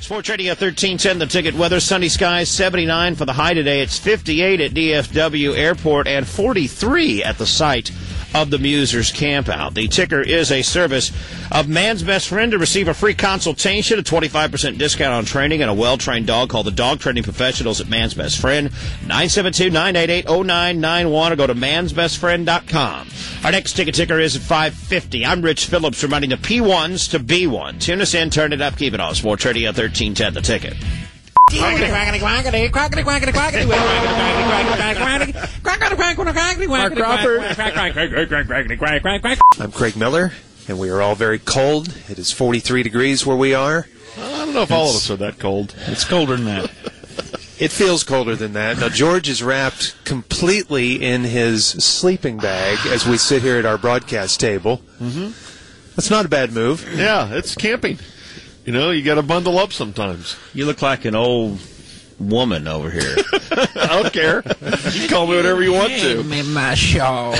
Sports Radio 1310, the ticket weather. Sunny skies, 79 for the high today. It's 58 at DFW Airport and 43 at the site of the Musers Campout. The ticker is a service of Man's Best Friend. To receive a free consultation, a 25% discount on training, and a well-trained dog. Call the dog training professionals at Man's Best Friend, 972-988-0991, or go to mansbestfriend.com. Our next ticker is at 550. I'm Rich Phillips, reminding the P1s to B1. Tune us in, turn it up, keep it on. Sports Radio 1310, the ticket. Mark Crawford. I'm Craig Miller, and we are all very cold. It is 43 degrees where we are. I don't know if all of us are that cold. It's colder than that. It feels colder than that. Now, George is wrapped completely in his sleeping bag as we sit here at our broadcast table. Mm-hmm. That's not a bad move. Yeah, it's camping. You know, you got to bundle up sometimes. You look like an old woman over here. I don't care. You can call me whatever you want to. Give me my shawl.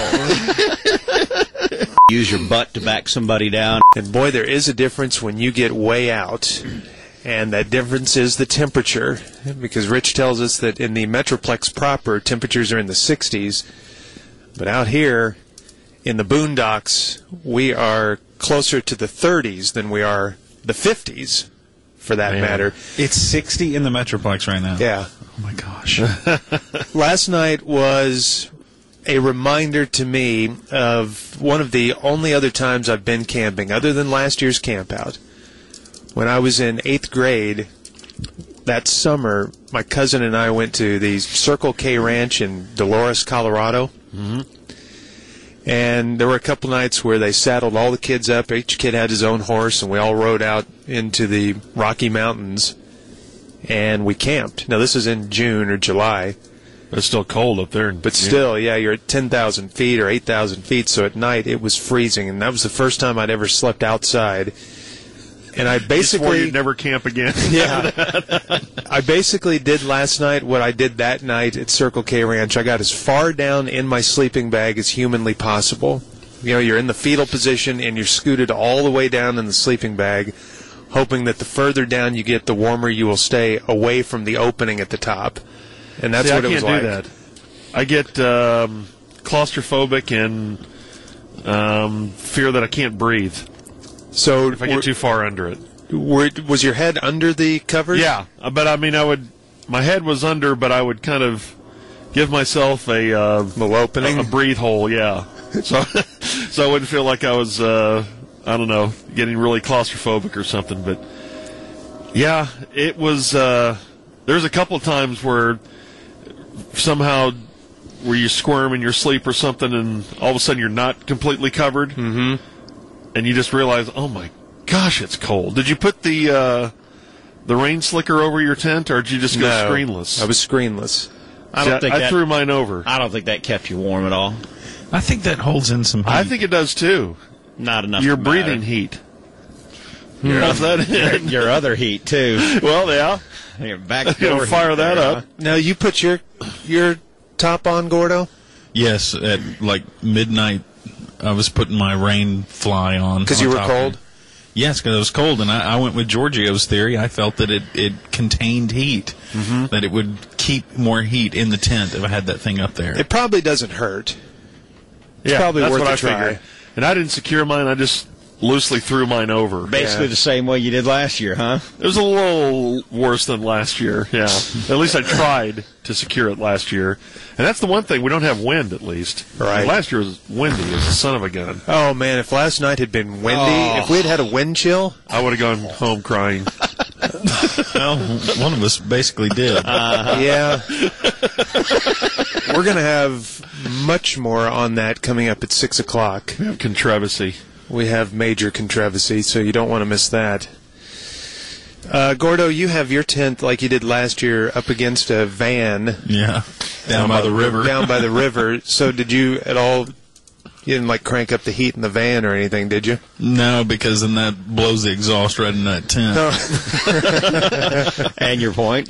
Use your butt to back somebody down. And boy, there is a difference when you get way out. And that difference is the temperature. Because Rich tells us that in the Metroplex proper, temperatures are in the 60s. But out here in the boondocks, we are closer to the 30s than we are the 50s, for that matter. It's 60 in the Metroplex right now. Yeah. Oh, my gosh. Last night was a reminder to me of one of the only other times I've been camping, other than last year's camp out. When I was in 8th grade, that summer, my cousin and I went to the Circle K Ranch in Dolores, Colorado. Mm-hmm. And there were a couple nights where they saddled all the kids up. Each kid had his own horse, and we all rode out into the Rocky Mountains, and we camped. Now, this is in June or July. But it's still cold up there. But still, yeah, you're at 10,000 feet or 8,000 feet, so at night it was freezing. And that was the first time I'd ever slept outside. And I basically... Before you'd never camp again. Yeah. I basically did last night what I did that night at Circle K Ranch. I got as far down in my sleeping bag as humanly possible. You know, you're in the fetal position and you're scooted all the way down in the sleeping bag, hoping that the further down you get, the warmer you will stay away from the opening at the top. And that's what it was like. I can't do that. I get claustrophobic and fear that I can't breathe. So if I get too far under it. Was your head under the covers? Yeah, but I mean, my head was under, but I would kind of give myself a little opening, a breathe hole. Yeah, so I wouldn't feel like I was, I don't know, getting really claustrophobic or something. But yeah, it was. There's a couple of times where somehow where you squirm in your sleep or something, and all of a sudden you're not completely covered. Mm-hmm. And you just realize, oh my gosh, it's cold. Did you put the rain slicker over your tent, or did you just go screenless? I was screenless. I threw mine over. I don't think that kept you warm at all. I think that holds in some heat. I think it does too. Not enough. Your breathing heat. Your other heat too. Well, yeah. Your back door fire that up. Now you put your top on, Gordo? Yes, at like midnight. I was putting my rain fly on. Because you were cold? Yes, because it was cold, and I went with Giorgio's theory. I felt that it contained heat, that it would keep more heat in the tent if I had that thing up there. It probably doesn't hurt. It's probably that's worth what a I try. figured. And I didn't secure mine. I just loosely threw mine over. Basically the same way you did last year, huh? It was a little worse than last year, yeah. At least I tried to secure it last year. And that's the one thing. We don't have wind, at least. Right. Last year was windy as the son of a gun. Oh, man, if last night had been windy, if we had had a wind chill, I would have gone home crying. Well, one of us basically did. Yeah. We're going to have much more on that coming up at 6 o'clock. We have controversy. We have major controversy, so you don't want to miss that. Gordo, you have your tent like you did last year up against a van. Yeah, down by the river. Down by the river. So did you at all, you didn't like crank up the heat in the van or anything, did you? No, because then that blows the exhaust right in that tent. No. And your point?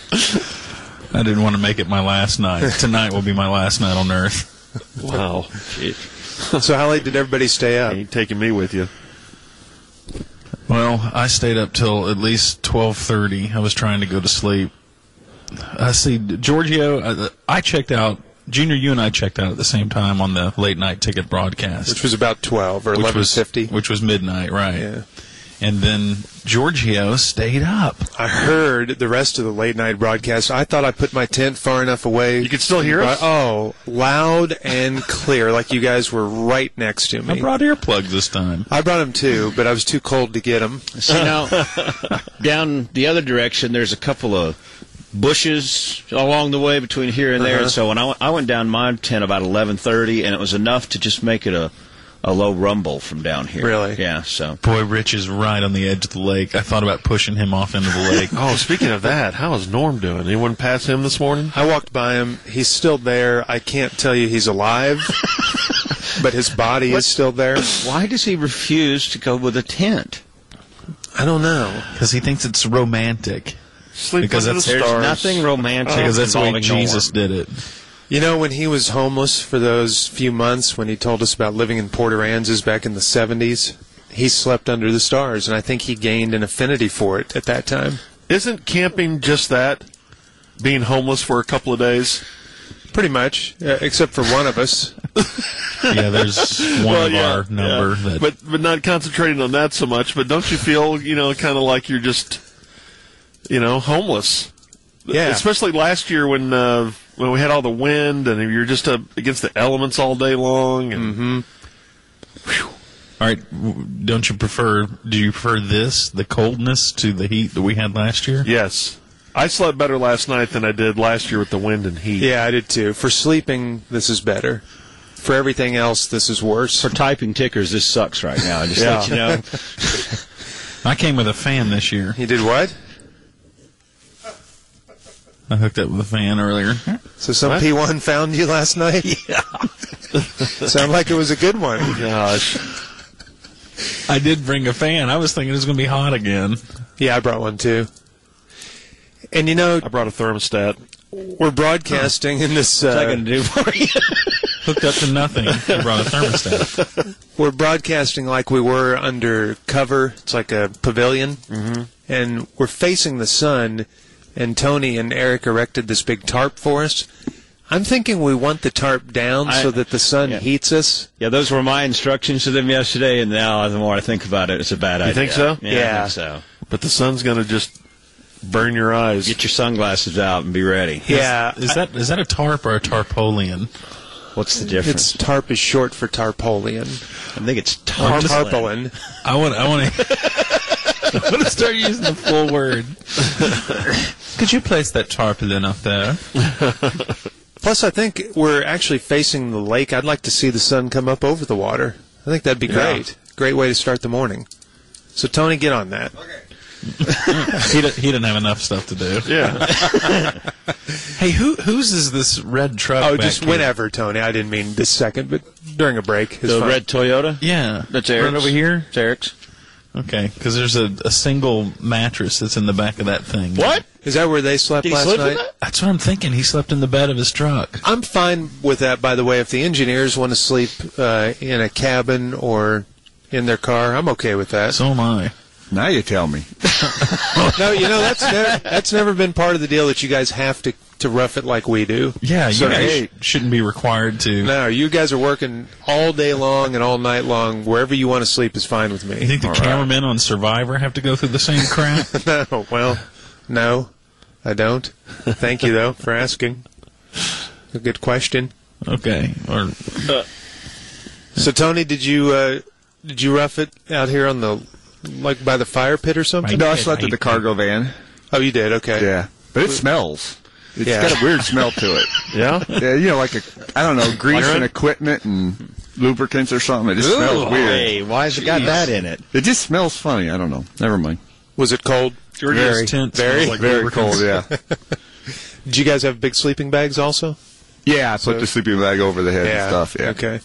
I didn't want to make it my last night. Tonight will be my last night on Earth. Wow. So how late did everybody stay up? Ain't taking me with you. Well, I stayed up till at least 12:30. I was trying to go to sleep. See, Giorgio, I checked out. Junior, you and I checked out at the same time on the late night ticket broadcast, Which was about 12 or 11:50. which was midnight, right? Yeah. And then Giorgio stayed up. I heard the rest of the late night broadcast. I thought I put my tent far enough away. You could still hear us? Oh, loud and clear, like you guys were right next to me. I brought earplugs this time. I brought them too, but I was too cold to get them. See, now, down the other direction, there's a couple of bushes along the way between here and there. And so when I went down my tent about 11:30, and it was enough to just make it a low rumble from down here. Really? Yeah, so. Boy, Rich is right on the edge of the lake. I thought about pushing him off into the lake. Oh, speaking of that, how is Norm doing? Anyone pass him this morning? I walked by him. He's still there. I can't tell you he's alive, but his body is still there. Why does he refuse to go with a tent? I don't know. Because he thinks it's romantic. Sleep Because under the that's- There's stars. nothing romantic. Because that's the way involving Jesus Norm. did it. You know, when he was homeless for those few months, when he told us about living in Port Aransas back in the 70s, he slept under the stars, and I think he gained an affinity for it at that time. Isn't camping just that? Being homeless for a couple of days? Pretty much, except for one of us. Yeah, there's one of our number that. But not concentrating on that so much. But don't you feel, kind of like you're just, homeless? Yeah. Especially last year when we had all the wind and you're just up against the elements all day long. And All right, do you prefer this, the coldness, to the heat that we had last year? Yes. I slept better last night than I did last year with the wind and heat. Yeah, I did too. For sleeping, this is better. For everything else, this is worse. For typing tickers, this sucks right now. Just let you know. I came with a fan this year. You did what? I hooked up with a fan earlier. So some What? P1 found you last night? Yeah. Sound like it was a good one. Gosh. I did bring a fan. I was thinking it was going to be hot again. Yeah, I brought one too. And I brought a thermostat. we're broadcasting in this. What's that going to do for you? Hooked up to nothing. I brought a thermostat. We're broadcasting like we were under cover. It's like a pavilion, and we're facing the sun. And Tony and Eric erected this big tarp for us. I'm thinking we want the tarp down so that the sun heats us. Yeah, those were my instructions to them yesterday, and now the more I think about it, it's a bad idea. You think so? Yeah, I think so. But the sun's going to just burn your eyes. Get your sunglasses out and be ready. Yeah, Is that a tarp or a tarpaulin? What's the difference? tarp is short for tarpaulin. I think it's Or tarpaulin. tarpaulin. I want to start using the full word. Could you place that tarpaulin up there? Plus, I think we're actually facing the lake. I'd like to see the sun come up over the water. I think that'd be great. Great way to start the morning. So, Tony, get on that. He didn't have enough stuff to do. Yeah. Hey, whose is this red truck? Oh, back just here? whenever, Tony. I didn't mean this second, but during a break. is The fine. red Toyota? Yeah, That's Eric's. right over here. It's Eric's. Okay, because there's a single mattress that's in the back of that thing. What? Is that where they slept Did he last sleep in night? that? That's what I'm thinking. He slept in the bed of his truck. I'm fine with that, by the way. If the engineers want to sleep in a cabin or in their car, I'm okay with that. So am I. Now you tell me. No, that's never been part of the deal that you guys have to rough it like we do. Yeah, So, you guys hey, shouldn't be required to. no, you guys are working all day long and all night long. Wherever you want to sleep is fine with You me. think the cameramen on Survivor have to go through the same crap? No, well, no, I don't. Thank you, though, for asking. A good question. Okay. Or So, Tony, did you rough it out here on the by the fire pit or something? No, I slept in the cargo van. Oh, you did. Okay. Yeah. But it smells. It's Yeah. got a weird smell to it. Yeah? Yeah, like grease and equipment and lubricants or something. It just smells weird. Hey, why has it got that in it? It just smells funny. I don't know. Never mind. Was it cold? George's tent very, smells like Very lubricants. cold, yeah. Did you guys have big sleeping bags also? Yeah, I put the sleeping bag over the head and stuff, yeah. Okay.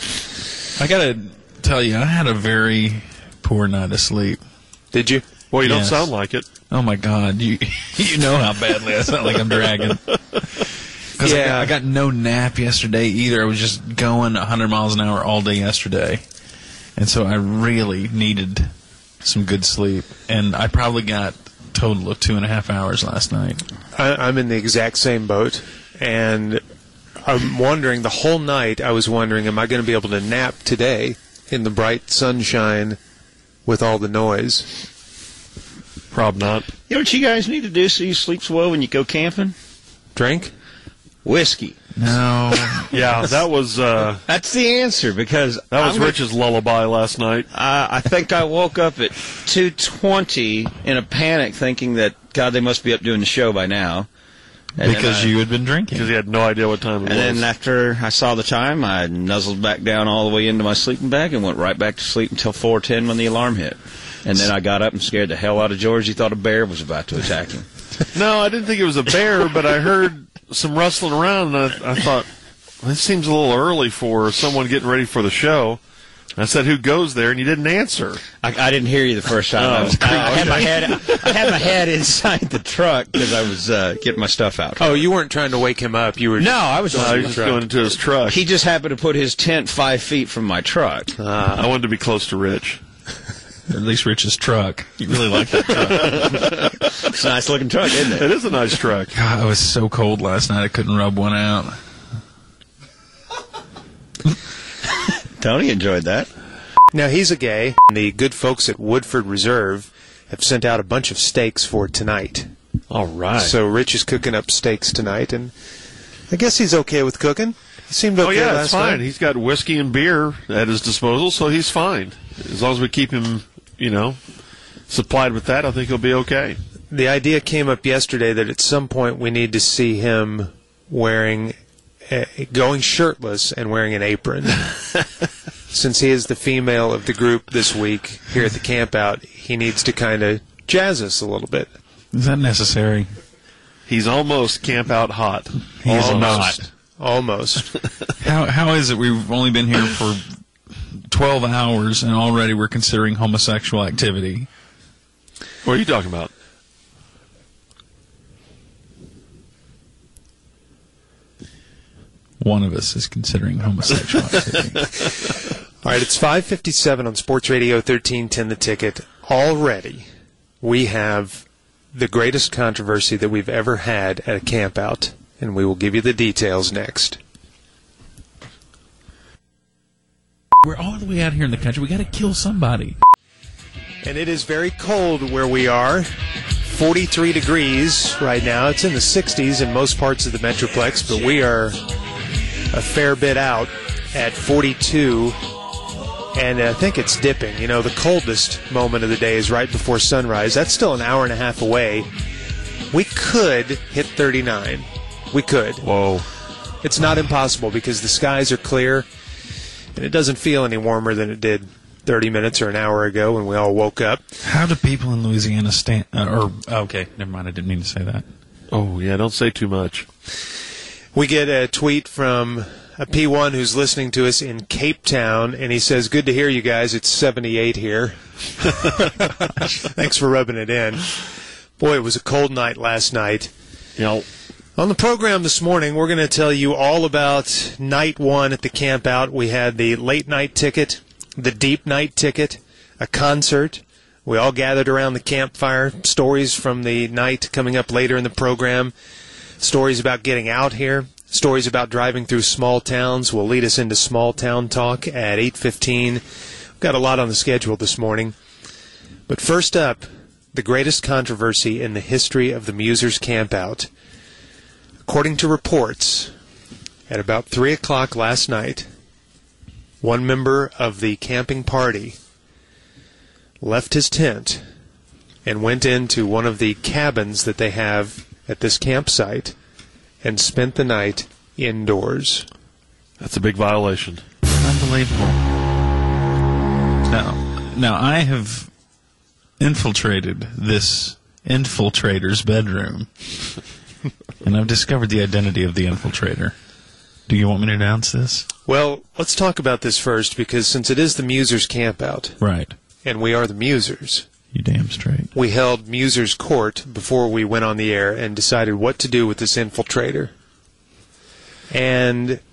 I gotta tell you, I had a very poor night of sleep. Did you? Well, you Yes. don't sound like it. Oh my God, you know how badly I sound like I'm dragging. Because Yeah. I got no nap yesterday either. I was just going 100 miles an hour all day yesterday, and so I really needed some good sleep, and I probably got a total of 2.5 hours last night. I'm in the exact same boat, and I'm wondering, the whole night I was wondering, am I going to be able to nap today in the bright sunshine with all the noise? Probably not. You know what you guys need to do so you sleep so well when you go camping? Drink? Whiskey. No. Yeah, that was That's the answer, because Rich's lullaby last night. I think I woke up at 2:20 in a panic, thinking that, God, they must be up doing the show by now. And Because you had been drinking. Because he had no idea what time it And was. then after I saw the time, I nuzzled back down all the way into my sleeping bag and went right back to sleep until 4:10 when the alarm hit. And then I got up and scared the hell out of George. He thought a bear was about to attack him. No, I didn't think it was a bear, but I heard some rustling around, and I thought, this seems a little early for someone getting ready for the show. I said, who goes there? And you didn't answer. I didn't hear you the first time. I had my head inside the truck because I was getting my stuff out. Oh, you weren't trying to wake him up. You were No, I was I was just going into his truck. He just happened to put his tent 5 feet from my truck. I wanted to be close to Rich. At least Rich's truck. You really like that truck. It's a nice looking truck, isn't it? It is a nice truck. God, I was so cold last night I couldn't rub one out. Tony enjoyed that. Now, he's a gay. The good folks at Woodford Reserve have sent out a bunch of steaks for tonight. All right. So Rich is cooking up steaks tonight, and I guess he's okay with cooking. He seemed okay yeah, last it's fine. night. He's got whiskey and beer at his disposal, so he's fine. As long as we keep him, supplied with that, I think he'll be okay. The idea came up yesterday that at some point we need to see him going shirtless and wearing an apron. Since he is the female of the group this week here at the camp out, he needs to kind of jazz us a little bit. Is that necessary? He's almost camp out hot. He is not. Almost. How is it we've only been here for 12 hours and already we're considering homosexual activity? What are you talking about? One of us is considering homosexual activity. All right, it's 5:57 on Sports Radio 1310 The Ticket. Already, we have the greatest controversy that we've ever had at a camp out, and we will give you the details next. We're all the way out here in the country. We got to kill somebody. And it is very cold where we are. 43 degrees right now. It's in the 60s in most parts of the Metroplex, but we are a fair bit out at 42. And I think it's dipping. You know, the coldest moment of the day is right before sunrise. That's still an hour and a half away. We could hit 39. We could. Whoa. It's not impossible because the skies are clear, and it doesn't feel any warmer than it did 30 minutes or an hour ago when we all woke up. How do people in Louisiana stand? Okay, never mind. I didn't mean to say that. Oh, yeah, don't say too much. We get a tweet from a P1 who's listening to us in Cape Town, and he says, "Good to hear you guys. It's 78 here." Thanks for rubbing it in. Boy, it was a cold night last night. You On the program this morning, we're going to tell you all about night one at the camp out. We had the late night ticket, the deep night ticket, a concert. We all gathered around the campfire. Stories from the night coming up later in the program. Stories about getting out here. Stories about driving through small towns will lead us into small town talk at 8:15. We've got a lot on the schedule this morning. But first up, the greatest controversy in the history of the Musers campout. According to reports, at about 3 o'clock last night, one member of the camping party left his tent and went into one of the cabins that they have at this campsite and spent the night indoors. That's a big violation. Unbelievable. Now I have infiltrated this infiltrator's bedroom, and I've discovered the identity of the infiltrator. Do you want me to announce this? Well, let's talk about this first, because since it is the Musers campout, Right. and we are the Musers, You damn straight. we held Musers court before we went on the air and decided what to do with this infiltrator. And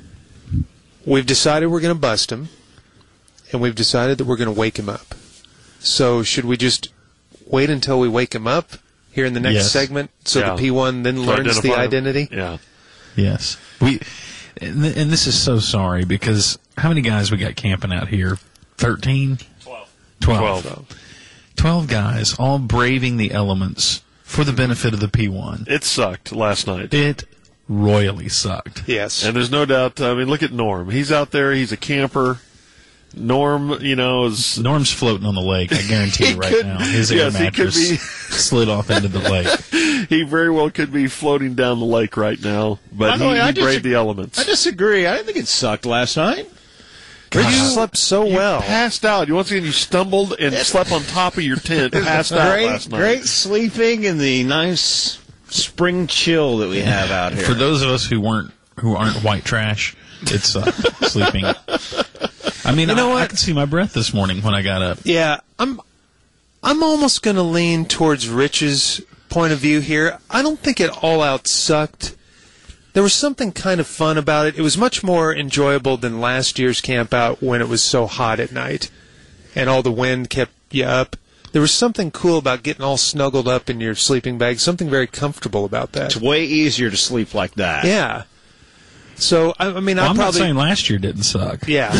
we've decided we're going to bust him, and we've decided that we're going to wake him up. So should we just wait until we wake him up here in the next segment so Yeah. the P1 then To learns the identify him. identity? Yeah. Yes. And this is so sorry because how many guys we got camping out here? 13? 12. 12 guys all braving the elements for the benefit of the P1. It sucked last night. It royally sucked. Yes. And there's no doubt, I mean, look at Norm. He's out there, he's a camper. Norm, is... Norm's floating on the lake, I guarantee you right could- now. His air yes, he could mattress be. slid off into the lake. He very well could be floating down the lake right now, but By the way, I he just- braved the elements. I disagree. I didn't think it sucked last night. You slept so well. Passed out. Once again, you stumbled and slept on top of your tent, passed out last night. Great sleeping in the nice spring chill that we have out here. For those of us who aren't white trash, it's sleeping. I mean, You know I what? could see my breath this morning when I got up. Yeah, I'm almost going to lean towards Rich's point of view here. I don't think it all out sucked. There was something kind of fun about it. It was much more enjoyable than last year's camp out when it was so hot at night and all the wind kept you up. There was something cool about getting all snuggled up in your sleeping bag, something very comfortable about that. It's way easier to sleep like that. Yeah. So, I mean, Well, I'm not probably... saying last year didn't suck. Yeah.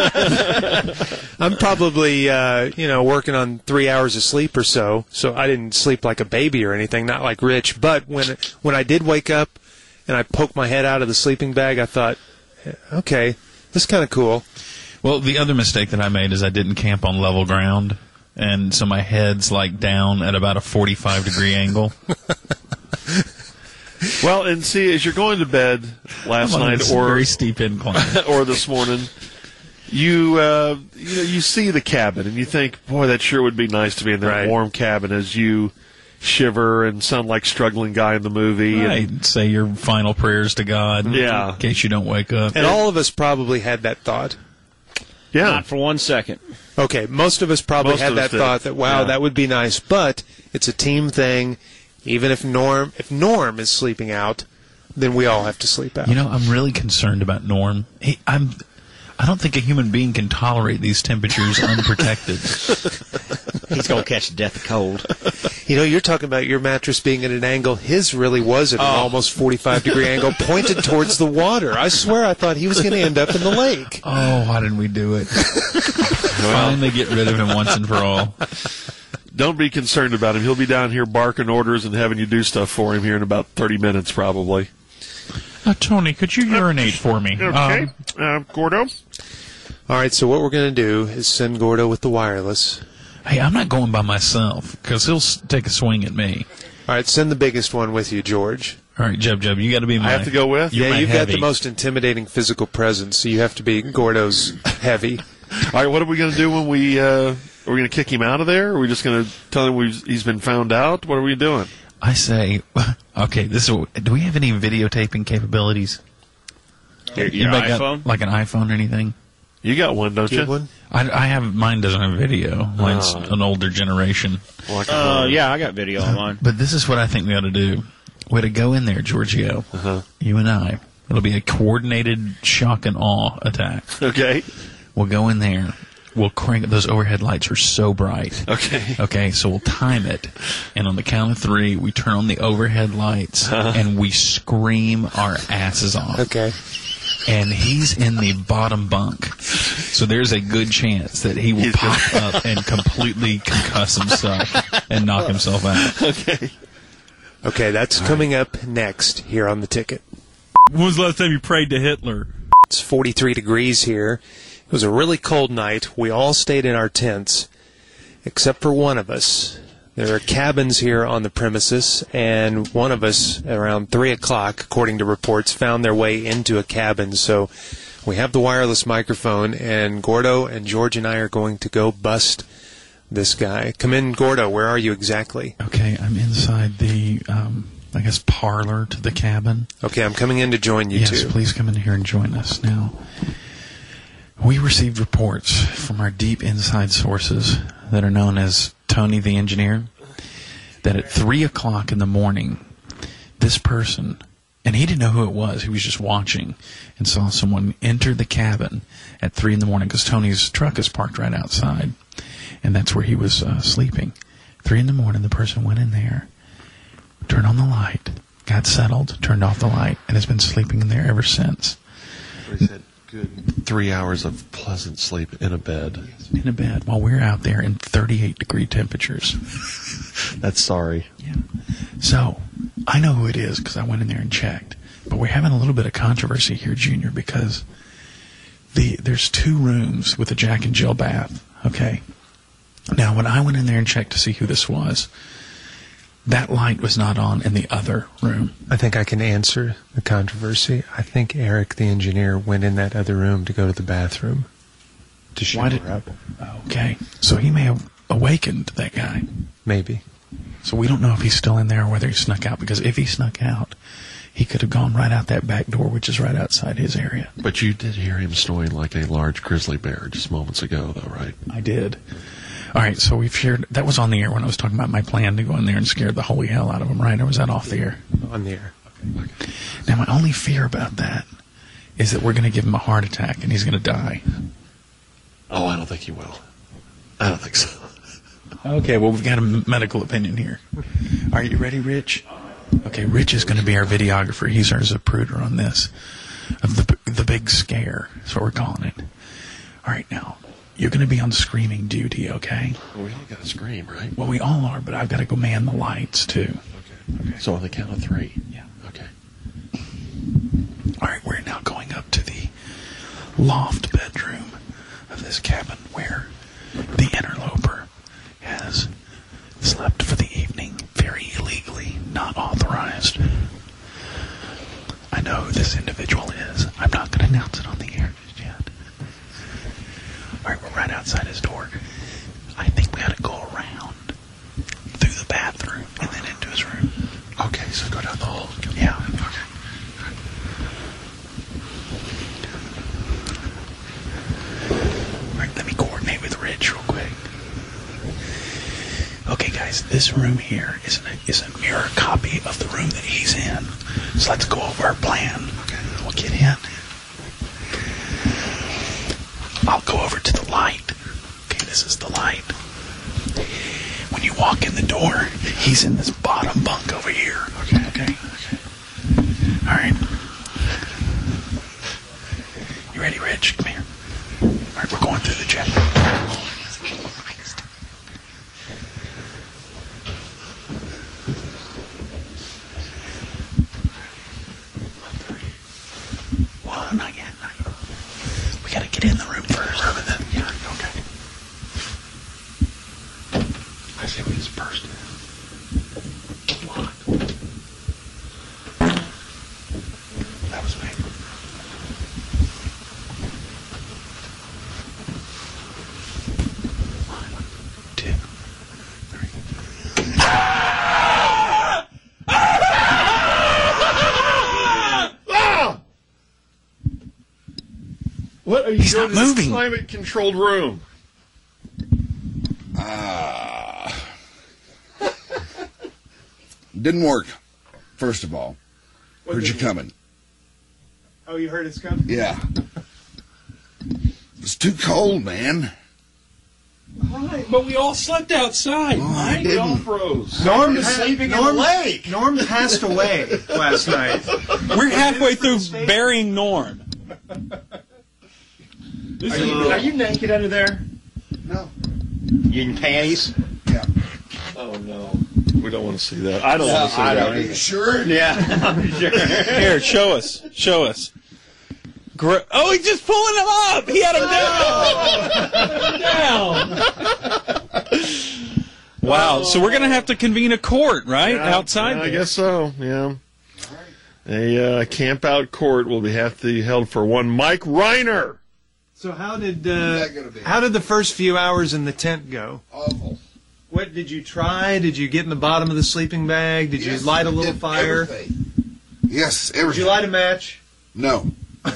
I'm probably, working on 3 hours of sleep or so I didn't sleep like a baby or anything, not like Rich. But when I did wake up and I poked my head out of the sleeping bag, I thought, okay, this is kind of cool. Well, the other mistake that I made is I didn't camp on level ground, and so my head's like down at about a 45-degree angle. Well, and see, as you're going to bed last I'm on night this or very steep incline. or this morning, you see the cabin and you think, boy, that sure would be nice to be in that Right. warm cabin as you shiver and sound like struggling guy in the movie. Right. And, Say your final prayers to God Yeah. in case you don't wake up. And all of us probably had that thought. yeah. Not for 1 second. Okay, most of us probably Most had of us that did. thought that, wow, Yeah. that would be nice. But it's a team thing. Even if Norm is sleeping out, then we all have to sleep out. You know, I'm really concerned about Norm. I don't think a human being can tolerate these temperatures unprotected. He's going to catch death of cold. You're talking about your mattress being at an angle. His really was at an almost 45-degree angle, pointed towards the water. I swear I thought he was going to end up in the lake. Oh, why didn't we do it? Finally get rid of him once and for all. Don't be concerned about him. He'll be down here barking orders and having you do stuff for him here in about 30 minutes, probably. Tony, could you urinate for me? Gordo? All right, so what we're going to do is send Gordo with the wireless. Hey, I'm not going by myself because he'll take a swing at me. All right, send the biggest one with you, George. All right, Jeb, you got to be my... I have to go with? You're Yeah, my you've got the heavy. most intimidating physical presence, so you have to be Gordo's heavy. All right, what are we going to do when we... are we going to kick him out of there? Are we just going to tell him he's been found out? What are we doing? I say, okay, do we have any videotaping capabilities? Your Anybody got, iPhone? like an iPhone or anything? You got one, don't you? Good one. I have, mine doesn't have video. Mine's an older generation. Like Yeah, I got video on mine. But this is what I think we ought to do. We ought to go in there, Giorgio. You and I. It'll be a coordinated shock and awe attack. Okay. We'll go in there. We'll crank it. Those overhead lights are so bright. Okay. Okay, so we'll time it. And on the count of 3, we turn on the overhead lights and we scream our asses off. Okay. And he's in the bottom bunk. So there's a good chance that he will pop up and completely concuss himself and knock himself out. Okay. Okay, that's coming up next here on the ticket. When was the last time you prayed to Hitler? It's 43 degrees here. It was a really cold night. We all stayed in our tents, except for one of us. There are cabins here on the premises, and one of us, around 3 o'clock, according to reports, found their way into a cabin. So we have the wireless microphone, and Gordo and George and I are going to go bust this guy. Come in, Gordo. Where are you exactly? Okay, I'm inside the, parlor to the cabin. Okay, I'm coming in to join you Yes, two. please come in here and join us. Now, we received reports from our deep inside sources that are known as Tony the Engineer that at 3 o'clock in the morning, this person And he didn't know who it was. He was just watching and saw someone enter the cabin at 3 in the morning because Tony's truck is parked right outside. And that's where he was sleeping. 3 in the morning, the person went in there, turned on the light, got settled, turned off the light, and has been sleeping in there ever since. He said good 3 hours of pleasant sleep in a bed. In a bed while we're out there in 38-degree temperatures. That's sorry. Yeah. So, I know who it is because I went in there and checked. But we're having a little bit of controversy here, Junior, because there's 2 rooms with a Jack and Jill bath, okay? Now, when I went in there and checked to see who this was, that light was not on in the other room. I think I can answer the controversy. I think Eric, the engineer, went in that other room to go to the bathroom to shower up. Okay. So he may have awakened that guy. Maybe. So we don't know if he's still in there or whether he snuck out, because if he snuck out, he could have gone right out that back door, which is right outside his area. But you did hear him snoring like a large grizzly bear just moments ago, though, right? I did. All right, so we've shared... That was on the air when I was talking about my plan to go in there and scare the holy hell out of him, right? Or was that off the air? On the air. Okay. Now, my only fear about that is that we're going to give him a heart attack and he's going to die. Oh, I don't think he will. I don't think so. Okay, well, we've got a medical opinion here. Are you ready, Rich? Okay, Rich is going to be our videographer. He's our zapruder on this. Of the big scare. That's what we're calling it. All right, now... You're going to be on screaming duty, okay? Well, we all got to scream, right? Well, we all are, but I've got to go man the lights, too. Okay. So on the count of 3. Yeah. Okay. All right, we're now going up to the loft bedroom of this cabin where the interloper has slept for the evening very illegally, not authorized. I know who this individual is. I'm not going to announce it on the air just yet. All right, we're right outside his door. I think we ought to go around through the bathroom and then into his room. Okay, so go down the hall. Yeah. Okay. All right, let me coordinate with Rich real quick. Okay, guys, this room here is a mirror copy of the room that he's in. So let's go over our plan. Okay. We'll get in. I'll go over to the light. Okay, this is the light. When you walk in the door, he's in this bottom bunk over here. Okay. All right. You ready, Rich? Come here. All right, we're going through the jet. Well, not yet. We gotta get in the room first. Yeah, okay. I say we just burst in. That was me. One, 2, 3. What are you He's doing not in moving. this climate-controlled room? Didn't work, first of all. Heard you coming. Oh, you heard it's coming? Yeah. It's too cold, man. But we all slept outside, I We all didn't. froze. Norm You're sleeping in the lake. Norm passed away last night. We're halfway through burying Norm. Are you naked under there? No. You in panties? Yeah. Oh, no. We don't want to see that. I don't want to see that. Are you sure? Yeah, I'm sure. Here, show us. Show us. Oh, he's just pulling him up. He had him down. Wow. So we're going to have to convene a court, right? Outside? Yeah, I guess so, yeah. A camp-out court will have to be held for one Mike Reiner. So how did that gonna be? how did the first few hours in the tent go? Awful. What did you try? Did you get in the bottom of the sleeping bag? Did you Yes, light a I little did fire? everything. Yes, Did everything. you light a match? No.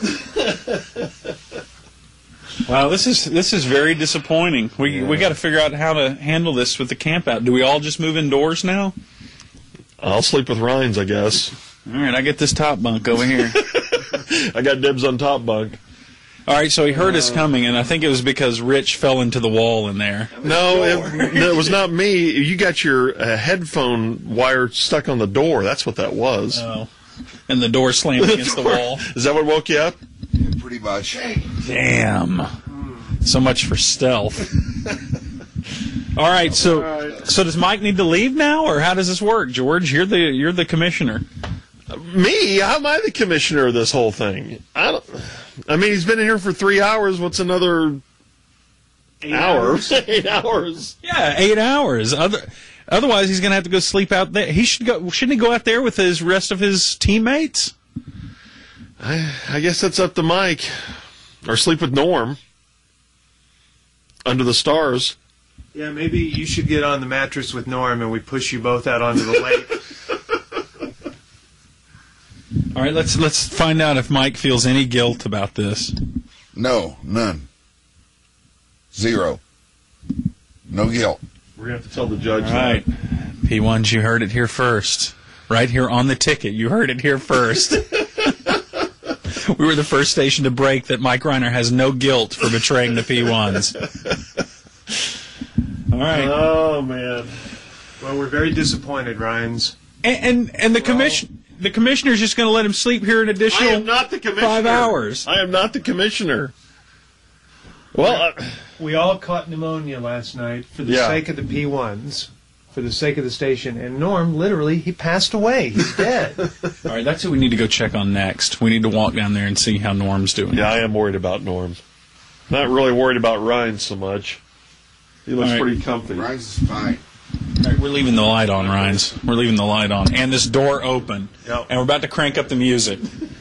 Wow, this is very disappointing. We got to figure out how to handle this with the camp out. Do we all just move indoors now? I'll sleep with Rhines, I guess. All right, I get this top bunk over here. I got dibs on top bunk. All right, so he heard us coming, and I think it was because Rich fell into the wall in there. No, it was not me. You got your headphone wire stuck on the door. That's what that was. Oh. And the door slammed against the wall. Is that what woke you up? Yeah, pretty much. Damn. So much for stealth. All right, so does Mike need to leave now, or how does this work, George? You're the commissioner. Me? How am I the commissioner of this whole thing? I mean, he's been in here for 3 hours. What's another 8 hours? 8 hours. Yeah, 8 hours. Otherwise, he's going to have to go sleep out there. Shouldn't he go out there with his rest of his teammates? I guess that's up to Mike. Or sleep with Norm. Under the stars. Yeah, maybe you should get on the mattress with Norm and we push you both out onto the lake. All right, let's find out if Mike feels any guilt about this. No, none. Zero. No guilt. We're going to have to tell the judge All right. P1s, you heard it here first. Right here on the ticket, you heard it here first. We were the first station to break that Mike Reiner has no guilt for betraying the P1s. All right. Oh, man. Well, we're very disappointed, Ryans. And the commissioner's just going to let him sleep here an additional I am not the commissioner. 5 hours. I am not the commissioner. Well, We all caught pneumonia last night for the sake of the P1s, for the sake of the station. And Norm, literally, he passed away. He's dead. All right, that's who we need to go check on next. We need to walk down there and see how Norm's doing. yeah, I am worried about Norm. Not really worried about Ryan so much. He looks All right. pretty comfy. Rice is fine. All right, we're leaving the light on, Ryans. We're leaving the light on. And this door open. Yep. And we're about to crank up the music.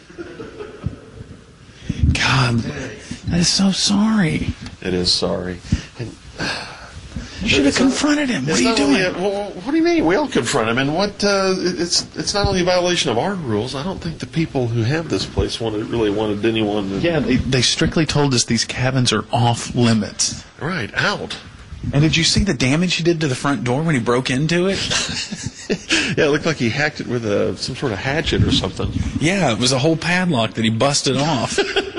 God, that is so sorry. It is sorry. And, You should have confronted him. What are you doing? What do you mean? We all confront him. And it's not only a violation of our rules. I don't think the people who have this place really wanted anyone to... Yeah, they strictly told us these cabins are off limits. Right, out. And did you see the damage he did to the front door when he broke into it? Yeah, it looked like he hacked it with some sort of hatchet or something. Yeah, it was a whole padlock that he busted off.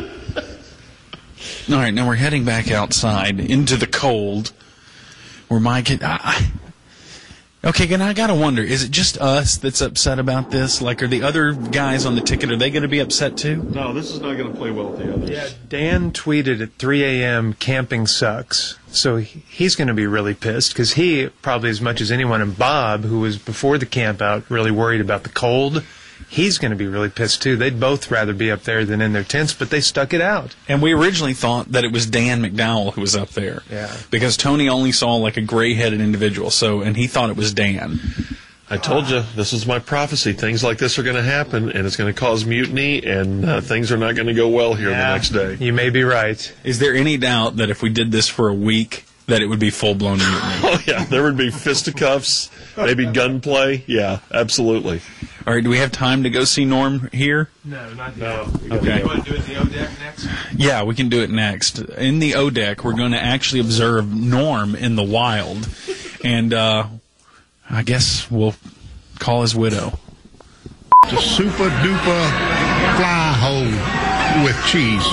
All right, now we're heading back outside into the cold. Where Mike... Okay, and I gotta wonder, is it just us that's upset about this? Like, are the other guys on the ticket, are they going to be upset too? No, this is not going to play well with the others. Yeah, Dan tweeted at 3 a.m., camping sucks. So he's going to be really pissed because he, probably as much as anyone, and Bob, who was before the camp out, really worried about the cold, he's going to be really pissed too. They'd both rather be up there than in their tents, but they stuck it out. And we originally thought that it was Dan McDowell who was up there. Yeah. Because Tony only saw like a gray-headed individual, and he thought it was Dan. I told you, this is my prophecy. Things like this are going to happen, and it's going to cause mutiny, and things are not going to go well here the next day. You may be right. Is there any doubt that if we did this for a week, that it would be full-blown mutiny? Oh, yeah, there would be fisticuffs, maybe gunplay. Yeah, absolutely. All right, do we have time to go see Norm here? No, not yet. Okay. You want to do it in the O deck next? Yeah, we can do it next. In the O deck, we're going to actually observe Norm in the wild, and I guess we'll call his widow. The super duper fly hole with cheese.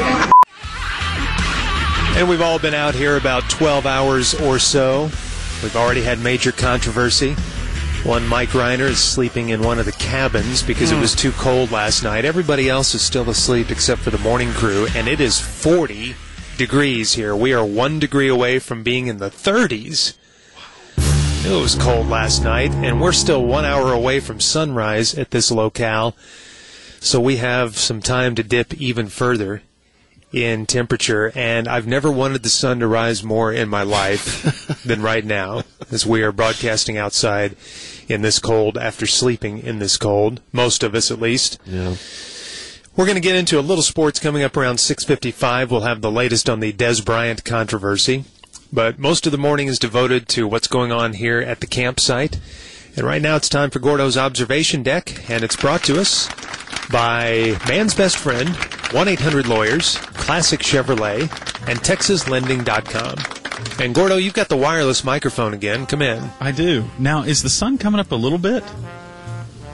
And we've all been out here about 12 hours or so. We've already had major controversy. One Mike Reiner is sleeping in one of the cabins because it was too cold last night. Everybody else is still asleep except for the morning crew, and it is 40 degrees here. We are 1 degree away from being in the 30s. It was cold last night, and we're still 1 hour away from sunrise at this locale, so we have some time to dip even further in temperature, and I've never wanted the sun to rise more in my life than right now, as we are broadcasting outside in this cold after sleeping in this cold, most of us at least. Yeah. We're going to get into a little sports coming up around 6:55. We'll have the latest on the Des Bryant controversy, but most of the morning is devoted to what's going on here at the campsite. And right now it's time for Gordo's Observation Deck, and it's brought to us by Man's Best Friend, 1-800-LAWYERS, Classic Chevrolet, and TexasLending.com. And Gordo, you've got the wireless microphone again. Come in. I do. Now, is the sun coming up a little bit?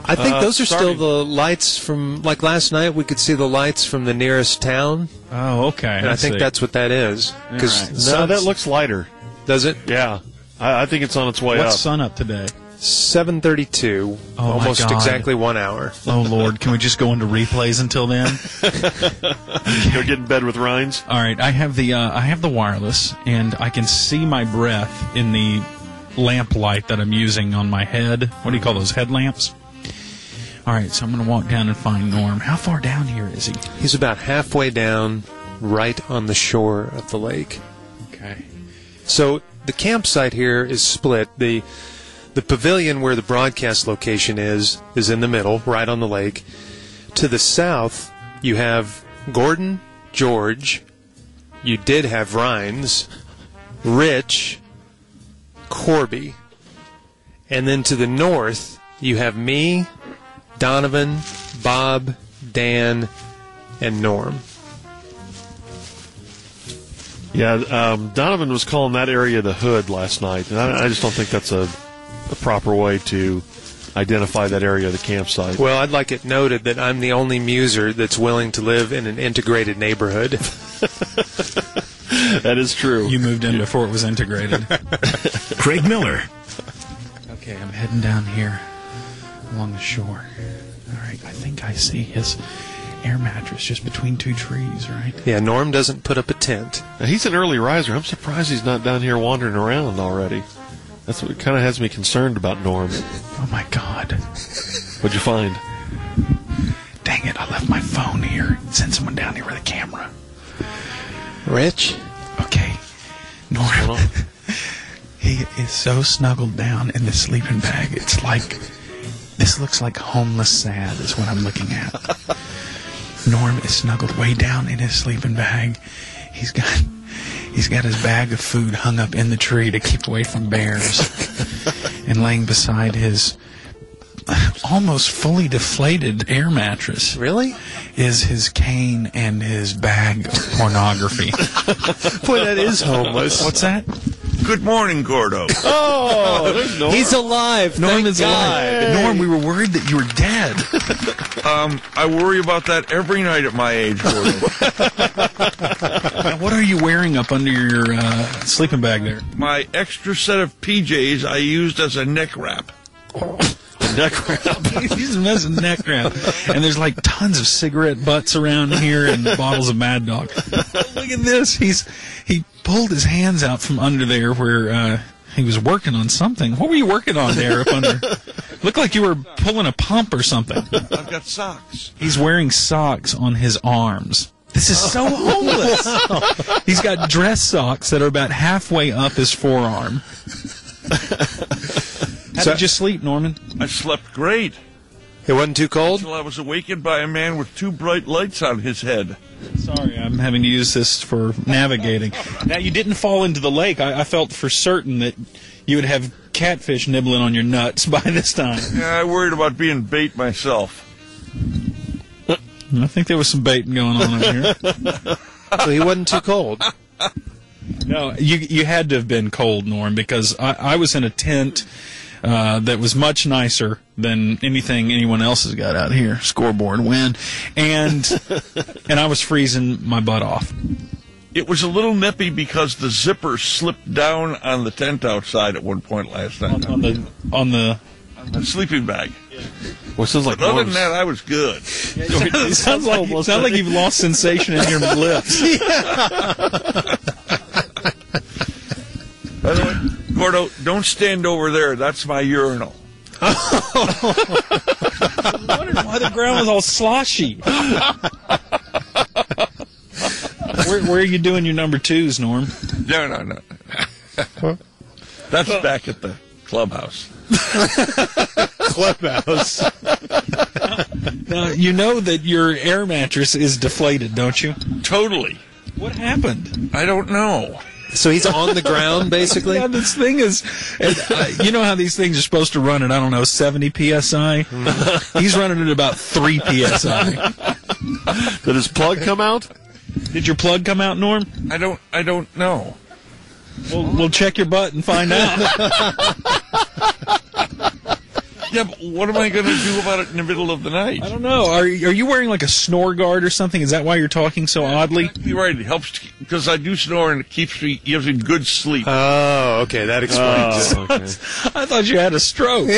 I think those are still starting. the lights from, like last night, we could see the lights from the nearest town. Oh, okay. And I think that's what that is. Because No, that looks lighter. Does it? Yeah. I think it's on its way What's up. sun up today? 7:32. Oh, my almost God. exactly 1 hour. Oh, Lord. Can we just go into replays until then? Go get in bed with Rhines. All right. I have the wireless, and I can see my breath in the lamp light that I'm using on my head. What do you call those, headlamps? All right, so I'm going to walk down and find Norm. How far down here is he? He's about halfway down, right on the shore of the lake. Okay. So the campsite here is split. The pavilion where the broadcast location is in the middle, right on the lake. To the south, you have Gordon, George. You did have Rhines, Rich, Corby. And then to the north, you have me, Donovan, Bob, Dan, and Norm. Yeah, Donovan was calling that area the hood last night, and I just don't think that's a proper way to identify that area of the campsite. Well, I'd like it noted that I'm the only muser that's willing to live in an integrated neighborhood. That is true. You moved in before it was integrated. Craig Miller. Okay, I'm heading down here along the shore. All right, I think I see his air mattress just between two trees, right? Yeah, Norm doesn't put up a tent. Now, he's an early riser. I'm surprised he's not down here wandering around already. That's what kind of has me concerned about Norm. Oh, my God. What'd you find? Dang it, I left my phone here. Send someone down here with a camera. Rich? Okay, Norm. He is so snuggled down in this sleeping bag. It's like, this looks like homeless sad is what I'm looking at. Norm is snuggled way down in his sleeping bag. He's got his bag of food hung up in the tree to keep away from bears. And laying beside his almost fully deflated air mattress. Really? is his cane and his bag of pornography. Boy, that is homeless. What's that? Good morning, Gordo. Oh, there's Norm. He's alive. Norm Thank is God. alive. Norm, we were worried that you were dead. I worry about that every night at my age, Gordo. Now, what are you wearing up under your sleeping bag there? My extra set of PJs I used as a neck wrap. Neck wrap. He's messing neck wrap. And there's like tons of cigarette butts around here and bottles of Mad Dog. Look at this. He pulled his hands out from under there where he was working on something. What were you working on there up under? Looked like you were pulling a pump or something. I've got socks. He's wearing socks on his arms. This is so homeless. He's got dress socks that are about halfway up his forearm. How did you sleep, Norman? I slept great. It wasn't too cold? Until I was awakened by a man with two bright lights on his head. Sorry, I'm having to use this for navigating. Now, you didn't fall into the lake. I felt for certain that you would have catfish nibbling on your nuts by this time. Yeah, I worried about being bait myself. I think there was some baiting going on over here. So he wasn't too cold. No, you had to have been cold, Norm, because I was in a tent that was much nicer than anything anyone else has got out here. Scoreboard win. And I was freezing my butt off. It was a little nippy because the zipper slipped down on the tent outside at one point last night. On the sleeping bag. Well, it sounds like but other Norm's. than that, I was good. It sounds like you've lost sensation in your lips. By the way, Gordo, don't stand over there. That's my urinal. I wondered why the ground was all sloshy. Where are you doing your number twos, Norm? No. That's back at the clubhouse. Clubhouse. Now, you know that your air mattress is deflated, don't you? Totally. What happened? I don't know. So he's on the ground, basically? Yeah, this thing is... you know how these things are supposed to run at, 70 PSI? He's running at about 3 PSI. Did his plug come out? Did your plug come out, Norm? I don't know. We'll check your butt and find out. Yeah, but what am I going to do about it in the middle of the night? I don't know. Are you wearing like a snore guard or something? Is that why you're talking so oddly? You're right. It helps because I do snore and it gives me good sleep. Oh, okay. That explains it. Okay. I thought you had a stroke.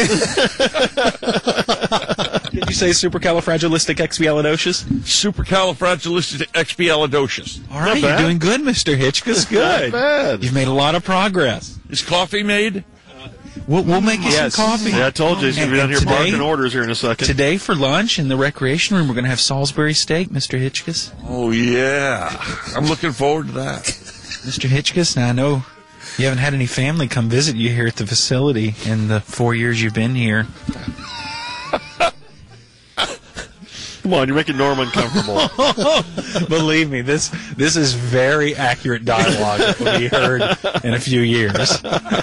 Did you say supercalifragilisticexpialidocious? Supercalifragilisticexpialidocious. All right, you're doing good, Mr. Hitchcock. Good. Not bad. You've made a lot of progress. Is coffee made? We'll make you some coffee. Yeah, I told you he's going to be down here today- barking orders here in a second. Today for lunch in the recreation room, we're going to have Salisbury steak, Mr. Hitchcock. Oh, yeah. I'm looking forward to that. Mr. Hitchcock, now I know you haven't had any family come visit you here at the facility in the 4 years you've been here. Come on, you're making Norm uncomfortable. Believe me, this is very accurate dialogue that will be heard in a few years.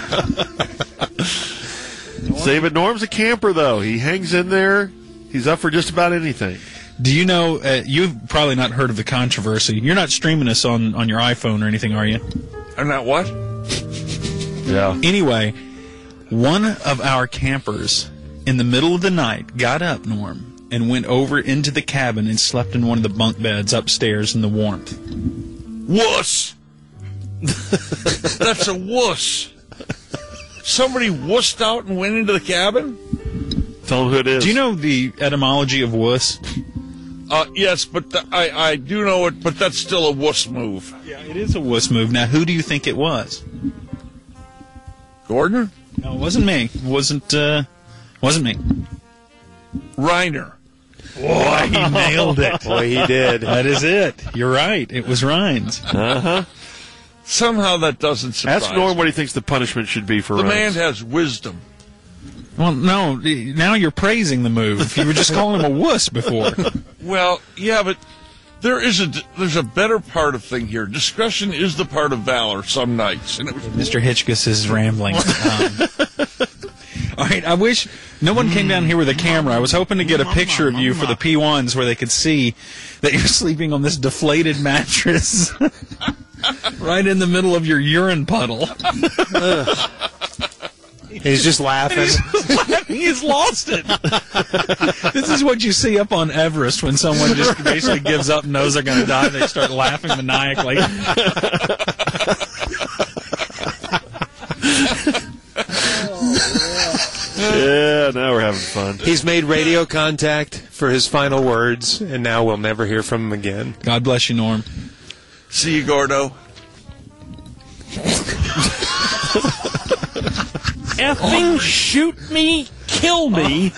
Say, but Norm's a camper, though. He hangs in there. He's up for just about anything. Do you know, you've probably not heard of the controversy. You're not streaming us on your iPhone or anything, are you? I'm not what? Yeah. Anyway, one of our campers in the middle of the night got up, Norm, and went over into the cabin and slept in one of the bunk beds upstairs in the warmth. Wuss! That's a wuss. Somebody wussed out and went into the cabin? Tell him who it is. Do you know the etymology of wuss? Yes, but I do know it, but that's still a wuss move. Yeah, it is a wuss move. Now, who do you think it was? Gordon? No, it wasn't me. It wasn't me. Reiner. Boy, he nailed it. Boy, he did. That is it. You're right. It was Rhines. Uh-huh. Somehow that doesn't surprise Ask Norm me. what he thinks the punishment should be for The Rose. man has wisdom. Well, no, now you're praising the move. You were just calling him a wuss before. Well, yeah, but there's a better part of thing here. Discretion is the part of valor some nights. And it was, Mr. Hitchcock is rambling. All right, I wish no one came down here with a camera. I was hoping to get a picture of you for the P1s where they could see that you're sleeping on this deflated mattress right in the middle of your urine puddle. He's just laughing. He's lost it. This is what you see up on Everest when someone just basically gives up and knows they're going to die. They start laughing maniacally. Yeah, now we're having fun. He's made radio contact for his final words, and now we'll never hear from him again. God bless you, Norm. see you, Gordo. Effing shoot me, kill me.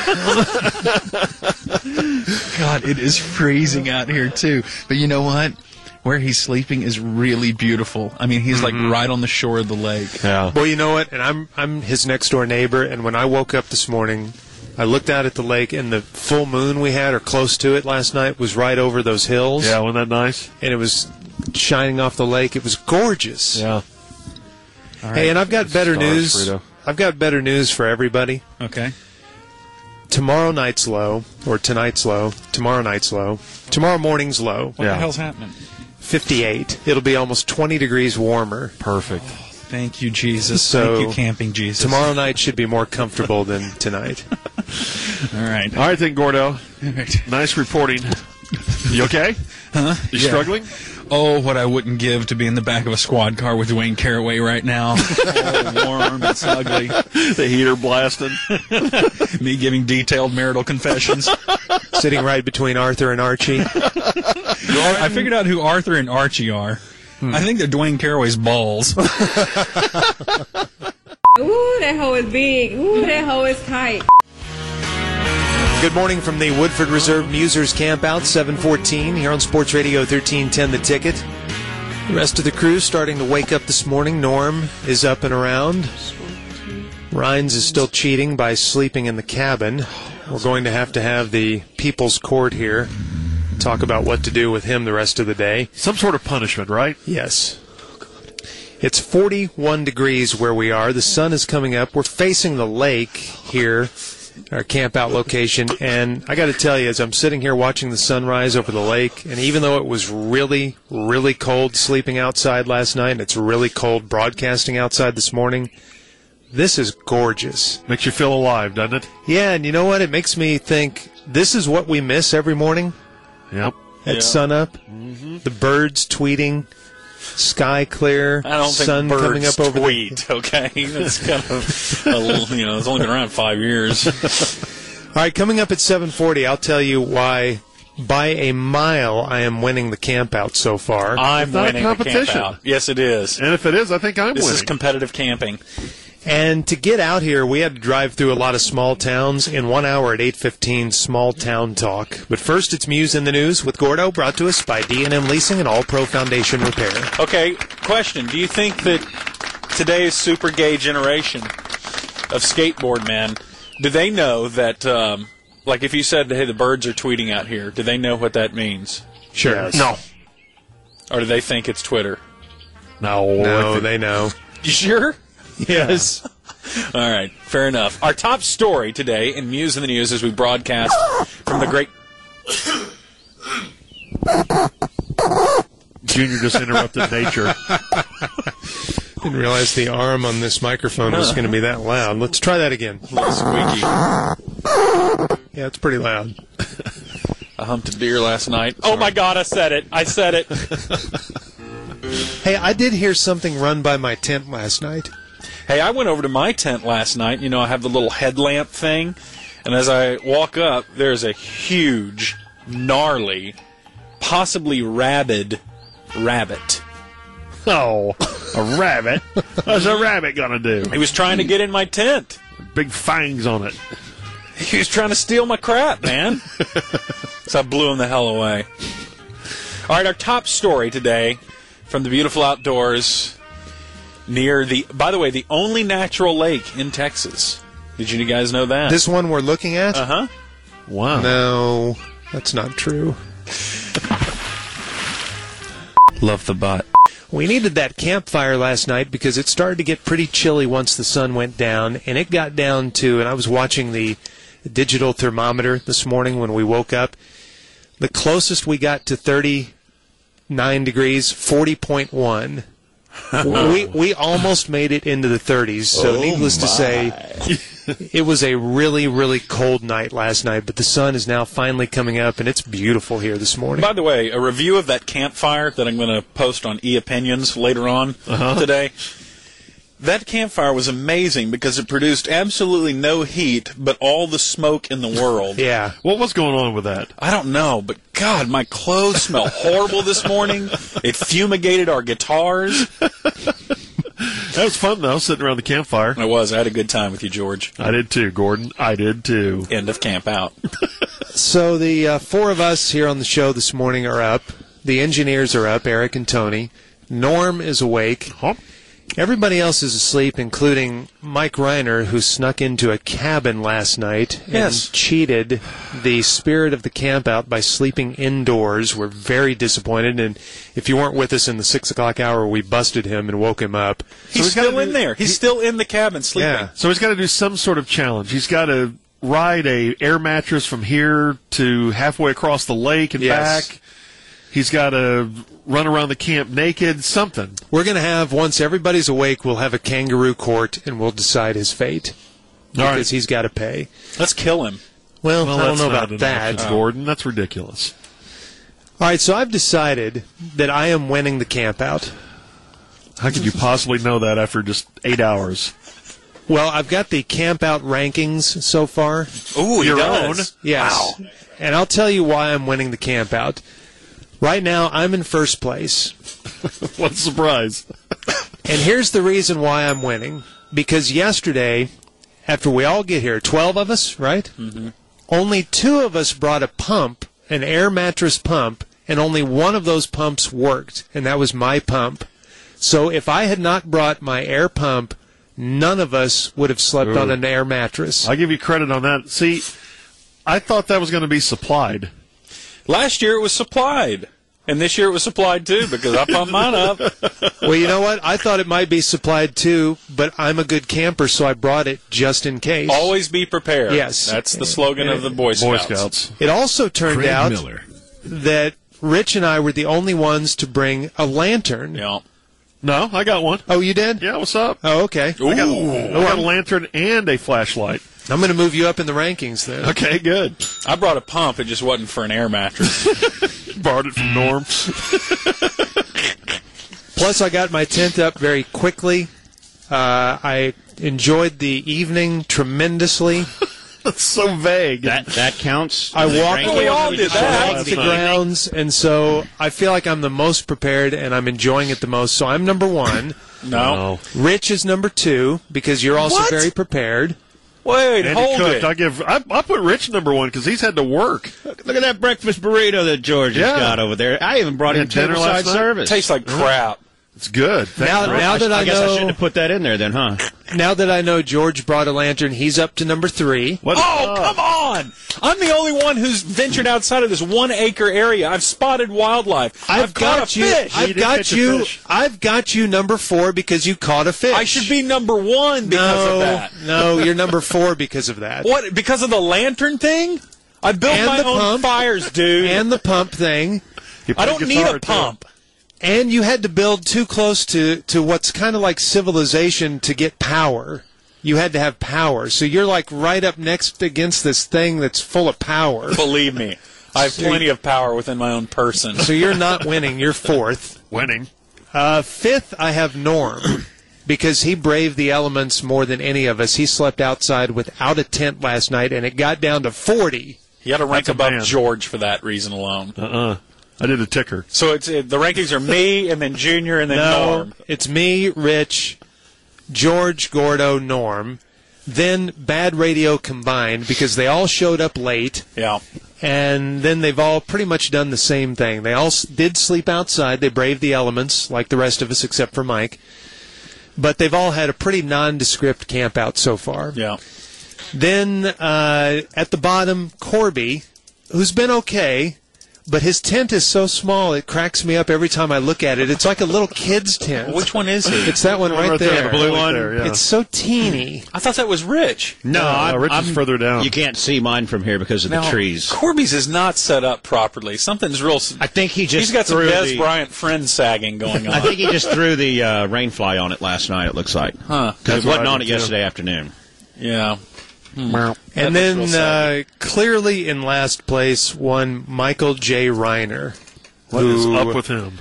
God, it is freezing out here, too. But you know what? Where he's sleeping is really beautiful. I mean, he's like right on the shore of the lake. Yeah. Well, you know what? And I'm his next door neighbor, and when I woke up this morning, I looked out at the lake, and the full moon we had, or close to it last night, was right over those hills. Yeah, wasn't that nice? And it was shining off the lake. It was gorgeous. Yeah. Hey, and I've got better Stars, news. Frito. I've got better news for everybody. Okay. Tomorrow night's low, or tonight's low. Tomorrow night's low. Tomorrow morning's low. What the hell's happening? 58. It'll be almost 20 degrees warmer. Perfect. Thank you, Jesus. So, Thank you, Camping Jesus. Tomorrow night should be more comfortable than tonight. All right. All right, then, Gordo. Nice reporting. You okay? Huh? You struggling? Oh, what I wouldn't give to be in the back of a squad car with Dwayne Caraway right now. Oh, warm and snugly. The heater blasting. Me giving detailed marital confessions. Sitting right between Arthur and Archie. I figured out who Arthur and Archie are. I think they're Dwayne Caraway's balls. Ooh, that hoe is big. Ooh, that hoe is tight. Good morning from the Woodford Reserve Musers Campout, 714, here on Sports Radio 1310 The Ticket. The rest of the crew starting to wake up this morning. Norm is up and around. Rhines is still cheating by sleeping in the cabin. We're going to have the People's Court here talk about what to do with him the rest of the day. Some sort of punishment, right? Yes. It's 41 degrees where we are. The sun is coming up. We're facing the lake here, our camp out location, and I got to tell you, as I'm sitting here watching the sunrise over the lake, and even though it was really, really cold sleeping outside last night, and it's really cold broadcasting outside this morning, This is gorgeous. Makes you feel alive, doesn't it? Yeah, and you know what? It makes me think this is what we miss every morning Yep. at sunup. The birds tweeting, sky clear, I don't sun think coming birds up over tweet, okay? That's kind of, a little, it's only been around 5 years. All right, coming up at 7:40, I'll tell you why, by a mile, I am winning the camp out so far. I'm It's not a winning the camp competition. out. Yes, it is. And if it is, I think I'm This winning. is competitive camping. And to get out here, we had to drive through a lot of small towns. In 1 hour at 8:15, Small Town Talk. But first, it's Muse in the News with Gordo, brought to us by D&M Leasing and All Pro Foundation Repair. Okay, question. Do you think that today's super gay generation of skateboard men, do they know that, like if you said, hey, the birds are tweeting out here, do they know what that means? Sure. Yes. No. Or do they think it's Twitter? No, they know. You sure? Yes. All right, fair enough. Our top story today in Muse in the News as we broadcast from the great... Junior just interrupted nature. Didn't realize the arm on this microphone was going to be that loud. Let's try that again. A little squeaky. Yeah, it's pretty loud. I humped a deer last night. Oh my God, I said it. I said it. Hey, I did hear something run by my tent last night. Hey, I went over to my tent last night. You know, I have the little headlamp thing. And as I walk up, there's a huge, gnarly, possibly rabid rabbit. Oh, a rabbit. What's a rabbit going to do? He was trying to get in my tent. Big fangs on it. He was trying to steal my crap, man. So I blew him the hell away. All right, our top story today from the beautiful outdoors near the, by the way, the only natural lake in Texas. Did you guys know that? This one we're looking at? Uh-huh. Wow. No, that's not true. Love the butt. We needed that campfire last night because it started to get pretty chilly once the sun went down, and it got down to, and I was watching the digital thermometer this morning when we woke up, the closest we got to 39 degrees, 40.1. We almost made it into the 30s, so needless to say, it was a really, really cold night last night, but the sun is now finally coming up, and it's beautiful here this morning. By the way, a review of that campfire that I'm going to post on eOpinions later on today. That campfire was amazing because it produced absolutely no heat, but all the smoke in the world. Yeah. What was going on with that? I don't know, but God, my clothes smell horrible this morning. It fumigated our guitars. That was fun, though, sitting around the campfire. I was. I had a good time with you, George. I did too, Gordon. I did too. End of camp out. So the four of us here on the show this morning are up. The engineers are up, Eric and Tony. Norm is awake. Huh? Everybody else is asleep, including Mike Reiner, who snuck into a cabin last night and cheated the spirit of the camp out by sleeping indoors. We're very disappointed, and if you weren't with us in the 6 o'clock hour, we busted him and woke him up. He's still in there. He's still in the cabin sleeping. Yeah. So he's got to do some sort of challenge. He's got to ride a air mattress from here to halfway across the lake and back. He's got to run around the camp naked, something. We're going to have, once everybody's awake, we'll have a kangaroo court, and we'll decide his fate. Because he's got to pay. Let's kill him. Well, I don't that's know not about an that. option, Gordon. That's ridiculous. All right, so I've decided that I am winning the camp out. How could you possibly know that after just 8 hours? Well, I've got the camp out rankings so far. Ooh, Your own? Yes. Wow. And I'll tell you why I'm winning the camp out. Right now, I'm in first place. What a surprise. And here's the reason why I'm winning. Because yesterday, after we all get here, 12 of us, right? Mm-hmm. Only 2 of us brought a pump, an air mattress pump, and only one of those pumps worked, and that was my pump. So if I had not brought my air pump, none of us would have slept on an air mattress. I'll give you credit on that. See, I thought that was going to be supplied. Last year it was supplied. And this year it was supplied too because I pumped mine up. Well, you know what? I thought it might be supplied too, but I'm a good camper, so I brought it just in case. Always be prepared. Yes. That's the slogan of the Boy Scouts. It also turned Craig out Miller. that Rich and I were the only ones to bring a lantern. Yeah. No, I got one. Oh, you did? Yeah, what's up? Oh, okay. I got a lantern and a flashlight. I'm going to move you up in the rankings then. Okay, good. I brought a pump. It just wasn't for an air mattress. Borrowed it from Norm. Plus, I got my tent up very quickly. I enjoyed the evening tremendously. That's so vague. That counts. I walked We all did that. the grounds, and so I feel like I'm the most prepared, and I'm enjoying it the most. So I'm number one. No. Rich is number two because you're also What? very prepared. Wait, Andy hold cooked. it. I put Rich number one because he's had to work. Look at that breakfast burrito that George has got over there. I even brought him Had dinner tableside last night? service. Tastes like crap. It's good. Now that I guess I know, shouldn't have put that in there then, huh? now that I know George brought a lantern, he's up to number 3. What? Oh, come on! I'm the only one who's ventured outside of this 1 acre area. I've spotted wildlife. I've caught a fish. I've got you number 4 because you caught a fish. I should be number 1 because of that. No, you're number 4 because of that. What? Because of the lantern thing? I built And my the own pump. fires, dude. And the pump thing. I don't need a pump. And you had to build too close to what's kind of like civilization to get power. You had to have power. So you're like right up next against this thing that's full of power. Believe me, I have plenty of power within my own person. So you're not winning. You're 4th. Winning. 5th, I have Norm. Because he braved the elements more than any of us. He slept outside without a tent last night, and it got down to 40. You got to rank That's a above man. George for that reason alone. I did a ticker. So it's the rankings are me, and then Junior, and then Norm. It's me, Rich, George, Gordo, Norm. Then Bad Radio combined because they all showed up late. Yeah. And then they've all pretty much done the same thing. They all did sleep outside. They braved the elements, like the rest of us, except for Mike. But they've all had a pretty nondescript camp out so far. Yeah. Then at the bottom, Corby, who's been okay, but his tent is so small it cracks me up every time I look at it. It's like a little kid's tent. Which one is he? It's that one right there. The blue one. There, yeah. It's so teeny. I thought that was Rich. No, Rich is further down. You can't see mine from here because of the trees. Corby's is not set up properly. Something's real. I think he just He's got some threw Des the- Bryant friend sagging going on. I think he just threw the rainfly on it last night, it looks like. Huh. Because it wasn't what I on it did, too. yesterday afternoon. Yeah. And then clearly in last place, one Michael J. Reiner. What is who up with him?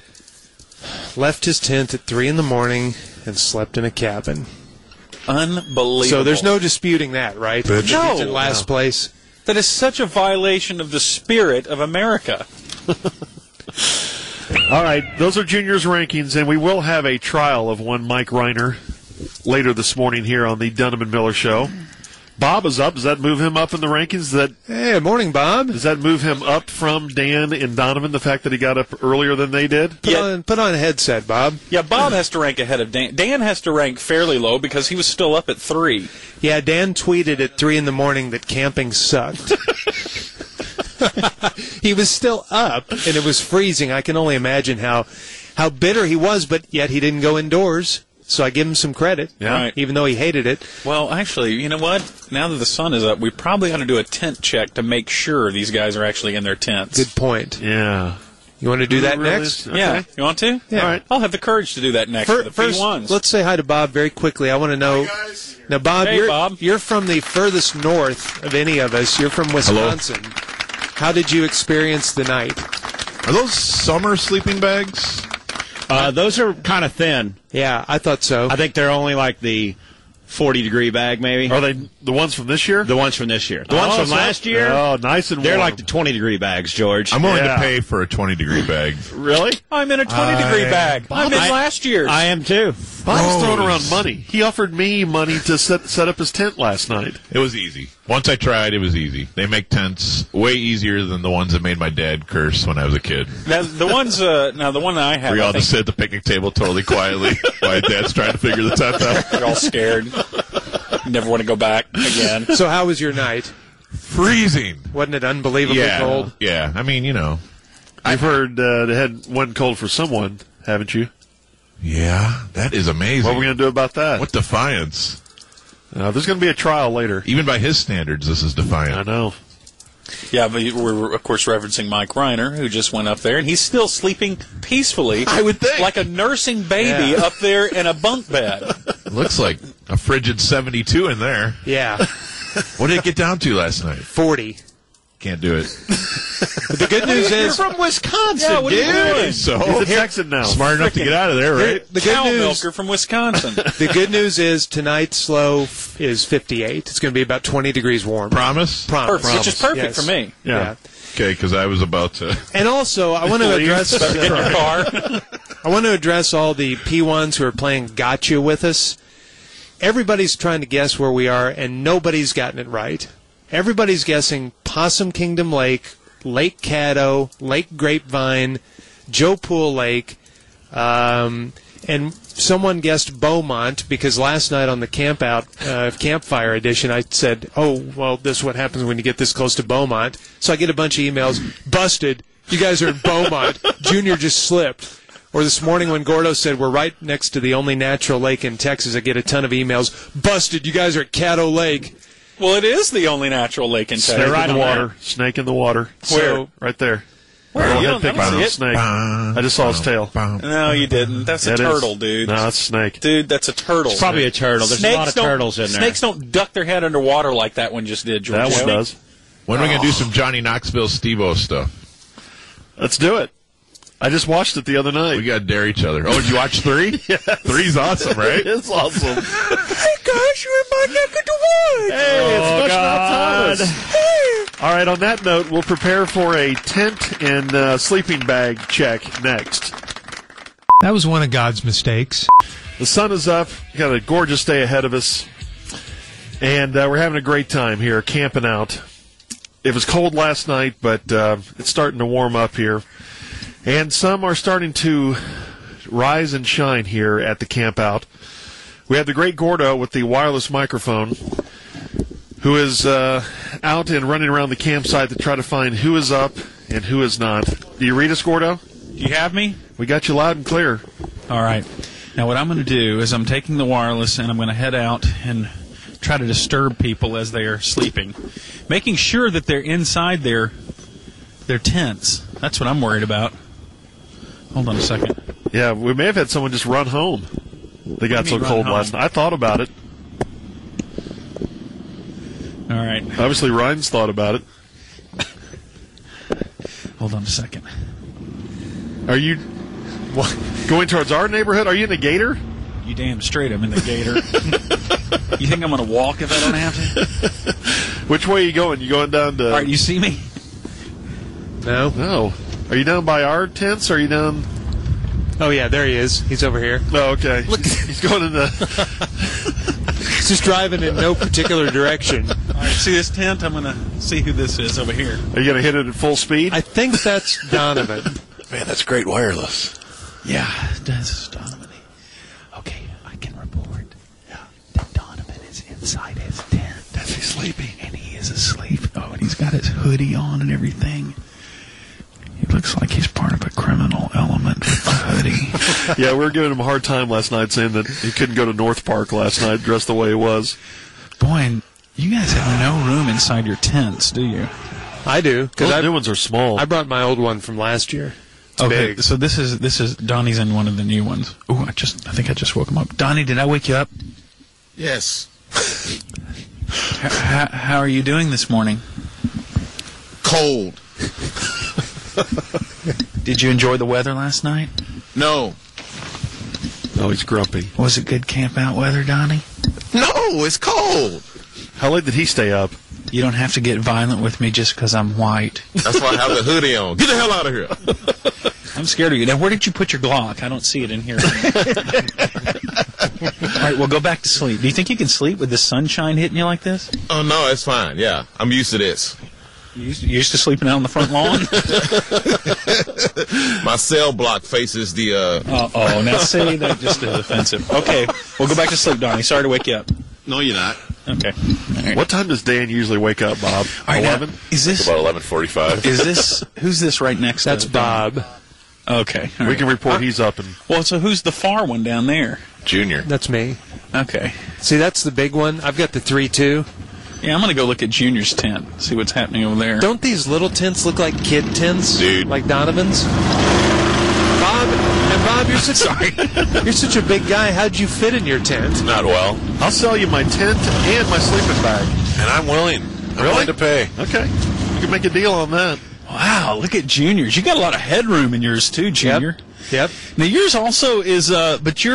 left his tent at 3 in the morning and slept in a cabin. Unbelievable. So there's no disputing that, right? Bitch. That he's No. in last place. That is such a violation of the spirit of America. All right, those are Junior's rankings, and we will have a trial of one Mike Reiner later this morning here on the Dunham and Miller Show. Bob is up. Does that move him up in the rankings? Hey, morning, Bob. Does that move him up from Dan and Donovan, the fact that he got up earlier than they did? Put on a headset, Bob. Yeah, Bob has to rank ahead of Dan. Dan has to rank fairly low because he was still up at 3. Yeah, Dan tweeted at 3 in the morning that camping sucked. He was still up, and it was freezing. I can only imagine how bitter he was, but yet he didn't go indoors. So I give him some credit, Right. even though he hated it. Well, actually, you know what? Now that the sun is up, we probably ought to do a tent check to make sure these guys are actually in their tents. Good point. Yeah. You want to do that Really? next? Okay. Yeah. You want to? Yeah. All right. I'll have the courage to do that next for the First, P1s. let's say hi to Bob very quickly. I want to know. Now, Bob, Hey, Bob. you're from the furthest north of any of us. You're from Wisconsin. How did you experience the night? Are those summer sleeping bags? Those are kind of thin. Yeah, I thought so. I think they're only like the 40-degree bag, maybe. Are they the ones from this year? The ones from this year. The ones from last year, Oh, nice and they're warm. like the 20-degree bags, George. I'm willing Yeah. to pay for a 20-degree bag. Really? I'm in a 20-degree bag. I'm in last year's. I am too. Bob's throwing around money. He offered me money to set up his tent last night. It was easy. Once I tried, it was easy. They make tents way easier than the ones that made my dad curse when I was a kid. Now, the ones, the one I have, We I all just think sit at the picnic table totally quietly while Dad's trying to figure the tent out. they're all scared. Never want to go back again. So how was your night? Freezing. Wasn't it unbelievably cold? Yeah. I mean, you know. I've heard it had one cold for someone, haven't you? Yeah, that is amazing. What are we going to do about that? What defiance? There's going to be a trial later. Even by his standards, this is defiant. I know. Yeah, but we're, of course, referencing Mike Reiner, who just went up there, and he's still sleeping peacefully. I would think. Like a nursing baby up there in a bunk bed. Looks like a frigid 72 in there. Yeah. What did it get down to last night? 40. Can't do it. But the good news You're is, from Wisconsin, Yeah, what are you dude. doing? So He's a Texan now. smart enough to get out of there, right? the good Cow news, milker from Wisconsin. the good news is tonight's low is 58. It's going to be about 20 degrees warm. Promise? Perfect, which is perfect Yes. for me. Yeah. Okay, because I was about to. And also, I want to address In your car. I want to address all the P1s who are playing gotcha with us. Everybody's trying to guess where we are, and nobody's gotten it right. Everybody's guessing Possum Kingdom Lake, Lake Caddo, Lake Grapevine, Joe Pool Lake, and someone guessed Beaumont because last night on the campfire edition I said, oh, well, this is what happens when you get this close to Beaumont. So I get a bunch of emails, busted, you guys are in Beaumont, Junior just slipped. Or this morning when Gordo said we're right next to the only natural lake in Texas, I get a ton of emails, busted, you guys are at Caddo Lake. Well, it is the only natural lake in Texas. Snake in the water. Snake in the water. Where? Right there. Where? You don't Pick see it. snake. I just saw his tail. No, you didn't. That's a That is- turtle, dude. No, that's a snake. Dude, that's a turtle. It's probably a turtle. There's a lot of turtles in there. Snakes don't duck their head underwater like that one just did, George. That one does. When are we going to do some Johnny Knoxville Steve-O stuff? Let's do it. I just watched it the other night. We got to dare each other. Oh, did you watch 3? Yeah. 3's awesome, right? It's awesome. Hey guys, you're in my neck of the woods. Hey, it's Thomas. Hey. All right, on that note, we'll prepare for a tent and sleeping bag check next. That was one of God's mistakes. The sun is up. We've got a gorgeous day ahead of us. And we're having a great time here, camping out. It was cold last night, but it's starting to warm up here. And some are starting to rise and shine here at the camp out. We have the great Gordo with the wireless microphone, who is out and running around the campsite to try to find who is up and who is not. Do you read us, Gordo? Do you have me? We got you loud and clear. All right. Now, what I'm going to do is I'm taking the wireless and I'm going to head out and try to disturb people as they are sleeping, making sure that they're inside their tents. That's what I'm worried about. Hold on a second. Yeah, we may have had someone just run home. They got so cold last night. I thought about it. All right. Obviously, Ryan's thought about it. Hold on a second. Are you going towards our neighborhood? Are you in the Gator? You damn straight I'm in the Gator. You think I'm going to walk if I don't have to? Which way are you going? You going down to... All right, you see me? No. No. Are you down by our tents, or are you down... Oh, yeah, there he is. He's over here. Oh, okay. Look, he's going in the... He's just driving in no particular direction. All right, see this tent? I'm going to see who this is over here. Are you going to hit it at full speed? I think that's Donovan. Man, that's great wireless. Yeah, this is Donovan. Okay, I can report that Donovan is inside his tent. That's he's sleeping. And he is asleep. Oh, and he's got his hoodie on and everything. He looks like he's part of a criminal element with the hoodie. Yeah, we were giving him a hard time last night, saying that he couldn't go to North Park last night dressed the way he was. Boy, and you guys have no room inside your tents, do you? I do. Those new ones are small. I brought my old one from last year. It's Okay, big. so this is Donnie's in one of the new ones. Ooh, I think I just woke him up. Donnie, did I wake you up? Yes. How are you doing this morning? Cold. Did you enjoy the weather last night? No. Oh, he's grumpy. Was it good camp out weather, Donnie? No, it's cold. How late did he stay up? You don't have to get violent with me just because I'm white. That's why I have the hoodie on. Get the hell out of here. I'm scared of you. Now, where did you put your Glock? I don't see it in here. All right, well, go back to sleep. Do you think you can sleep with the sunshine hitting you like this? Oh, no, it's fine. Yeah, I'm used to this. You used to sleeping out on the front lawn? My cell block faces the... Uh-oh, now see, that just is offensive. Okay, we'll go back to sleep, Donnie. Sorry to wake you up. No, you're not. Okay. All right. What time does Dan usually wake up, Bob? All right, 11? now, is this... About 11:45. Is this... Who's this right next That's to Bob. Okay. all We right. can report he's up. And Well, so who's the far one down there? Junior. That's me. Okay. See, that's the big one. I've got the 3-2. Yeah, I'm going to go look at Junior's tent, see what's happening over there. Don't these little tents look like kid tents? Dude. Like Donovan's? Bob, you're such a big guy. How'd you fit in your tent? Not well. I'll sell you my tent and my sleeping bag. And I'm willing. I'm willing to pay. Okay. You can make a deal on that. Wow, look at Junior's. You got a lot of headroom in yours, too, Junior. Yep. Now, yours also is, but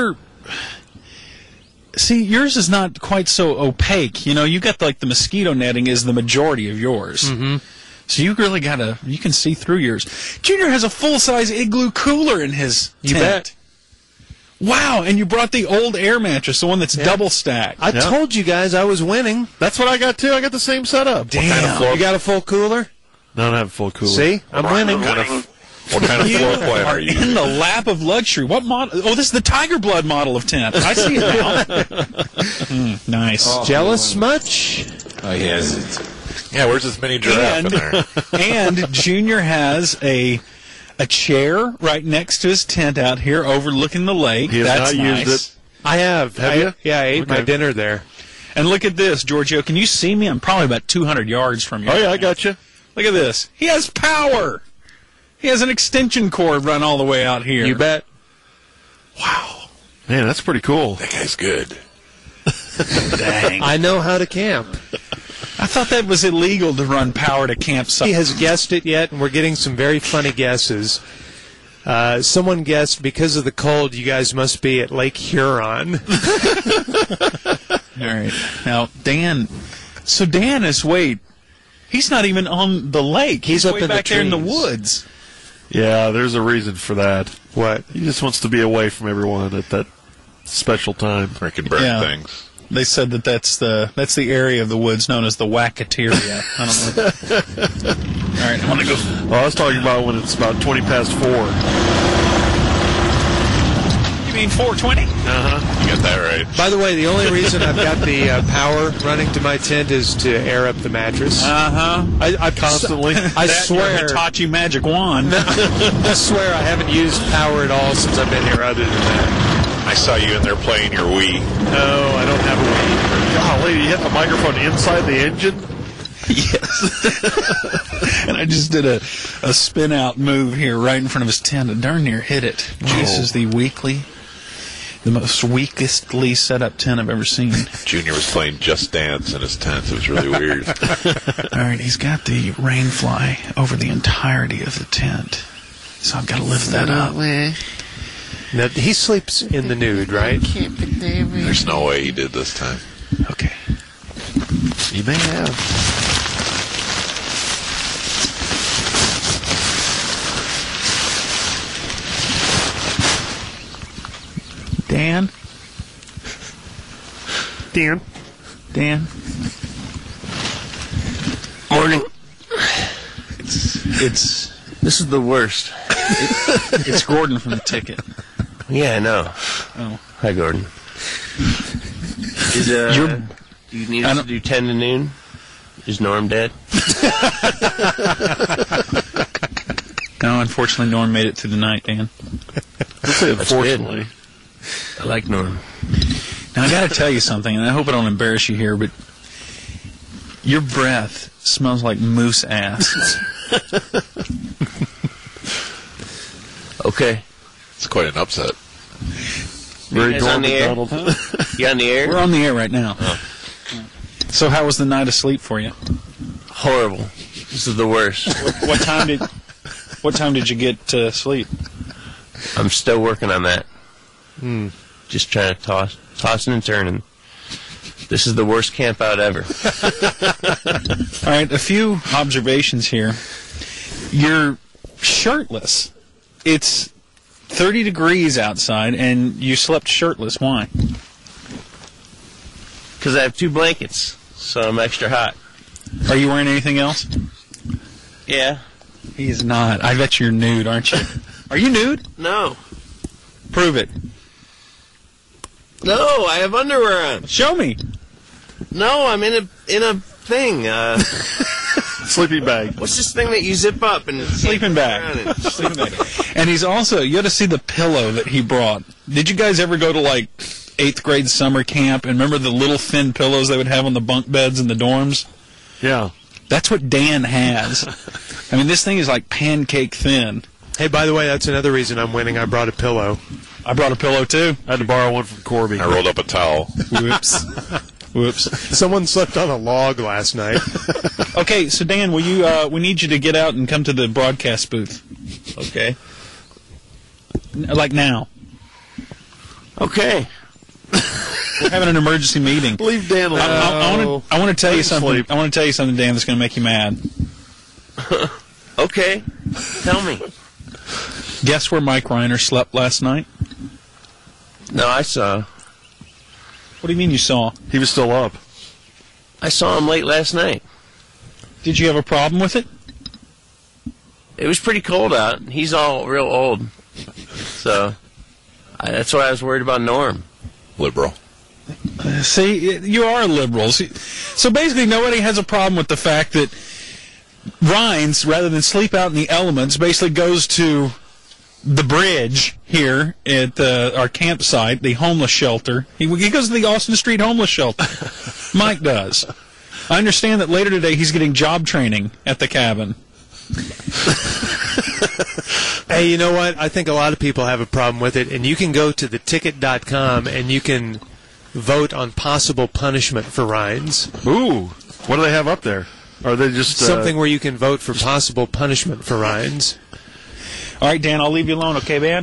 see, yours is not quite so opaque. You know, you got like the mosquito netting is the majority of yours. Mm-hmm. So you really you can see through yours. Junior has a full-size igloo cooler in his tent. You bet. Wow, and you brought the old air mattress, the one that's double stacked. I told you guys I was winning. That's what I got, too. I got the same setup. Damn. What kind of floor? You got a full cooler? No, I don't have a full cooler. See? I'm winning. What kind of floor plan are you? In the lap of luxury. What model? Oh, this is the Tiger Blood model of tent. I see it now. Nice. Jealous much? Oh, yes. Yeah, where's this mini giraffe in there? And Junior has a chair right next to his tent out here overlooking the lake. He has That's not nice. used it. I have. Have you? Yeah, I ate my dinner there. And look at this, Giorgio. Can you see me? I'm probably about 200 yards from you. Oh, yeah, I got you. Look at this. He has power. He has an extension cord run all the way out here. You bet. Wow. Man, that's pretty cool. That guy's good. Dang. I know how to camp. I thought that was illegal to run power to campsites. He has guessed it yet, and we're getting some very funny guesses. Someone guessed because of the cold, you guys must be at Lake Huron. All right. Now, Dan. So Dan is, he's not even on the lake. He's up way in the back there in the trees. woods. Yeah, there's a reason for that. What? He just wants to be away from everyone at that special time. Freaking burn Yeah. things. They said that's the area of the woods known as the Wackateria. I don't know. All right, I want to go. Well, I was talking about when it's about 20 past 4. You mean 4:20? Uh-huh. You got that right. By the way, the only reason I've got the power running to my tent is to air up the mattress. Uh-huh. I Constantly. I swear. Your Hitachi magic wand. I swear I haven't used power at all since I've been here other than that. I saw you in there playing your Wii. No, I don't have a Wii. Golly, you hit the microphone inside the engine? Yes. And I just did a spin out move here right in front of his tent and darn near hit it. This is the most weakestly set up tent I've ever seen. Junior was playing Just Dance in his tent. It was really weird. All right, he's got the rain fly over the entirety of the tent. So I've got to lift that up. Now, he sleeps in the nude, right? There's no way he did this time. Okay. You may have. Dan? Dan? Morning. It's This is the worst. it's Gordon from the ticket. Yeah, I know. Oh. Hi, Gordon. Is do you need us to do 10 to noon? Is Norm dead? No, unfortunately, Norm made it through the night, Dan. Let's say unfortunately. I like Norm. Now, I got to tell you something, and I hope I don't embarrass you here, but your breath smells like moose ass. Okay. It's quite an upset. Very You guys on the air? Donald. You on the air? We're on the air right now. So how was the night of sleep for you? Horrible. This is the worst. What time did you get to sleep? I'm still working on that. Just trying to tossing and turning. This is the worst camp out ever. All right, a few observations here. You're shirtless. It's 30 degrees outside, and you slept shirtless. Why? Because I have 2 blankets, so I'm extra hot. Are you wearing anything else? Yeah. He's not. I bet you're nude, aren't you? Are you nude? No. Prove it. No, I have underwear on. Show me. No, I'm in a thing. Sleeping bag. What's this thing that you zip up and Sleeping bag. Sleeping bag. And he's also, you got to see the pillow that he brought. Did you guys ever go to, like, 8th grade summer camp, and remember the little thin pillows they would have on the bunk beds in the dorms? Yeah. That's what Dan has. I mean, this thing is like pancake thin. Hey, by the way, that's another reason I'm winning. I brought a pillow. I brought a pillow, too. I had to borrow one from Corby. I rolled up a towel. Whoops. Whoops. Someone slept on a log last night. Okay, so Dan, will you? We need you to get out and come to the broadcast booth. Okay. Like now. Okay. We're having an emergency meeting. Leave Dan alone. I want to tell you something. Sleep. I want to tell you something, Dan, that's going to make you mad. Okay. Tell me. Guess where Mike Reiner slept last night? No, I saw. What do you mean you saw? He was still up. I saw him late last night. Did you have a problem with it? It was pretty cold out. He's all real old. So, that's why I was worried about Norm. Liberal. See, you are liberals. So basically nobody has a problem with the fact that Rhines, rather than sleep out in the elements, basically goes to the bridge here at our campsite, the homeless shelter. He goes to the Austin Street homeless shelter. Mike does. I understand that later today he's getting job training at the cabin. Hey, you know what? I think a lot of people have a problem with it, and you can go to theticket.com and you can vote on possible punishment for Rhines. Ooh, what do they have up there? Are they just something where you can vote for possible punishment for Rhines? All right, Dan, I'll leave you alone, okay, man?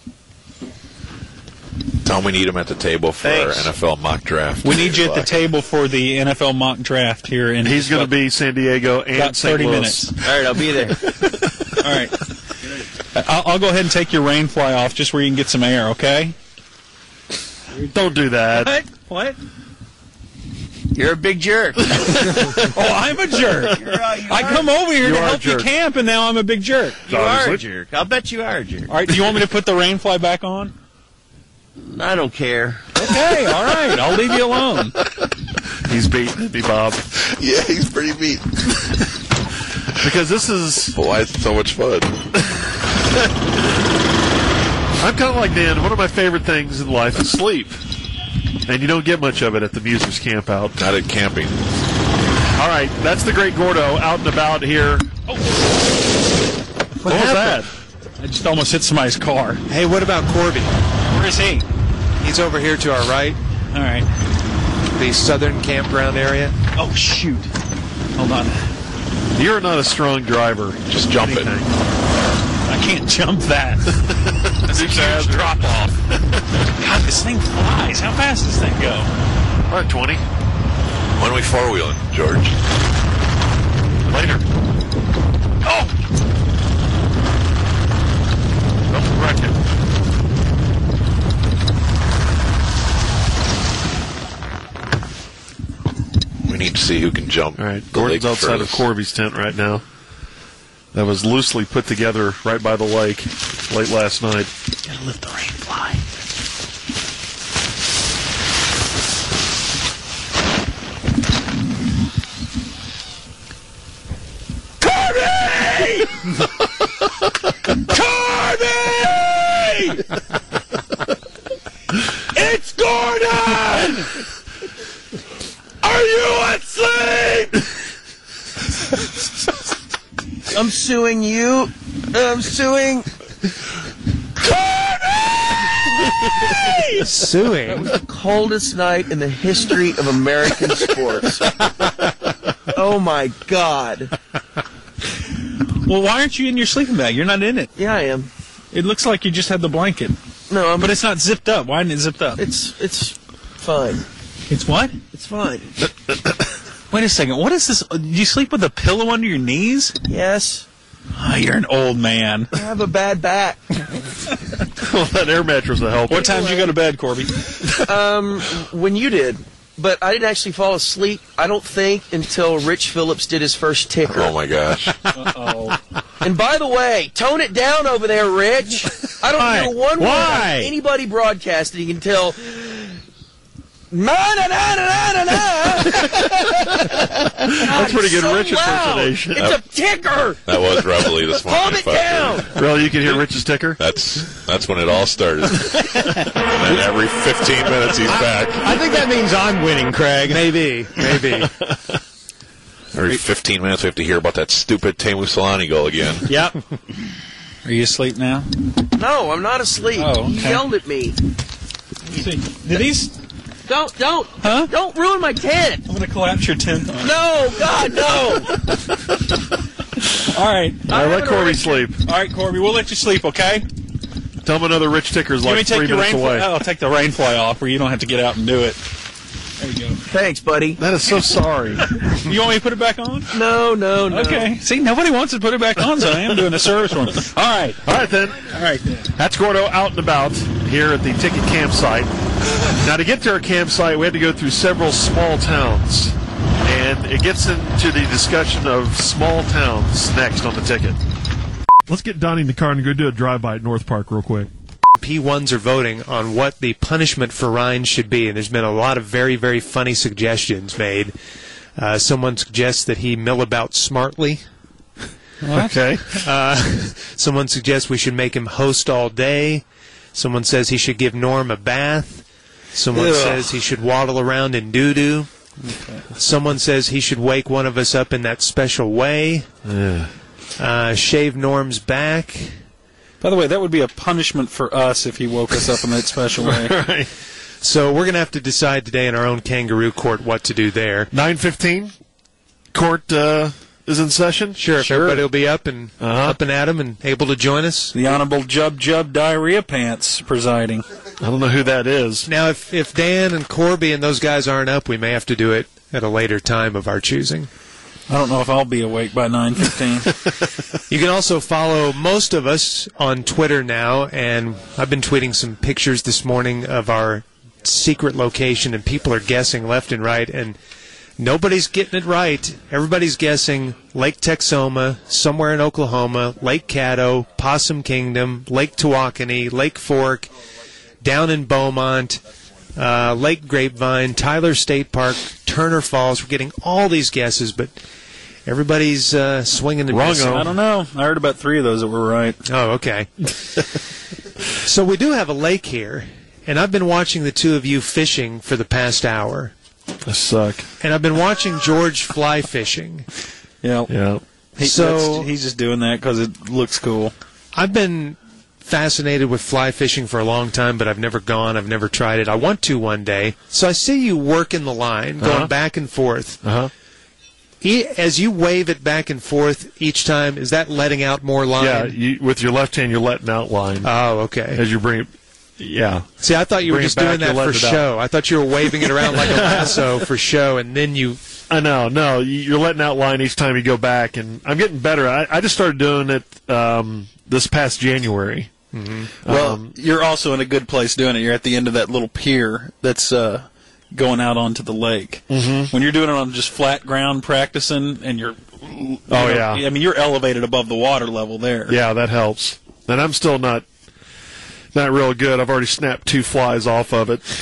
Tell him we need him at the table for our NFL mock draft. We need you at the table for the NFL mock draft here. In He's going to be San Diego and about St. 30 Louis. minutes. All right, I'll be there. All right. I'll go ahead and take your rain fly off just where you can get some air, okay? Don't do that. What? You're a big jerk. Oh, I'm a jerk. I come over here to help you camp, and now I'm a big jerk. You are a jerk. I'll bet you are a jerk. All right, do you want me to put the rain fly back on? I don't care. Okay, all right. I'll leave you alone. He's beaten, isn't he, Bob? Yeah, he's pretty beat. Because this is... Why it's so much fun? I'm kind of like Dan. One of my favorite things in life is sleep. And you don't get much of it at the Musers Camp Out. Not at camping. All right, that's the Great Gordo out and about here. Oh. What was that? I just almost hit somebody's car. Hey, what about Corby? Where is he? He's over here to our right. All right. The southern campground area. Oh, shoot. Hold on. You're not a strong driver. Just jump it. I can't jump that. That's a huge drop off. God, this thing flies. How fast does that go? About 20. When are we four-wheeling, George? Later. Oh! Don't wreck it. We need to see who can jump. All right, Gordon's outside of Corby's tent right now. That was loosely put together right by the lake late last night. Gotta lift the rain fly. Corby! It's Gordon! Are you asleep? I'm suing you. I'm suing. Corby! Suing? That was the coldest night in the history of American sports. Oh, my God. Well, why aren't you in your sleeping bag? You're not in it. Yeah, I am. It looks like you just had the blanket. No, but it's not zipped up. Why isn't it zipped up? It's fine. It's what? It's fine. Wait a second. What is this? Do you sleep with a pillow under your knees? Yes. Oh, you're an old man. I have a bad back. Well, that air mattress will help. What time did you go to bed, Corby? When you did. But I didn't actually fall asleep, I don't think, until Rich Phillips did his first ticker. Oh, my gosh. Uh-oh. And by the way, tone it down over there, Rich. I don't hear one word of anybody broadcasting until That's pretty good Rich impersonation. It's a ticker. That was rubbly this morning. Calm it down. Really, you can hear Rich's ticker? That's when it all started. And then every 15 minutes he's back. I think that means I'm winning, Craig. Maybe. Every 15 minutes we have to hear about that stupid Teemu Solani goal again. Yep. Are you asleep now? No, I'm not asleep. Oh, okay. He yelled at me. Did these? Don't, Huh? don't ruin my tent. I'm going to collapse your tent on. No, God, no. All right. All right, let Corby sleep. All right, Corby, we'll let you sleep, okay? Tell him another Rich ticker's Let me like take 3 your minutes away. I'll take the rain fly off where you don't have to get out and do it. There you go. Thanks, buddy. That is so sorry. You want me to put it back on? No. Okay. See, nobody wants to put it back on, so I am doing a service for him. All right. All right, then. That's Gordo out and about here at the ticket campsite. Now, to get to our campsite, we had to go through several small towns. And it gets into the discussion of small towns next on the ticket. Let's get Donnie in the car and go do a drive-by at North Park real quick. P1s are voting on what the punishment for Ryan should be, and there's been a lot of very, very funny suggestions made. Someone suggests that he mill about smartly. What? Okay. Someone suggests we should make him host all day. Someone says he should give Norm a bath. Someone says he should waddle around in doo-doo. Okay. Someone says he should wake one of us up in that special way. Shave Norm's back. By the way, that would be a punishment for us if he woke us up in that special way. Right. So we're going to have to decide today in our own kangaroo court what to do there. 9:15. Court is in session. Sure. If everybody will be up and at 'em and able to join us. The Honorable Jub Diarrhea Pants presiding. I don't know who that is. Now, if Dan and Corby and those guys aren't up, we may have to do it at a later time of our choosing. I don't know if I'll be awake by 9:15. You can also follow most of us on Twitter now, and I've been tweeting some pictures this morning of our secret location, and people are guessing left and right, and nobody's getting it right. Everybody's guessing Lake Texoma, somewhere in Oklahoma, Lake Caddo, Possum Kingdom, Lake Tawakoni, Lake Fork, down in Beaumont, Lake Grapevine, Tyler State Park, Turner Falls. We're getting all these guesses, but everybody's swinging and missing. I don't know. I heard about 3 of those that were right. Oh, okay. So we do have a lake here, and I've been watching the two of you fishing for the past hour. I suck. And I've been watching George fly fishing. Yeah. He's just doing that because it looks cool. I've been fascinated with fly fishing for a long time, but I've never gone. I've never tried it. I want to one day. So I see you working the line, going back and forth. As you wave it back and forth each time, is that letting out more line? Yeah, with your left hand, you're letting out line. Oh, okay. As you bring it, yeah. See, I thought you were just doing that for show. I thought you were waving it around like a lasso for show, and then you... I know, no, you're letting out line each time you go back, and I'm getting better. I just started doing it this past January. Mm-hmm. Well, you're also in a good place doing it. You're at the end of that little pier that's going out onto the lake. Mm-hmm. When you're doing it on just flat ground practicing, and you're... yeah. I mean, you're elevated above the water level there. Yeah, that helps. And I'm still not real good. I've already snapped 2 flies off of it.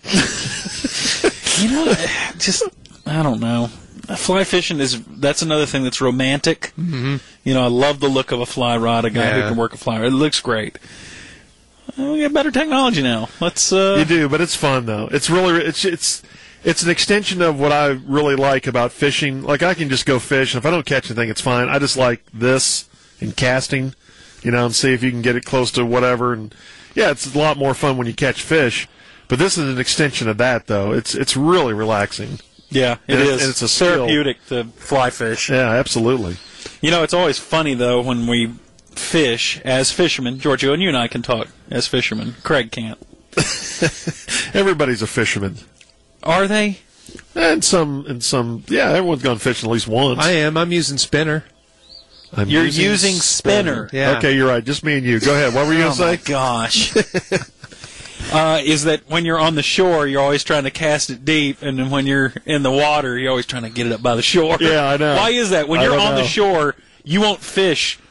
I don't know. Fly fishing that's another thing that's romantic. Mm-hmm. I love the look of a fly rod, a guy who can work a fly rod. It looks great. We got better technology now. Let's. You do, but it's fun though. It's really it's an extension of what I really like about fishing. Like I can just go fish, and if I don't catch anything, it's fine. I just like this and casting, and see if you can get it close to whatever. And yeah, it's a lot more fun when you catch fish. But this is an extension of that, though. It's really relaxing. Yeah, it is. And it's a therapeutic to fly fish. Yeah, absolutely. It's always funny, though, when we fish as fishermen. Giorgio, and you and I can talk as fishermen. Craig can't. Everybody's a fisherman. Are they? And some, yeah, everyone's gone fishing at least once. I am. I'm using spinner. You're using spinner. Yeah. Okay, you're right. Just me and you. Go ahead. What were you going to say? Oh, my gosh. Is that when you're on the shore, you're always trying to cast it deep, and then when you're in the water, you're always trying to get it up by the shore. Yeah, I know. Why is that? When you're on the shore, you won't fish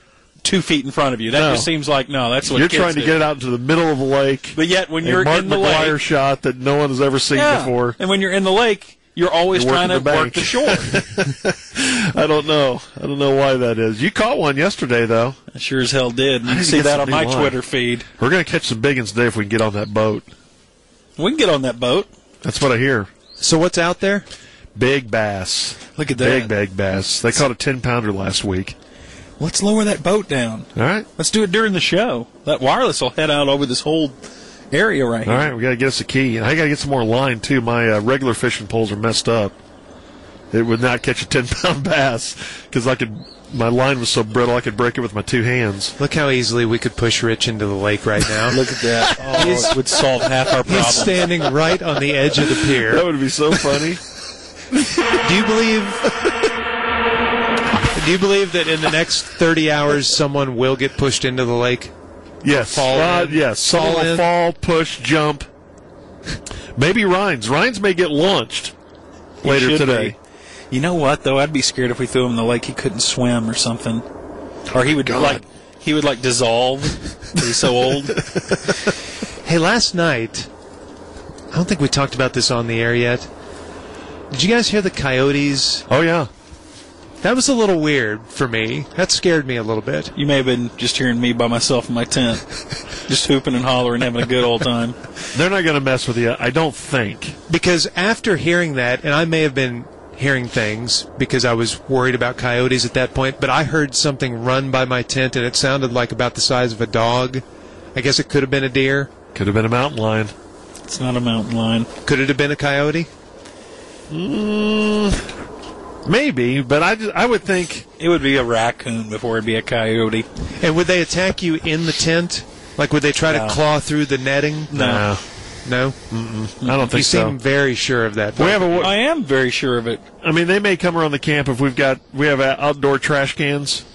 2 feet in front of you. That just seems like, no, that's what you're kids trying to do. get it out into the middle of the lake. But yet, when you're Mark in the McGuire lake, shot that no one has ever seen before. And when you're in the lake, you're always trying to work the shore. I don't know. I don't know why that is. You caught one yesterday, though. I sure as hell did. You I need can to see get that some on new my line. Twitter feed. We're going to catch some big ones today if we can get on that boat. We can get on that boat. That's what I hear. So what's out there? Big bass. Look at that. Big bass. They caught a 10-pounder last week. Let's lower that boat down. All right. Let's do it during the show. That wireless will head out over this whole area right here. All right, we got to get us a key. And I got to get some more line, too. My regular fishing poles are messed up. It would not catch a 10-pound bass because my line was so brittle I could break it with my 2 hands. Look how easily we could push Rich into the lake right now. Look at that. Oh, it would solve half our problem. He's standing right on the edge of the pier. That would be so funny. Do you believe that in the next 30 hours someone will get pushed into the lake? Yes. Yes. Someone will fall, push, jump. Maybe Rhines. Rhines may get launched later today. Be. You know what, though? I'd be scared if we threw him in the lake he couldn't swim or something. Or he would dissolve. He's so old. Hey, last night, I don't think we talked about this on the air yet. Did you guys hear the coyotes? Oh, yeah. That was a little weird for me. That scared me a little bit. You may have been just hearing me by myself in my tent. Just hooping and hollering, having a good old time. They're not going to mess with you, I don't think. Because after hearing that, and I may have been hearing things because I was worried about coyotes at that point, but I heard something run by my tent, and it sounded like about the size of a dog. I guess it could have been a deer. Could have been a mountain lion. It's not a mountain lion. Could it have been a coyote? Maybe, but I would think it would be a raccoon before it'd be a coyote. And would they attack you in the tent? Like, would they try to claw through the netting? No. No? Mm-mm. I don't think you so. You seem very sure of that. I am very sure of it. I mean, they may come around the camp if we have outdoor trash cans.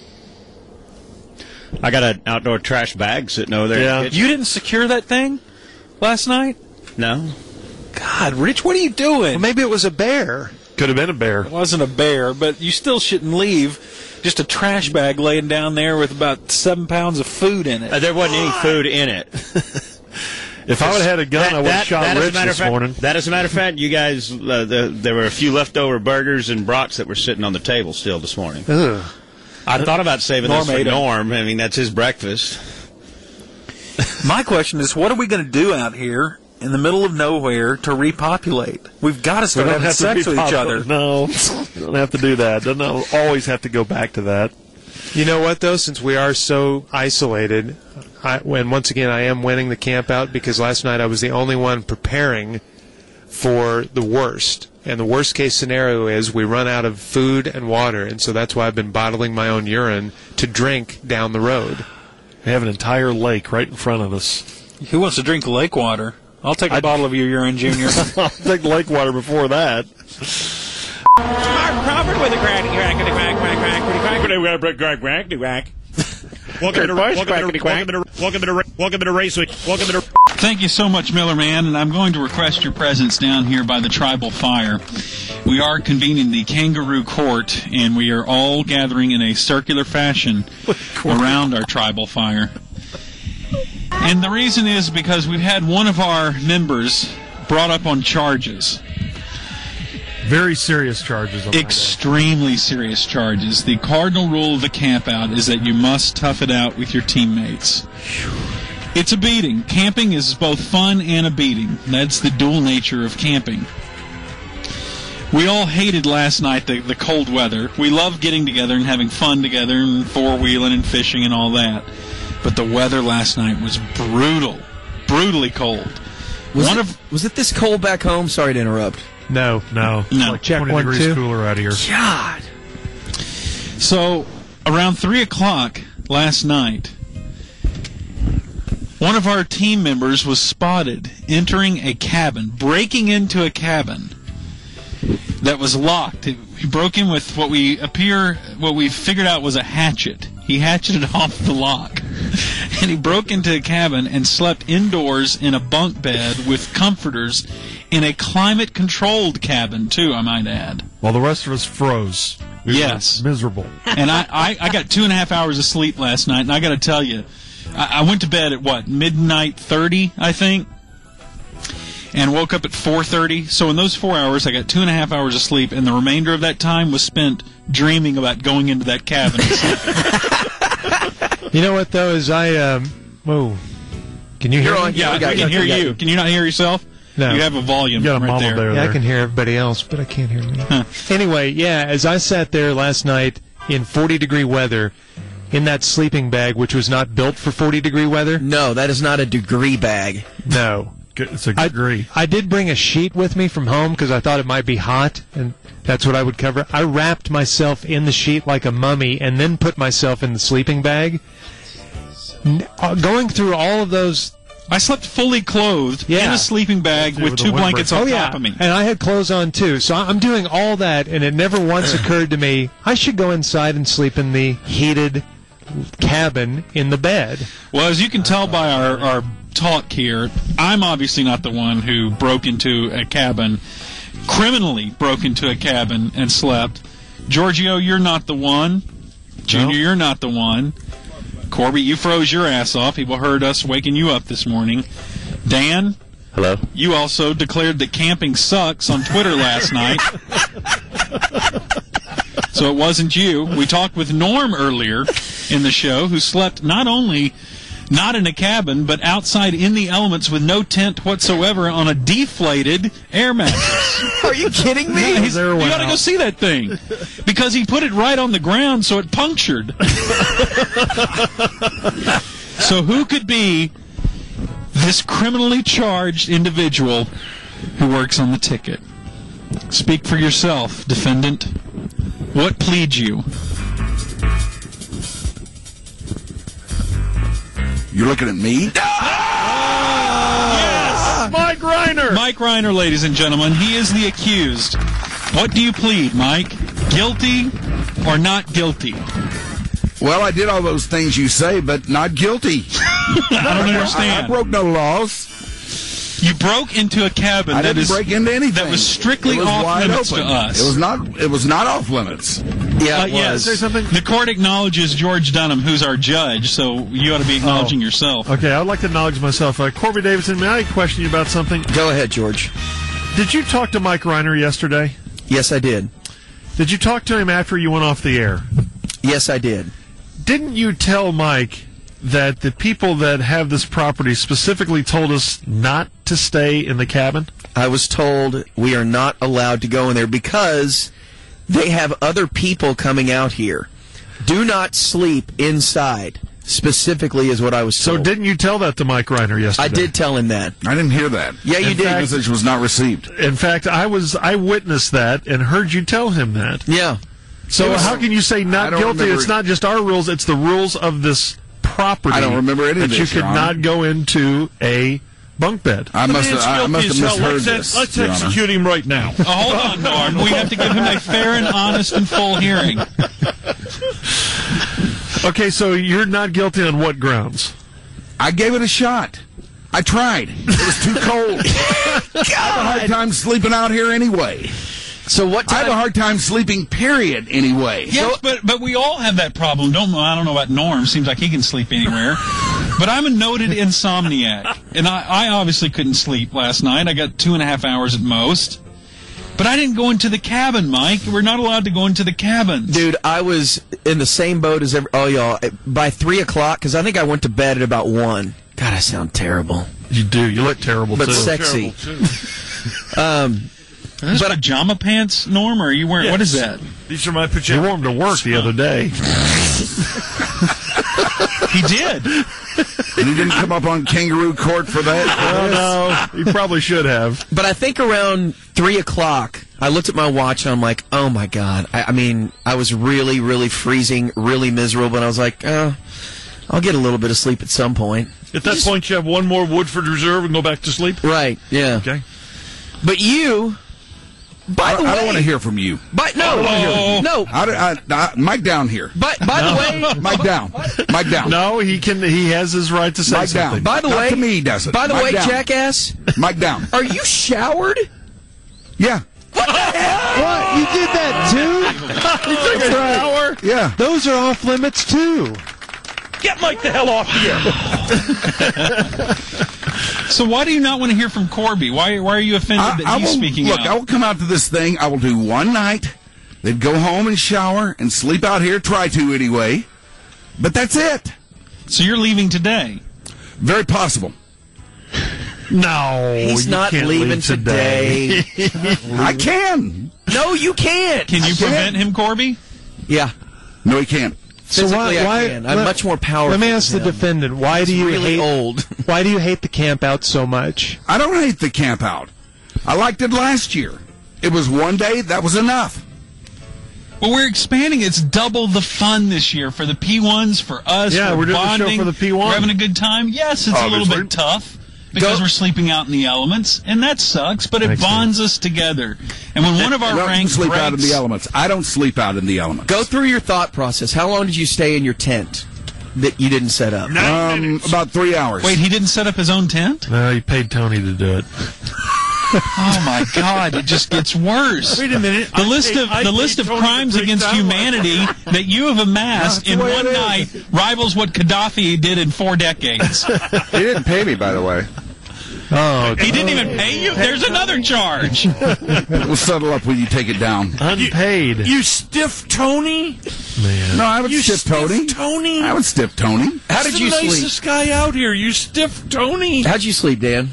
I got an outdoor trash bag sitting over there. Yeah. You didn't secure that thing last night? No. God, Rich, what are you doing? Well, maybe it was a bear. Could have been a bear. It wasn't a bear, but you still shouldn't leave just a trash bag laying down there with about 7 pounds of food in it. There wasn't any food in it. If I would have had a gun, I would have shot Rich this morning. That, as a matter of fact, you guys, there were a few leftover burgers and brats that were sitting on the table still this morning. Ugh. I thought about saving this for ate 'em. Norm. I mean, that's his breakfast. My question is, what are we going to do out here in the middle of nowhere to repopulate? We've got to start having sex with each other. No, you don't have to do that. Don't always have to go back to that. You know what, though? Since we are so isolated, once again I am winning the camp out because last night I was the only one preparing for the worst. And the worst case scenario is we run out of food and water, and so that's why I've been bottling my own urine to drink down the road. We have an entire lake right in front of us. Who wants to drink lake water? I'll take a bottle of your urine, Junior. I'll take lake water before that. Mark Crawford with a crack. Welcome to the race week. Thank you so much, Miller Man, and I'm going to request your presence down here by the tribal fire. We are convening the kangaroo court, and we are all gathering in a circular fashion around our tribal fire. And the reason is because we've had one of our members brought up on charges. Very serious charges. Extremely serious charges. The cardinal rule of the camp out is that you must tough it out with your teammates. It's a beating. Camping is both fun and a beating. That's the dual nature of camping. We all hated last night the cold weather. We loved getting together and having fun together and four-wheeling and fishing and all that. But the weather last night was brutal. Brutally cold. Was it this cold back home? Sorry to interrupt. No. It's like Check 20 1, degrees 2. cooler out here. God. So, around 3 o'clock last night, one of our team members was spotted entering a cabin, breaking into a cabin that was locked. He broke in with what we figured out was a hatchet. He hatcheted off the lock. And he broke into a cabin and slept indoors in a bunk bed with comforters in a climate-controlled cabin, too, I might add. While the rest of us froze. Yes. Miserable. And I got 2.5 hours of sleep last night, and I got to tell you, I went to bed at, midnight 30, I think, and woke up at 4:30. So in those 4 hours, I got 2.5 hours of sleep, and the remainder of that time was spent dreaming about going into that cabin. You know what, though, is whoa. Can you hear me? Yeah, I can hear you. Can you not hear yourself? No. You have a volume right there. Yeah, I can hear everybody else, but I can't hear me. Anyway, yeah, as I sat there last night in 40-degree weather in that sleeping bag, which was not built for 40-degree weather. No, that is not a degree bag. No. It's a degree. I did bring a sheet with me from home because I thought it might be hot, and that's what I would cover. I wrapped myself in the sheet like a mummy and then put myself in the sleeping bag. Going through all of those... I slept fully clothed in a sleeping bag with 2 blankets on top of me. And I had clothes on, too. So I'm doing all that, and it never once occurred to me, I should go inside and sleep in the heated cabin in the bed. Well, as you can tell by our talk here, I'm obviously not the one who broke into a cabin, criminally broke into a cabin and slept. Giorgio, you're not the one. Junior, you're not the one. Corby, you froze your ass off. People heard us waking you up this morning. Dan? Hello? You also declared that camping sucks on Twitter last night. So it wasn't you. We talked with Norm earlier in the show, who slept not only not in a cabin, but outside in the elements with no tent whatsoever on a deflated air mattress. Are you kidding me? You gotta go see that thing. Because he put it right on the ground, so it punctured. So who could be this criminally charged individual who works on the ticket? Speak for yourself, defendant. What plead you? You're looking at me? Yes! Mike Reiner! Mike Reiner, ladies and gentlemen. He is the accused. What do you plead, Mike? Guilty or not guilty? Well, I did all those things you say, but not guilty. I don't understand. I broke no laws. You broke into a cabin I didn't break into anything. that was strictly It was off wide limits open. to us. It was not off limits. Yeah, it yes. was. The court acknowledges George Dunham, who's our judge, so you ought to be acknowledging yourself. Okay, I'd like to acknowledge myself. Corby Davidson, may I question you about something? Go ahead, George. Did you talk to Mike Reiner yesterday? Yes, I did. Did you talk to him after you went off the air? Yes, I did. Didn't you tell Mike that the people that have this property specifically told us not to stay in the cabin? I was told we are not allowed to go in there because they have other people coming out here. Do not sleep inside, specifically is what I was told. So didn't you tell that to Mike Reiner yesterday? I did tell him that. I didn't hear that. Yeah, you did. The message was not received. In fact, I witnessed that and heard you tell him that. Yeah. So how can you say not guilty? remember It's not just our rules, it's the rules of this property. I don't remember any of that this, you could Your Honor. not go into a bunk bed. I must have misheard this. Let's Your Honor. execute him right now. Hold on, Norm. We have to give him a fair and honest and full hearing. Okay, so you're not guilty on what grounds? I gave it a shot. I tried. It was too cold. I have a hard time sleeping out here anyway. So what time? I have a hard time sleeping, period, anyway. Yes, but we all have that problem. I don't know about Norm. Seems like he can sleep anywhere. But I'm a noted insomniac, and I obviously couldn't sleep last night. I got 2.5 hours at most. But I didn't go into the cabin, Mike. We're not allowed to go into the cabin. Dude, I was in the same boat as all y'all. By 3 o'clock, because I think I went to bed at about 1. God, I sound terrible. You do. You look terrible, but too. sexy. Are those pajama pants, Norm, or are you wearing... Yes. What is that? These are my pajamas. You wore them to work the other day. He did. And he didn't come up on kangaroo court for that? No, he probably should have. But I think around 3 o'clock, I looked at my watch and I'm like, oh my God. I mean, I was really, really freezing, really miserable, and I was like, I'll get a little bit of sleep at some point. At that point, you have one more Woodford Reserve and go back to sleep? Right, yeah. Okay. But you... By the way, I don't want to hear from you. No. Mike down here. By the way, Mike down. Mike down. No, he can. He has his right to say Mike something. down. By the Not way, to me, he doesn't. By the Mike way, down. jackass. Mike down. Are you showered? Yeah. What? You did that too? You took a shower? Yeah. Those are off limits too. Get Mike the hell off here. So why do you not want to hear from Corby? Why are you offended that he's speaking look, out? I will come out to this thing. I will do one night, then go home and shower and sleep out here. Try to anyway. But that's it. So you're leaving today? Very possible. No, He's you not can't leaving leave today. I can. No, you can't. Can you prevent him, Corby? Yeah. No, he can't. Physically, I can. I'm much more powerful. Let me ask the defendant: Why do you really hate? Old. Why do you hate the camp out so much? I don't hate the camp out. I liked it last year. It was one day. That was enough. Well, we're expanding. It's double the fun this year for the P1s, for us. Yeah, for we're doing the show bonding. for the P1. We're having a good time. Yes, it's a little Obviously. bit tough because we're sleeping out in the elements, and that sucks, but it bonds us together. And when one of our I don't ranks sleep out in breaks, the elements. I don't sleep out in the elements. Go through your thought process. How long did you stay in your tent that you didn't set up? About 3 hours. Wait, he didn't set up his own tent? No, you paid Tony to do it. Oh my God! It just gets worse. Wait a minute. The list of crimes against humanity that you have amassed in one night rivals what Gaddafi did in 4 decades. He didn't pay me, by the way. Oh, He didn't even pay you. There's another charge. We'll settle up when you take it down. Unpaid. You stiff Tony? Man. No, I would You stiff Tony. Tony? I would stiff Tony. How did you the sleep? nicest guy out here. You stiff Tony. How'd you sleep, Dan?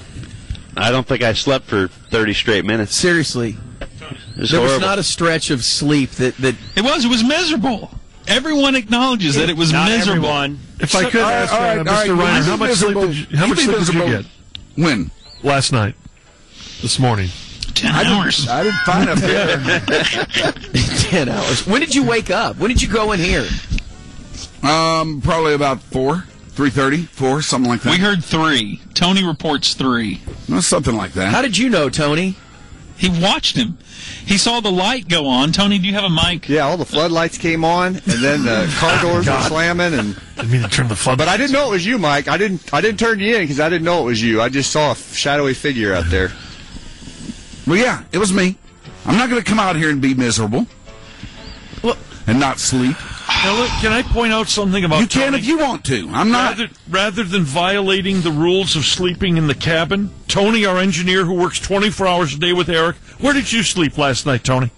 I don't think I slept for 30 straight minutes. Seriously. was There was horrible. not a stretch of sleep that It was miserable. Everyone acknowledges that it was Not miserable. everyone. If I could ask all right, Mr. all right. Reiner, how You much sleep miserable. did you, how You much be sleep did you miserable. get When? last night? This morning? 10 hours. I didn't find up there. 10 hours. When did you wake up? When did you go in here? Probably about 4, 3:30, 4, something like that. We heard 3. Tony reports 3. No, something like that. How did you know, Tony? He watched him. He saw the light go on. Tony, do you have a mic? Yeah, all the floodlights came on, and then the car doors were slamming, and I mean to turn the flood. but I didn't know it was you, Mike. I didn't turn you in because I didn't know it was you. I just saw a shadowy figure out there. Well, yeah, it was me. I'm not going to come out here and be miserable. And not sleep. Now, look, can I point out something about You can Tony? if you want to. I'm not. Rather than violating the rules of sleeping in the cabin, Tony, our engineer who works 24 hours a day with Eric, where did you sleep last night, Tony?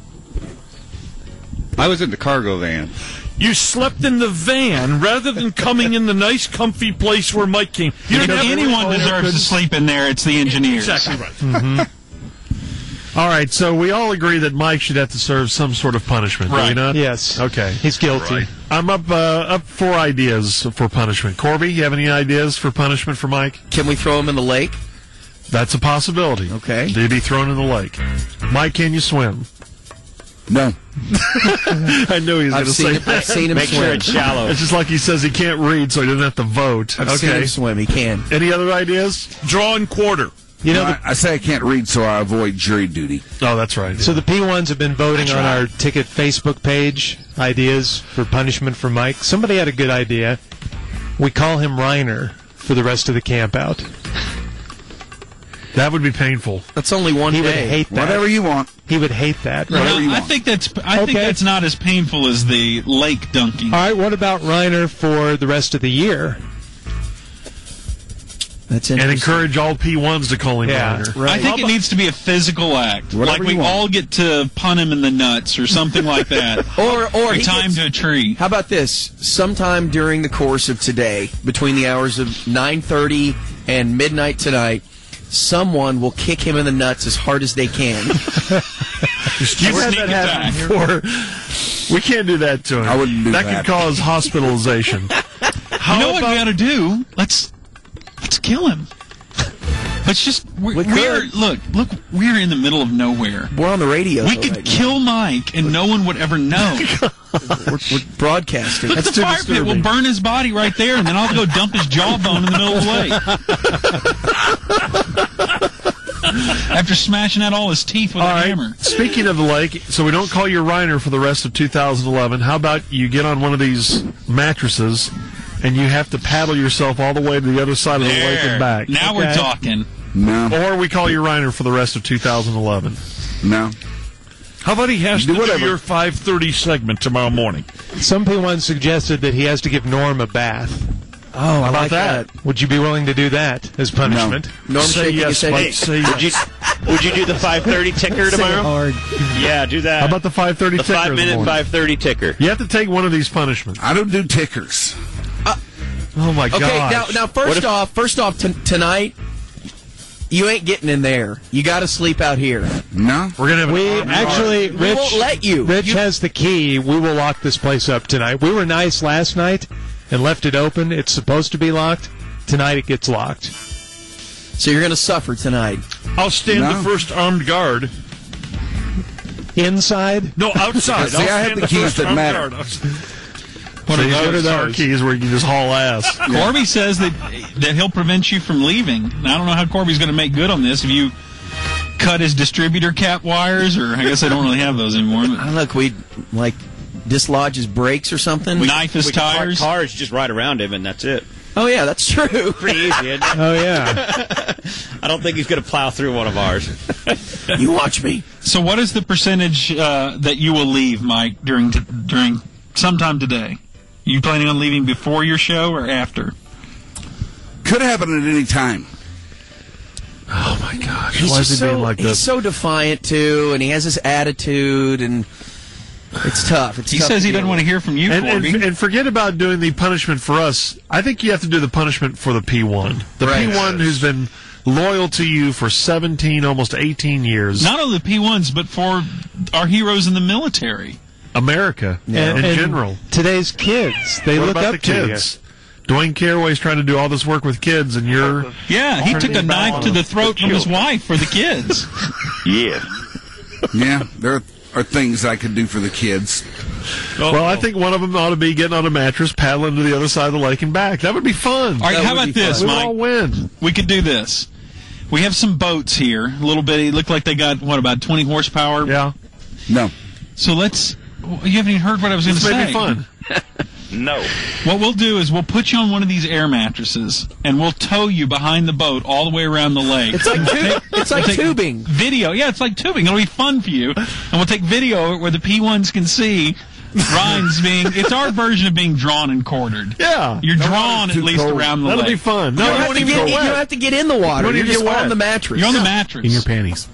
I was in the cargo van. You slept in the van rather than coming in the nice, comfy place where Mike came. You If didn't have anyone deserves to sleep in there, it's the engineers. Exactly right. All right, so we all agree that Mike should have to serve some sort of punishment, do we Right. not? Yes. Okay. He's guilty. I'm up for ideas for punishment. Corby, you have any ideas for punishment for Mike? Can we throw him in the lake? That's a possibility. Okay. They'd be thrown in the lake. Mike, can you swim? No. I knew he was going to say I've that. seen him Make swim. sure it's shallow. It's just like he says he can't read, so he doesn't have to vote. I've seen Okay. him swim. He can. Any other ideas? Draw and quarter. You know, I say I can't read, so I avoid jury duty. Oh, that's right. so the P1s have been voting on our ticket Facebook page ideas for punishment for Mike. Somebody had a good idea. We call him Reiner for the rest of the camp out. That would be painful. That's only one He would day. hate that. Whatever you want. He would hate that. Whatever No, you I want. think that's not as painful as the lake dunking. All right, what about Reiner for the rest of the year? That's And interesting. encourage all P1s to call him Yeah, Reiner. right. I think it needs to be a physical act. Whatever Like we you want. all get to punt him in the nuts or something like that. Or he tie him gets- to a tree. How about this? Sometime during the course of today, between the hours of 9:30 and midnight tonight, someone will kick him in the nuts as hard as they can. You've had Sneak that happen attack. before. We can't do that to him. I wouldn't do that. that. could cause hospitalization. You know what we ought to do? Let's kill him. Let's just we're we're in the middle of nowhere. We're on the radio. We though, could right now. kill Mike and no one would ever know. We're broadcasting. But the fire pit will burn his body right there, and then I'll go dump his jawbone in the middle of the lake. After smashing out all his teeth with All a right. hammer. Speaking of the lake, so we don't call you Reiner for the rest of 2011. How about you get on one of these mattresses and you have to paddle yourself all the way to the other side of the lake and back? Now we're talking. No. Or we call you Reiner for the rest of 2011. No. How about he has Do to whatever. do your 5:30 segment tomorrow morning? Some P1 suggested that he has to give Norm a bath. Oh, I How like about that? Would you be willing to do that as punishment? Norm Say shaking yes, his head. Mike. Say yes. Would you do the 5:30 ticker tomorrow? Hard. Yeah, do that. How about the 5:30 the ticker? 5-minute 5:30 ticker? You have to take one of these punishments. I don't do tickers. Oh my Okay, god! now first off, tonight, you ain't getting in there. You got to sleep out here. No. We're gonna have We an actually, We won't let you. Rich has the key. We will lock this place up tonight. We were nice last night and left it open. It's supposed to be locked. Tonight it gets locked. So you're going to suffer tonight. I'll stand No. the first armed guard. Inside? No, outside. See, I have stand the keys first that armed matter. guard. One of those car keys where you can just haul ass. Corby says that he'll prevent you from leaving. Now, I don't know how Corby's going to make good on this. If you cut his distributor cap wires, or I guess I don't really have those anymore. I don't know, could we, like, dislodge his brakes or something? Knife his We can park tires. cars just right around him, and that's it. Oh, yeah, that's true. Pretty easy, isn't it? Oh, yeah. I don't think he's going to plow through one of ours. You watch me. So, what is the percentage that you will leave, Mike, during sometime today? You planning on leaving before your show or after? Could happen at any time. Oh my gosh! He's Why is just he being so, like he's this? so defiant, too, and he has this attitude, and it's tough. He says he doesn't want to hear from you, Corby. And forget about doing the punishment for us. I think you have to do the punishment for the P1. The Right. P1 who's been loyal to you for 17, almost 18 years. Not only the P1s, but for our heroes in the military. America in general. Today's kids, they What look about up the to kids? Dwayne Caraway's trying to do all this work with kids, and you're... Yeah, he took a knife to the throat from his wife for the kids. Yeah. Yeah, there are things I could do for the kids. Well, I think one of them ought to be getting on a mattress, paddling to the other side of the lake and back. That would be fun. All right, That how would about be this, We would Mike? all win. We could do this. We have some boats here, a little bitty. Look like they got, about 20 horsepower? Yeah. No. So let's... You haven't even heard what I was going to This say. may be fun. No. What we'll do is we'll put you on one of these air mattresses, and we'll tow you behind the boat all the way around the lake. It's like, it's like We'll take tubing. Video. Yeah, it's like tubing. It'll be fun for you. And we'll take video where the P1s can see Ryan's being... It's our version of being drawn and quartered. Yeah. You're drawn at too least cold. around the That'll lake. be fun. No, You you don't, have won't to even get, go you don't wet. have to get in the water. won't You're even just get on wet. the mattress. You're on the mattress. In your panties.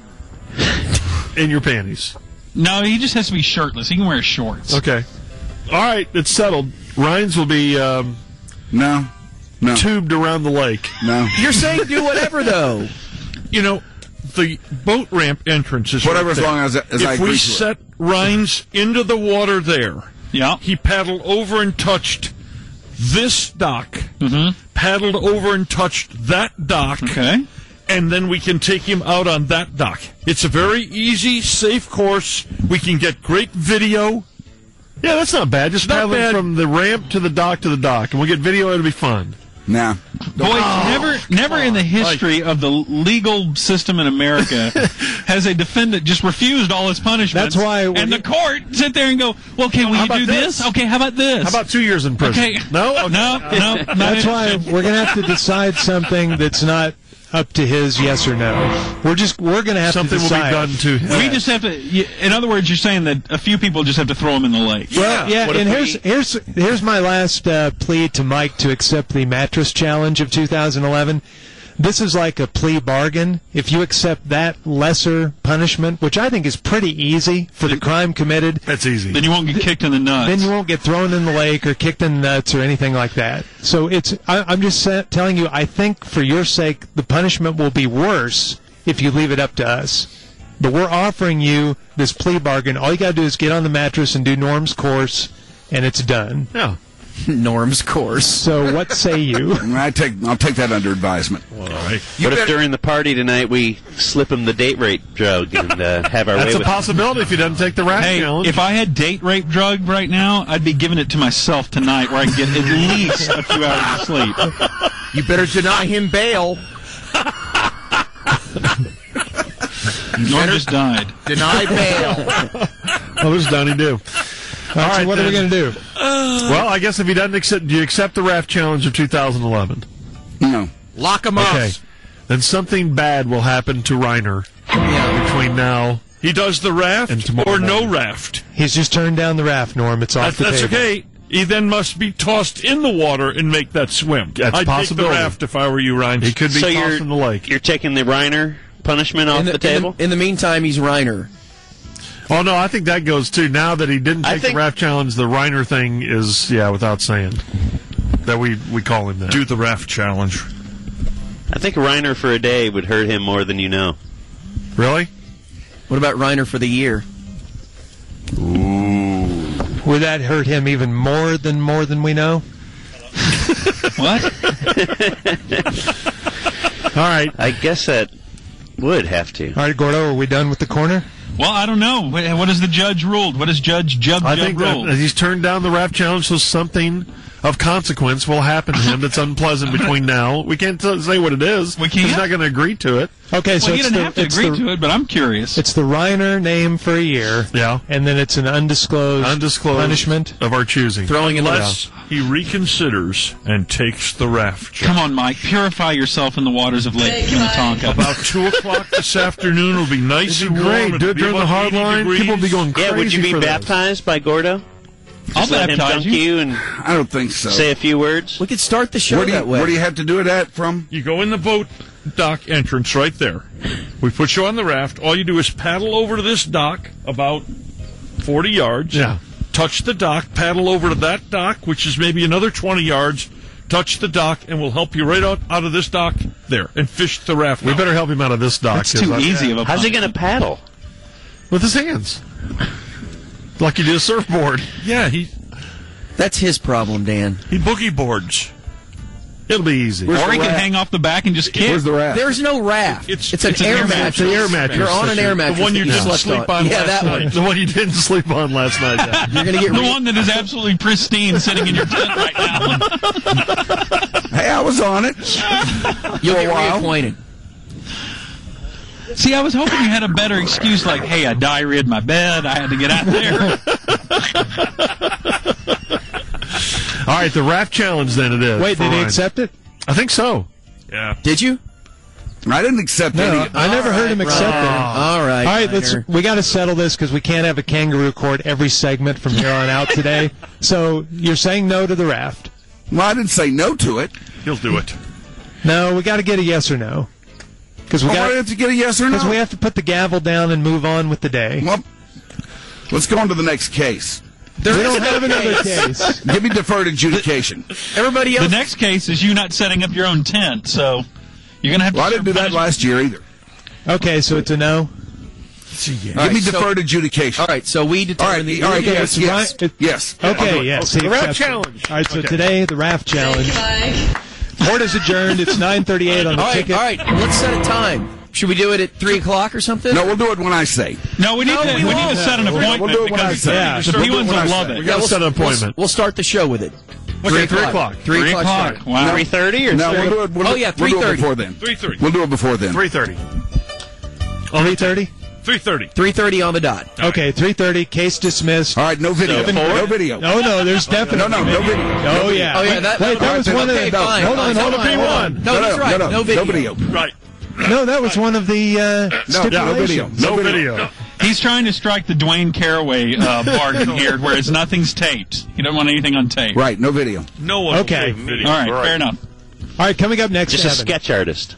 In your panties. No, he just has to be shirtless. He can wear shorts. Okay. All right, it's settled. Ryan's will be No. No. tubed around the lake. No. You're saying do whatever, though. You know, the boat ramp entrance is Whatever, right as there. long as I If agree we to it. set Rhines into the water there, Yeah. he paddled over and touched this dock, paddled over and touched that dock, Okay. and then we can take him out on that dock. It's a very easy, safe course. We can get great video. Yeah, that's not bad. Just Not paddling bad. from the ramp to the dock, and we'll get video. It'll be fun. Nah. Boy, never in the history of the legal system in America has a defendant just refused all his punishments. That's why and the court sit there and go, well, okay, will How you do about this? this? Okay, how about this? How about 2 years in prison? Okay. No? No, not That's why interested. we're going to have to decide something that's not up to his yes or no. We're going to have Something to will be decide. done to him. We just have to. In other words, you're saying that a few people just have to throw him in the lake. Well, yeah, What and if here's my last plea to Mike to accept the mattress challenge of 2011. This is like a plea bargain. If you accept that lesser punishment, which I think is pretty easy for the crime committed, That's easy. Then you won't get kicked in the nuts. then you won't get thrown in the lake or kicked in the nuts or anything like that. So I'm just telling you, I think for your sake, the punishment will be worse if you leave it up to us. But we're offering you this plea bargain. All you got to do is get on the mattress and do Norm's course, and it's done. Yeah. Norm's course. So what say you? I'll take that under advisement. All right. What if during the party tonight we slip him the date rape drug and have our way That's a with possibility if he doesn't take the rap Hey, challenge. if I had date rape drug right now, I'd be giving it to myself tonight where I can get at least a few hours of sleep. You better deny him bail. Norm just died. Deny bail. Well, there's Donnie Do. All right, so what are we going to do? Well, I guess if he doesn't accept, do you accept the raft challenge of 2011? No. Lock him up. Okay. Then something bad will happen to Reiner between between now. He does the raft And tomorrow or no morning. raft. He's just turned down the raft, Norm. It's off the That's table. okay. He then must be tossed in the water and make that swim. That's I'd take the possibility. raft if I were you, Ryan. He could be So tossed in the lake. You're taking the Reiner punishment off the table? In the meantime, he's Reiner. Oh, no, I think that goes, too. Now that he didn't take the raft challenge, the Reiner thing is, without saying. That we call him that. Do the raft challenge. I think Reiner for a day would hurt him more than you know. Really? What about Reiner for the year? Ooh. Would that hurt him even more than we know? What? All right. I guess that would have to. All right, Gordo, are we done with the corner? Well, I don't know. What has the judge ruled? What has Judge Jub I think ruled? that he's turned down the raft challenge, so something of consequence will happen to him that's unpleasant between now. We can't say what it is. We can't? He's not going to agree to it. Okay, so Well, he it's didn't have to agree to it, but I'm curious. It's the Reiner name for a year. Yeah. And then it's an undisclosed punishment of our choosing. Throwing in the Unless he reconsiders and takes the raft challenge. Come on, Mike. Purify yourself in the waters of Lake Minnetonka. About 2 o'clock this afternoon will be nice It'd be and warm. great. It'll Do it be during the about hard 80 line. degrees. People will be going crazy. Yeah, would you be for this. baptized by Gordo? I'll Just let him baptize dunk you. you and I don't think so. say a few words? We could start the show Where do you, that way. where do you have to do it at from? You go in the boat dock entrance right there. We put you on the raft. All you do is paddle over to this dock about 40 yards. Yeah. Touch the dock, paddle over to that dock, which is maybe another 20 yards. Touch the dock, and we'll help you right out of this dock there and fish the raft. We out. better help him out of this dock. That's too easy of a How's he going to paddle? With his hands. Like you do a surfboard. Yeah, he That's his problem, Dan. boogie boards. It'll be easy. Or he can hang off the back and just kick. Where's the raft? There's no raft. It's an air mattress. It's an air mattress. You're on an air mattress. The one you that didn't slept sleep on Yeah, last that night. one. The one you didn't sleep on last night. Yeah. You're gonna get The one that is absolutely pristine sitting in your tent right now. Hey, I was on it. You'll For a get while. reacquainted. See, I was hoping you had a better excuse like, hey, I diarrheaed my bed. I had to get out there. All right, the raft challenge then it is. Wait, for did he Ryan. accept it? I think so. Yeah. Did you? I didn't accept No, any. I never heard him accept it. All right. All right, Reiner. we got to settle this because we can't have a kangaroo court every segment from here on out today. So you're saying no to the raft? Well, I didn't say no to it. He'll do it. No, we got to get a yes or no. Because we Why do I got have to get a yes or no? we have to put the gavel down and move on with the day. Well, let's go on to the next case. We don't have another case. Give me deferred adjudication. Everybody else. The next case is you not setting up your own tent, so you're going to have to... Well, I didn't do that last year either. Okay, so it's a no. Give me deferred adjudication. All right, so we determine the. All right, Okay, yes, it's yes, right- yes. Okay, yes. The he raft accepts it. challenge. All right, so Okay. today the raft challenge. Court is adjourned. It's 9:38 on the All right, ticket. all right. Let's set a time. Should we do it at 3 o'clock or something? No, we'll do it when I say. No, we need to set an appointment We'll do it when I because say. Yeah, the we'll do it P1s when I will love say. it. We got to set an appointment. We'll start the show with it. Okay, 3 o'clock. 3 o'clock. start. Wow. 3:30 or No, we'll 3:30? do it. We'll, Oh, yeah, we'll do it 3:30. before then. 3:30. We'll do it before then. 3:30. 3:30. 3:30. 3:30 on the dot. Okay, 3:30. Case dismissed. All right, no video. No video. No, there's definitely No video. Oh yeah. Oh, yeah, that- Wait, that was okay, one of okay, the. fine, Hold fine, on, hold fine, on. hold on. No, he's right. No video. Right. No, that was one of the No video. stipulations. No video. He's trying to strike the Dwayne Caraway bargain here, whereas nothing's taped. He doesn't want anything on tape. Right, no video. No one. Okay. will take video. All right, fair enough. All right, coming up next, Just a Evan. sketch artist.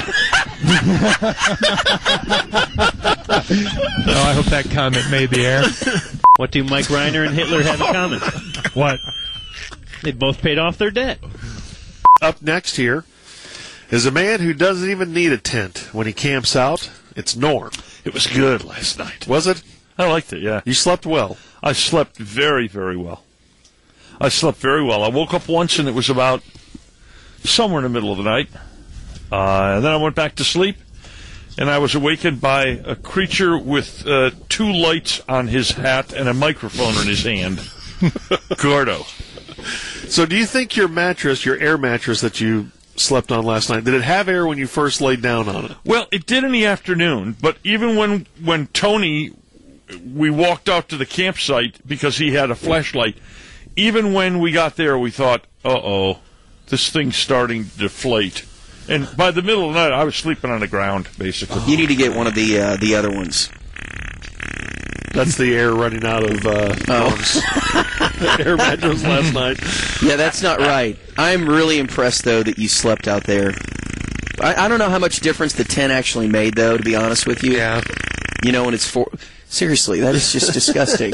Oh, I hope that comment made the air. What do Mike Reiner and Hitler have in common? What? They both paid off their debt. Up next here is a man who doesn't even need a tent when he camps out. It's Norm. It was good last night. Was it? I liked it, yeah. You slept well. I slept very, very well. I slept very well. I woke up once and it was about somewhere in the middle of the night. And then I went back to sleep, and I was awakened by a creature with 2 lights on his hat and a microphone in his hand. Gordo. So do you think your mattress, your air mattress that you slept on last night, did it have air when you first laid down on it? Well, it did in the afternoon, but even when Tony, we walked out to the campsite because he had a flashlight, even when we got there, we thought, uh-oh, this thing's starting to deflate. And by the middle of the night, I was sleeping on the ground, basically. You need to get one of the other ones. That's the air running out of Norm's air mattress last night. Yeah, that's not right. I'm really impressed, though, that you slept out there. I don't know how much difference the tent actually made, though, to be honest with you. Yeah. You know, when it's seriously, that is just disgusting.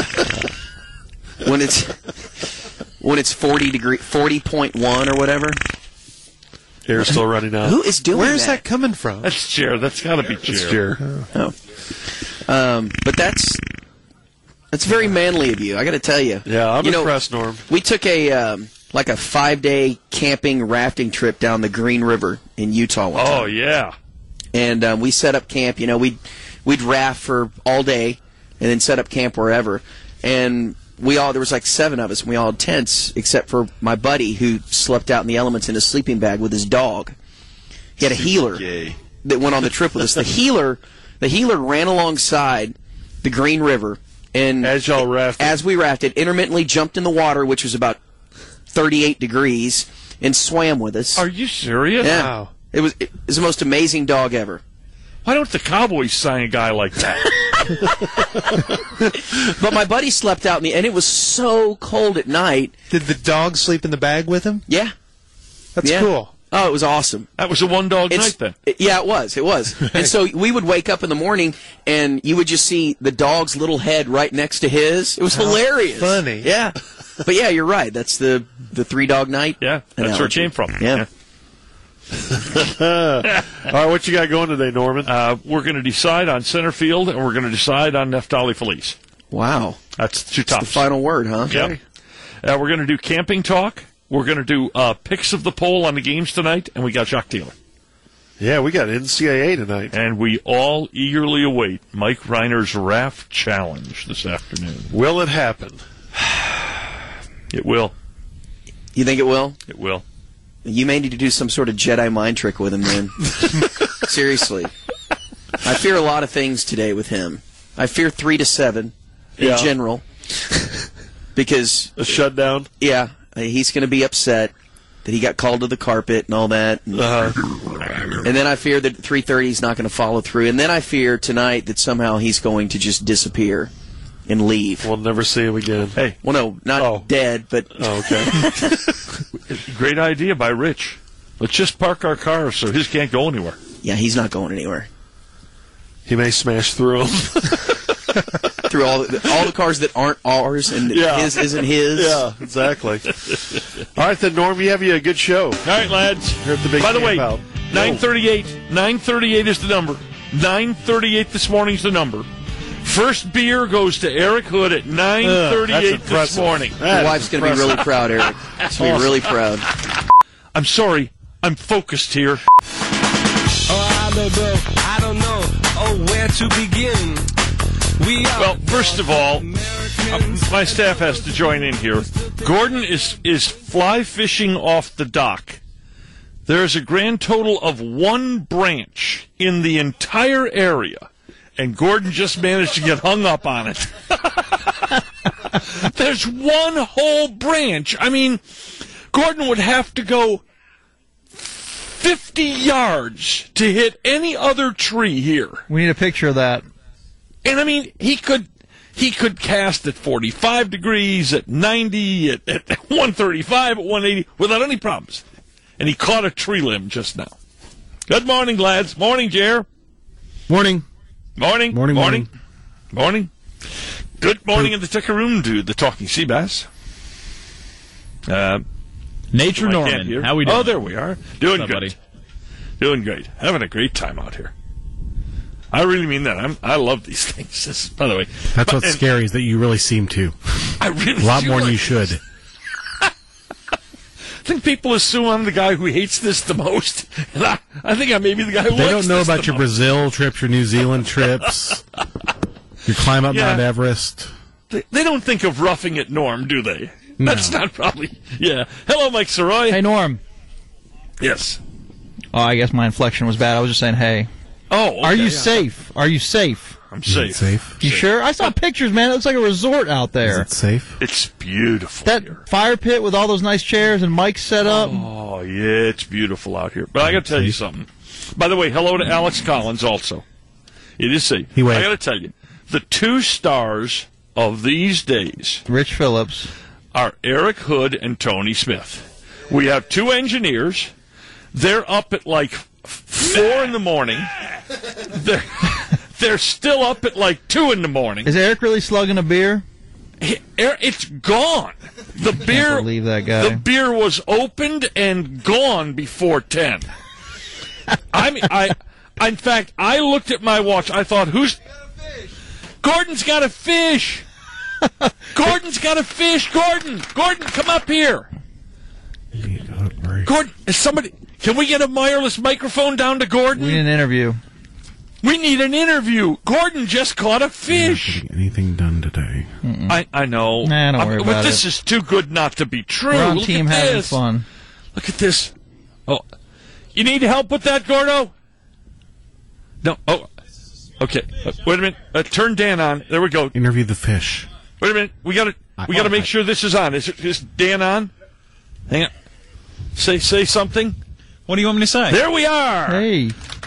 When it's 40.1 or whatever. Air's still running out. Who is doing that? Where's that coming from? That's Chair. That's got to be Chair. It's Chair. Oh. But that's very manly of you, I got to tell you. Yeah, I'm impressed, Norm. We took a 5-day camping rafting trip down the Green River in Utah one time. Oh, yeah. And we set up camp. You know, we'd raft for all day and then set up camp wherever. And there was like 7 of us, and we all had tents, except for my buddy who slept out in the elements in a sleeping bag with his dog. He had a healer that went on the trip with us. The healer ran alongside the Green River, and as we rafted, intermittently jumped in the water, which was about 38 degrees, and swam with us. Are you serious? Yeah. Wow. It was the most amazing dog ever. Why don't the Cowboys sign a guy like that? But my buddy slept out and it was so cold at night. Did the dog sleep in the bag with him? Yeah. That's cool. Oh, it was awesome. That was a one-dog night then. Yeah, it was. It was. And so we would wake up in the morning, and you would just see the dog's little head right next to his. It was hilarious. Funny. Yeah. But yeah, you're right. That's the 3-dog night. Yeah, that's where it came from. Yeah. All right, what you got going today, Norman? We're going to decide on center field, and we're going to decide on Neftali Feliz. Wow. That's 2 tops. The final word, huh? Yep. We're going to do camping talk. We're going to do picks of the poll on the games tonight, and we got Jacques Taylor. Yeah, we got NCAA tonight. And we all eagerly await Mike Reiner's Raft Challenge this afternoon. Will it happen? It will. You think it will? It will. You may need to do some sort of Jedi mind trick with him, then. Seriously. I fear a lot of things today with him. I fear 3 to 7 in general. Because... a shutdown? Yeah. He's going to be upset that he got called to the carpet and all that. And, and then I fear that 3:30 he's not going to follow through. And then I fear tonight that somehow he's going to just disappear and leave. We'll never see him again. Hey. Well, no, not dead, but... Oh, okay. Great idea by Rich. Let's just park our cars so his can't go anywhere. Yeah, he's not going anywhere. He may smash through them. Through all the cars that aren't ours and his isn't his. Yeah, exactly. All right, then, Norm, we have you a good show. All right, lads. Here at the big By the way, camp out. 9:38. 9:38 is the number. 9:38 this morning's the number. First beer goes to Eric Hood at 9:38 this morning. Your wife's going to be really proud, Eric. She's going to be really proud. I'm sorry. I'm focused here. I don't know. Where to begin? Well, first of all, my staff has to join in here. Gordon is fly fishing off the dock. There's a grand total of 1 branch in the entire area, and Gordon just managed to get hung up on it. There's 1 whole branch. I mean, Gordon would have to go 50 yards to hit any other tree here. We need a picture of that. And I mean, he could cast at 45 degrees, at 90, at 135, at 180, without any problems. And he caught a tree limb just now. Good morning, lads. Morning, Jer. Morning. Morning. Morning. Morning. Morning. Good morning in the Tickaroom, dude, the talking sea bass. Nature Norman. How we doing? Oh, there we are. Doing What's up, good. buddy? Doing great. Having a great time out here. I really mean that. I love these things. By the way, That's what's scary is that you really seem to. I really a lot do more than like you should. this. I think people assume I'm the guy who hates this the most. And I think I may be the guy who They likes don't know this about the your most. Brazil trips, your New Zealand trips, your climb up Mount Everest. They don't think of roughing it, Norm, do they? No. That's not probably... Yeah. Hello, Mike Saroy. Hey, Norm. Yes. Oh, I guess my inflection was bad. I was just saying, hey. Oh, Are you safe? Are you safe? I'm safe. Safe? You sure? I saw pictures, man. It looks like a resort out there. Is it safe? It's beautiful. That fire pit with all those nice chairs and mics set up. Oh, yeah, it's beautiful out here. But I got to tell you something. By the way, hello to Alex Collins also. It is safe. He waved. I got to tell you, the 2 stars of these days Rich Phillips are Eric Hood and Tony Smith. We have 2 engineers. They're up at like 4 in the morning. They're still up at like 2 in the morning. Is Eric really slugging a beer? It's gone. The beer. Can't believe that guy. The beer was opened and gone before 10. In fact, I looked at my watch. I thought, Gordon's got a fish. Gordon's got a fish. Gordon, come up here. Gordon, is somebody? Can we get a wireless microphone down to Gordon? We need an interview. We need an interview. Gordon just caught a fish. Anything done today? I know. Nah, don't worry but about this it. is too good not to be true. We're on Look team at having this. fun. Look at this. Oh, you need help with that, Gordo? No. Oh, okay. Wait a minute. Turn Dan on. There we go. Interview the fish. Wait a minute. We got to make sure this is on. Is Dan on? Hang on. Say something. What do you want me to say? There we are. Hey.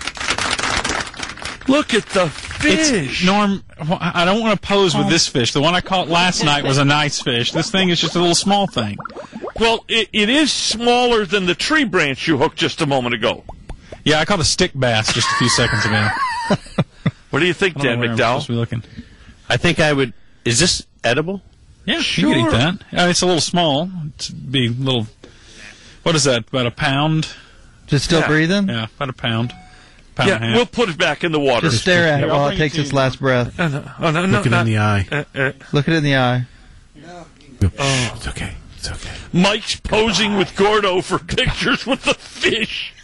Look at the fish. Norm, I don't want to pose with this fish. The one I caught last night was a nice fish. This thing is just a little small thing. Well, it is smaller than the tree branch you hooked just a moment ago. Yeah, I caught a stick bass just a few seconds ago. What do you think, Dan McDowell? Looking. I think I would. Is this edible? Yeah, sure. you can eat that. It's a little small. It'd be a little. What is that? About a pound? Just still breathing? Yeah, about a pound. Pound and a half. We'll put it back in the water. Just stare at it while it takes its last breath. No. Look it in the eye. Look it in the eye. It's okay. It's okay. Mike's posing with Gordo for pictures with the fish.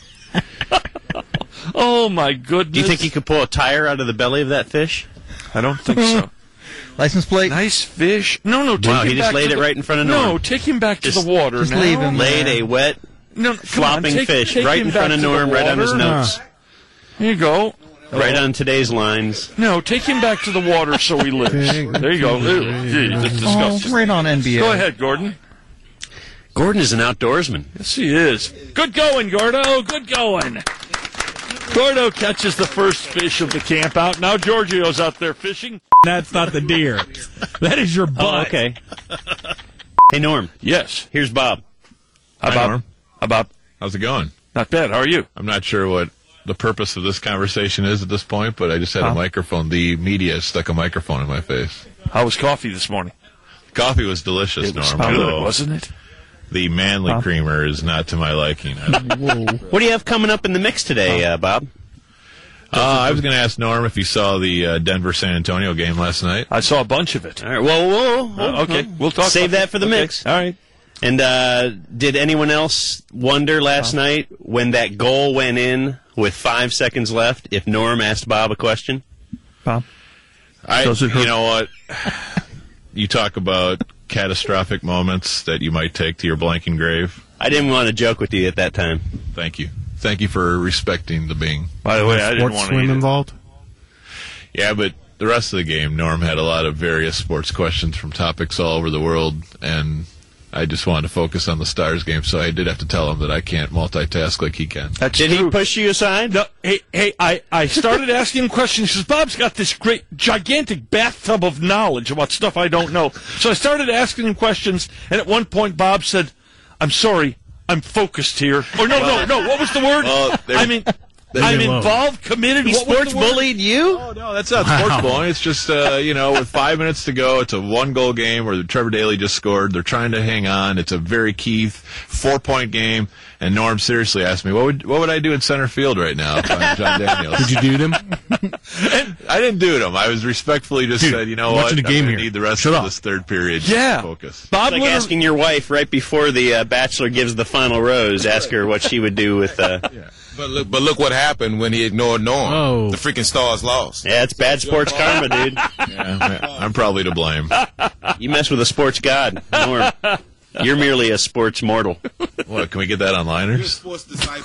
Oh, my goodness. Do you think you could pull a tire out of the belly of that fish? I don't think so. License plate? Nice fish. No, take wow, him he just back laid to it the- right in front of Norm. No, take him back to the water just now. leave him Laid a wet, flopping fish take right him in front back of to the Norm, right on his water. notes. Here you go. Right on today's lines. No, take him back to the water so he lives. There you go. Ew, that's disgusting. Right on NBA. Go ahead, Gordon. Gordon is an outdoorsman. Yes, he is. Good going, Gordo. Good going. Gordo catches the first fish of the camp out. Now Giorgio's out there fishing. That's not the deer. That is your butt. Oh, okay. Hey, Norm. Yes. Here's Bob. Hi, Bob. Hi, Bob. How's it going? Not bad. How are you? I'm not sure what the purpose of this conversation is at this point, but I just had a microphone. The media stuck a microphone in my face. How was coffee this morning? Coffee was delicious, It was Norm. good, although wasn't it? The manly creamer is not to my liking. What do you have coming up in the mix today, Bob? I was going to ask Norm if he saw the Denver-San Antonio game last night. I saw a bunch of it. All right. Whoa. Okay, we'll talk. Save about that for the mix. All right. And did anyone else wonder last night when that goal went in with 5 seconds left if Norm asked Bob a question? Bob? You know what? You talk about catastrophic moments that you might take to your blanking grave. I didn't want to joke with you at that time. Thank you. Thank you for respecting the being. By the way, I didn't Sports want to swim eat it. involved? Yeah, but the rest of the game, Norm had a lot of various sports questions from topics all over the world, and I just wanted to focus on the Stars game, so I did have to tell him that I can't multitask like he can. That's Did true. he push you aside? No, hey, I started asking him questions. He says, Bob's got this great, gigantic bathtub of knowledge about stuff I don't know. So I started asking him questions, and at one point Bob said, I'm sorry, I'm focused here. Or no, what was the word? I'm involved, committed. He What was sports the word? bullied you? Oh, no, that's not sports bowling. It's just, with 5 minutes to go, it's a 1-goal game where Trevor Daley just scored. They're trying to hang on. It's a very key 4-point game. And Norm seriously asked me, what would I do in center field right now if I'm John Daniels? Did you dude him? I didn't do him. I was respectfully just said, you know what? watching the game I'm gonna here. need the rest Shut of up. this third period Yeah. to focus. Bob It's like asking your wife right before the Bachelor gives the final rose, ask her what she would do with... But look what happened when he ignored Norm. Oh. The freaking Stars lost. Yeah, it's bad sports karma, dude. Yeah, I'm probably to blame. You mess with a sports god, Norm. You're merely a sports mortal. What, can we get that on liners? Sports disciple.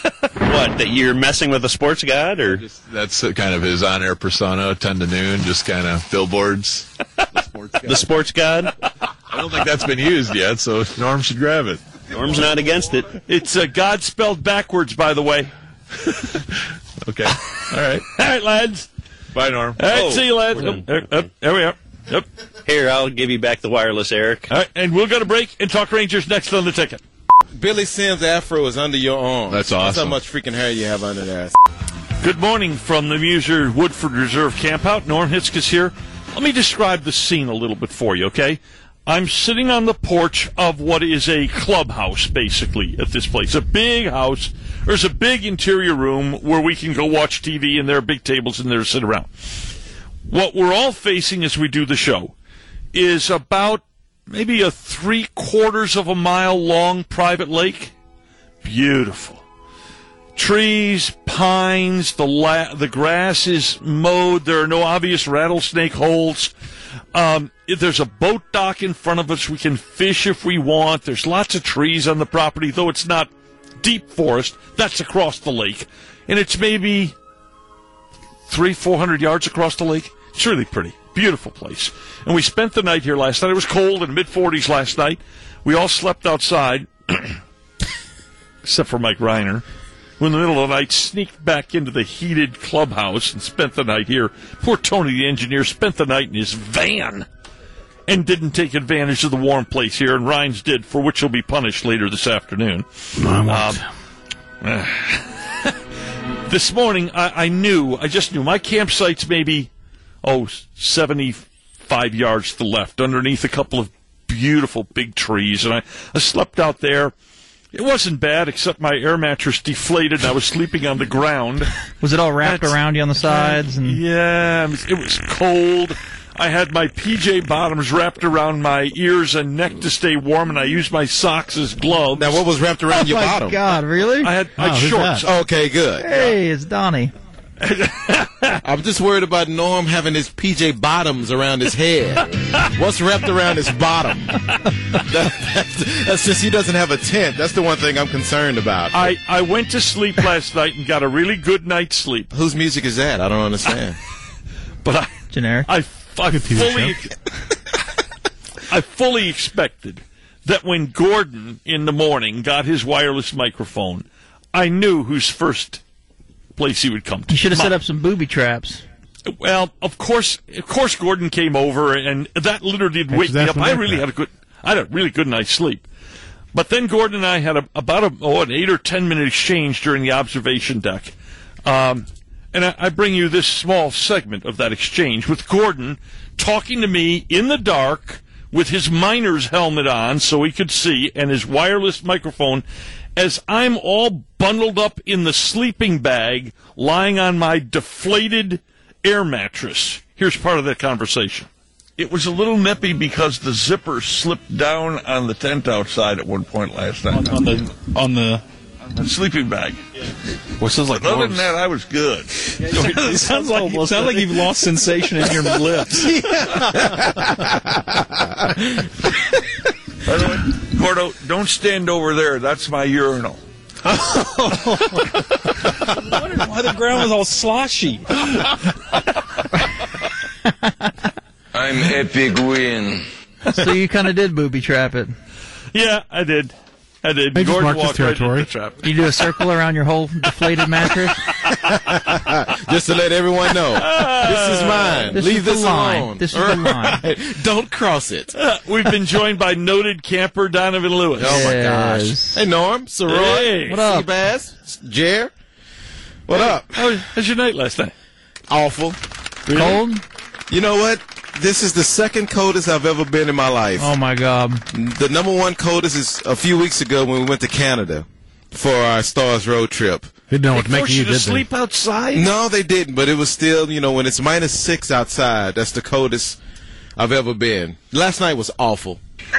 What, that you're messing with the sports god, or? That's kind of his on-air persona, 10 to noon, just kind of billboards. The sports god? I don't think that's been used yet, so Norm should grab it. Norm's not against it. It's God spelled backwards, by the way. Okay. All right. All right, lads. Bye, Norm. All right, see you, lads. There we are. Yep. Here, I'll give you back the wireless, Eric. All right, and we'll go to break and talk Rangers next on the ticket. Billy Sims' afro is under your arm. That's That's awesome. how much freaking hair you have under there. Good morning from the Muser Woodford Reserve Campout. Norm Hitzges here. Let me describe the scene a little bit for you, okay? I'm sitting on the porch of what is a clubhouse, basically, at this place. A big house. There's a big interior room where we can go watch TV, and there are big tables in there to sit around. What we're all facing as we do the show is about maybe a 3/4 of a mile long private lake. Beautiful. Trees, pines, the grass is mowed. There are no obvious rattlesnake holes. There's a boat dock in front of us. We can fish if we want. There's lots of trees on the property, though it's not deep forest. That's across the lake. And it's maybe 300-400 yards across the lake. It's really pretty. Beautiful place. And we spent the night here last night. It was cold in the mid-40s last night. We all slept outside, except for Mike Reiner, who in the middle of the night sneaked back into the heated clubhouse and spent the night here. Poor Tony, the engineer, spent the night in his van and didn't take advantage of the warm place here, and Rhines did, for which he'll be punished later this afternoon. This morning, I just knew my campsite's maybe 75 yards to the left, underneath a couple of beautiful big trees, and I slept out there. It wasn't bad, except my air mattress deflated, and I was sleeping on the ground. Was it all wrapped around you on the sides? Yeah, it was cold. I had my PJ bottoms wrapped around my ears and neck to stay warm, and I used my socks as gloves. Now, what was wrapped around your bottom? Oh, my God, really? I had shorts. Okay, good. Hey, it's Donnie. I'm just worried about Norm having his PJ bottoms around his head. What's wrapped around his bottom? That's just he doesn't have a tent. That's the one thing I'm concerned about. I went to sleep last night and got a really good night's sleep. Whose music is that? I don't understand. But generic. I fully expected that when Gordon in the morning got his wireless microphone, I knew whose first place he would come to. You should have set up some booby traps. Well, of course, Gordon came over, and that literally did wake me up. I had a really good night's sleep. But then Gordon and I had about an 8 or 10 minute exchange during the observation deck. And I bring you this small segment of that exchange with Gordon talking to me in the dark with his miner's helmet on so he could see, and his wireless microphone, as I'm all bundled up in the sleeping bag lying on my deflated air mattress. Here's part of that conversation. It was a little nippy because the zipper slipped down on the tent outside at one point last night. On the sleeping bag. Well, sounds like other than that, I was good. It sounds like you've lost sensation in your lips. By the way, Gordo, don't stand over there. That's my urinal. I wondered why the ground was all sloshy. I'm Epic Win. So you kind of did booby trap it. Yeah, I did. They just Gordon marked his walked right territory. into the trap. You do a circle around your whole deflated mattress? Just to let everyone know, this is mine. This Leave is the this line. alone. This is the line. Don't cross it. We've been joined by noted camper Donovan Lewis. Oh, my gosh. Hey, Norm, Saroy, Hey. What up? Seabass, Jer. What up? How's your night last night? Awful. Cold? You know what? This is the second coldest I've ever been in my life. Oh, my God. The number one coldest is a few weeks ago when we went to Canada for our Stars road trip. They didn't know what to make Forced you, you to did sleep outside? No, they didn't, but it was still, when it's -6 outside, that's the coldest I've ever been. Last night was awful.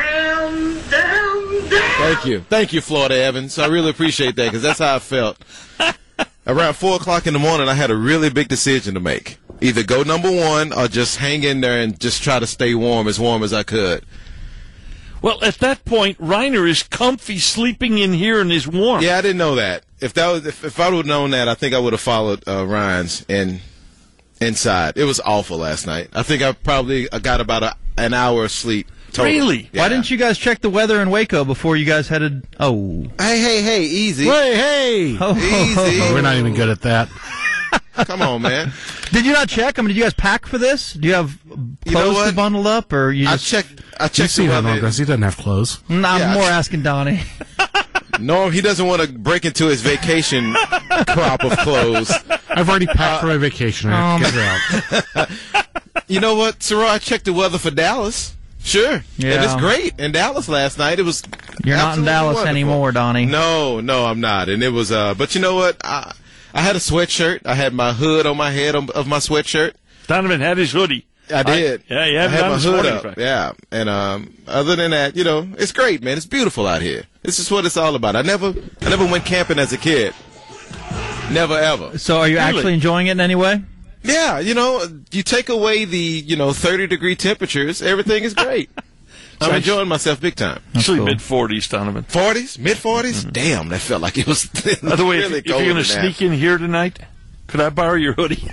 Thank you. Thank you, Florida Evans. I really appreciate that because that's how I felt. Around 4 o'clock in the morning, I had a really big decision to make. Either go number one or just hang in there and just try to stay warm as I could. Well, at that point, Reiner is comfy sleeping in here and is warm. Yeah, I didn't know that. If I would have known that, I think I would have followed Ryan's inside. It was awful last night. I think I probably got about an hour of sleep. Total. Really? Why didn't you guys check the weather in Waco before you guys headed? Oh. Hey, easy. Hey. Easy. We're not even good at that. Come on, man. Did you not check? I mean, did you guys pack for this? Do you have clothes to bundle up, or you just? I checked See how long he doesn't have clothes. I'm more asking Donnie. No, he doesn't want to break into his vacation crop of clothes. I've already packed for my vacation. I have to get it out. You know what, Sarah? I checked the weather for Dallas. Sure. Yeah. And it's great. In Dallas last night, it was You're not in Dallas wonderful. anymore, Donnie. No, I'm not. And it was, but you know what? I had a sweatshirt. I had my hood on my head of my sweatshirt. Donovan had his hoodie. I did. Yeah, I had my hood up. Yeah. And other than that, you know, it's great, man. It's beautiful out here. This is what it's all about. I never went camping as a kid. Never ever. So are you actually enjoying it in any way? Yeah, you know, you take away the 30-degree temperatures, everything is great. I'm enjoying myself big time. Actually, mid-40s, Donovan. 40s? Mid-40s? Damn, that felt like it was By the way, really if you're going to sneak in here tonight, could I borrow your hoodie?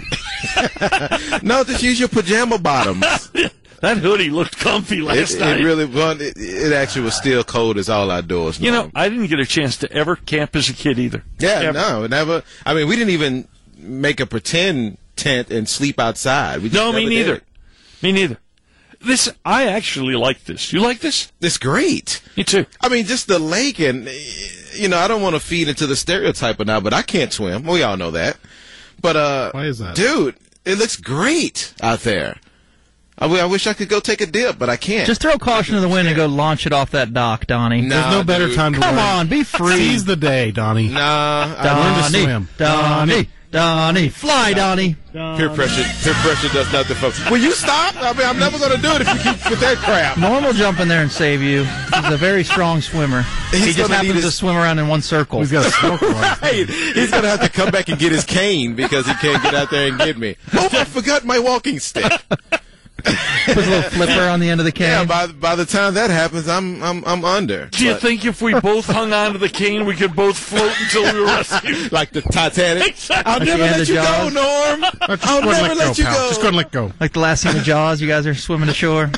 No, just use your pajama bottoms. That hoodie looked comfy last night. It really was. It actually was still cold as all outdoors. You know, I didn't get a chance to ever camp as a kid either. Yeah, Ever. no, never. I mean, we didn't even make a pretend tent and sleep outside. We just No, me never neither. did. Me neither. I actually like this. You like this? It's great. Me too. I mean, just the lake, and I don't want to feed into the stereotype now, but I can't swim. We all know that. But why is that, dude? It looks great out there. I wish I could go take a dip, but I can't. Just throw caution to the wind and go launch it off that dock, Donnie. Nah, There's no better dude. time to Come learn. on, be free. Seize the day, Donnie. Nah, Learn to swim. Donnie, fly, Donnie. Peer pressure does nothing, folks. Will you stop? I mean, I'm never going to do it if you keep with that crap. Norm will jump in there and save you. He's a very strong swimmer. He just gonna happens need to his- swim around in one circle. He's got a smoke one. Right. He's going to have to come back and get his cane because he can't get out there and get me. Oh, I forgot my walking stick. Put a little flipper on the end of the cane. Yeah, by the time that happens, I'm under. Do you But- think if we both hung on to the cane, we could both float until we were rescued? like the Titanic? Exactly. I'll Like never the end let of you go, Jaws? Norm. Just I'll go and never let let go, you pal. go. Just go and let go. Like the last scene of Jaws, you guys are swimming ashore.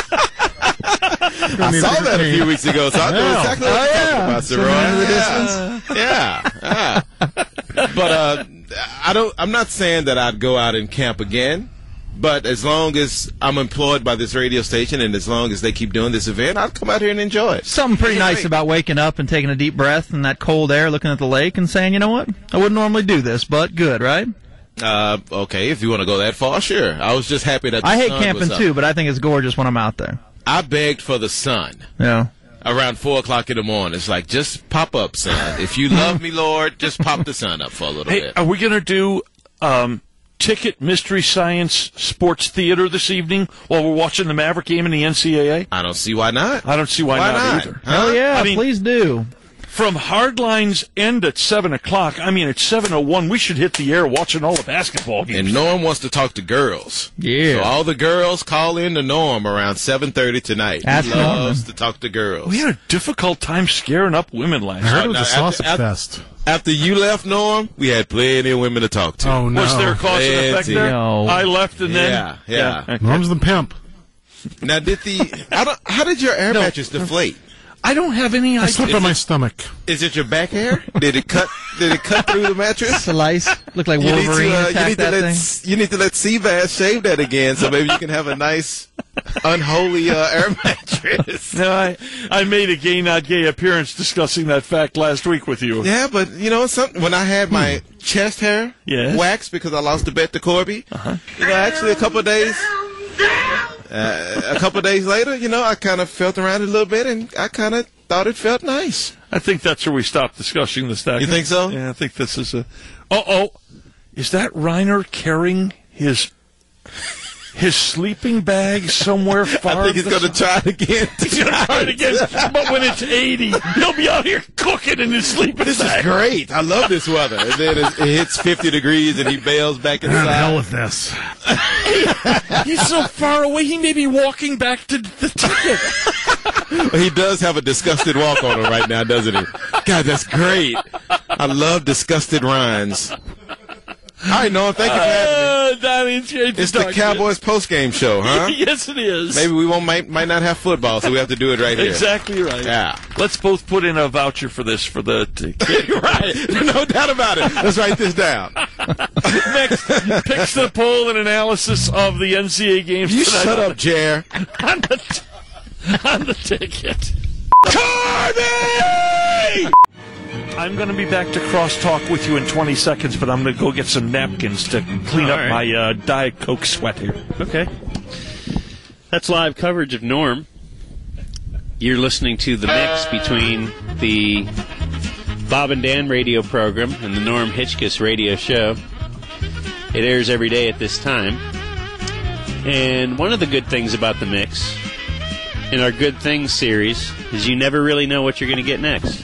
I saw that a few weeks ago, so I know exactly what you're talking about, Sir Roy. Yeah. But I'm not saying that I'd go out and camp again. But as long as I'm employed by this radio station and as long as they keep doing this event, I'll come out here and enjoy it. Something pretty nice about waking up and taking a deep breath in that cold air, looking at the lake and saying, you know what? I wouldn't normally do this, but good, right? Okay, if you want to go that far, sure. I was just happy that the I hate sun camping was up. too, but I think it's gorgeous when I'm out there. I begged for the sun. Yeah. Around 4 o'clock in the morning. It's like, just pop up, sun. If you love me, Lord, just pop the sun up for a little Hey, bit. are we going to do Ticket Mystery Science Sports Theater this evening while we're watching the Maverick game in the NCAA? I don't see why not. I don't see why not either. Hell yeah, I mean, please do. From Hardline's end at 7 o'clock, I mean, at 7:01, we should hit the air watching all the basketball games. And Norm wants to talk to girls. Yeah. So all the girls call in to Norm around 7:30 tonight. Ask He loves Norm. to talk to girls. We had a difficult time scaring up women last I heard night. it was Now, a sausage after- fest. After you left, Norm, we had plenty of women to talk to. Oh, no. Was there a cause and effect Plenty. there? No. I left and then... Yeah. Okay. Norm's the pimp. Now, how did your air mattress deflate? I don't have any I idea. slept on my stomach. Is it your back hair? Did it cut through the mattress? Slice. Look like You need Wolverine to, attacked that thing. you need to let Seabass shave that again, so maybe you can have a nice, unholy air mattress. No, I made a gay not gay appearance discussing that fact last week with you. Yeah, but when I had my chest hair waxed because I lost the bet to Corby, actually a couple of days later, I kind of felt around it a little bit, and I kind of thought it felt nice. I think that's where we stopped discussing this. You think so? Yeah, I think this is a... is that Reiner carrying his his sleeping bag somewhere far. I think he's going to try it again. He's going to try it again. But when it's 80, he'll be out here cooking in his sleeping This bag. is great. I love this weather. And then it hits 50 degrees and he bails back The inside. hell with this. He's so far away, he may be walking back to the ticket. He does have a disgusted walk on him right now, doesn't he? God, that's great. I love disgusted Ryans. All right, Norm, thank you for having me. It's the Cowboys postgame show, huh? Yes, it is. Maybe we might not have football, so we have to do it right here. Exactly right. Yeah. Let's both put in a voucher for this for the ticket. Right. No doubt about it. Let's write this down. Next, picks the poll and analysis of the NCAA games You tonight. shut up, Jer. on the ticket. Carney! I'm going to be back to crosstalk with you in 20 seconds, but I'm going to go get some napkins to clean up my Diet Coke sweat here. Okay. That's live coverage of Norm. You're listening to the mix between the Bob and Dan radio program and the Norm Hitchkiss radio show. It airs every day at this time. And one of the good things about the mix in our Good Things series is you never really know what you're going to get next.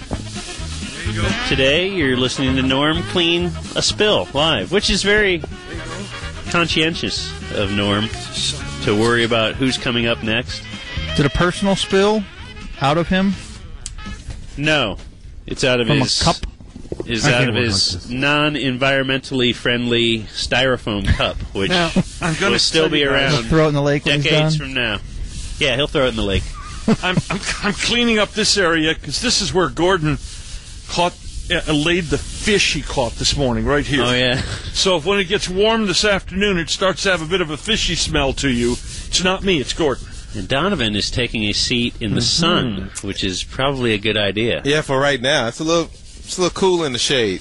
Today, you're listening to Norm clean a spill live, which is very conscientious of Norm to worry about who's coming up next. Is it a personal spill out of him? No, it's out of From his a cup? Is I out can't of work his non-environmentally friendly styrofoam cup, which Now, I'm gonna will still be tell you guys- around. He'll throw it in the lake when he's decades done? from now. Yeah, he'll throw it in the lake. I'm cleaning up this area because this is where Gordon laid the fish he caught this morning, right here. Oh, yeah. So if when it gets warm this afternoon, it starts to have a bit of a fishy smell to you. It's not me, it's Gordon. And Donovan is taking a seat in the sun, which is probably a good idea. Yeah, for right now. It's a little cool in the shade.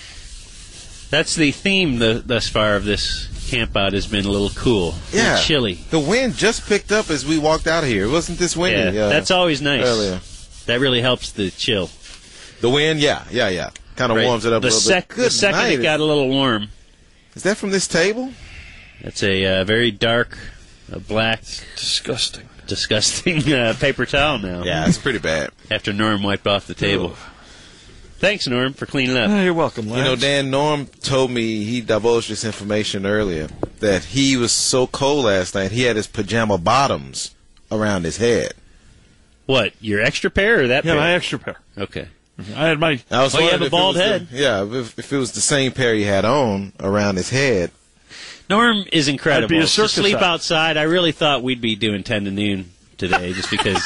That's the theme thus far of this campout has been a little cool. A little chilly. The wind just picked up as we walked out of here. It wasn't this windy. Yeah, that's always nice. Earlier. That really helps the chill. The wind, yeah. Kind of warms it up a little bit. The second it got a little warm. Is that from this table? That's a very dark, black, disgusting paper towel now. Yeah, it's pretty bad. After Norm wiped off the table. Ugh. Thanks, Norm, for cleaning up. You're welcome, You know, Dan, Norm told me, he divulged this information earlier, that he was so cold last night, he had his pajama bottoms around his head. What, your extra pair or that pair? Yeah, my extra pair. Okay. I had my... I was you have wondering a if bald it was head. if it was the same pair he had on around his head. Norm is incredible. I'd be a To circus sleep act. outside, I really thought we'd be doing 10 to noon today just because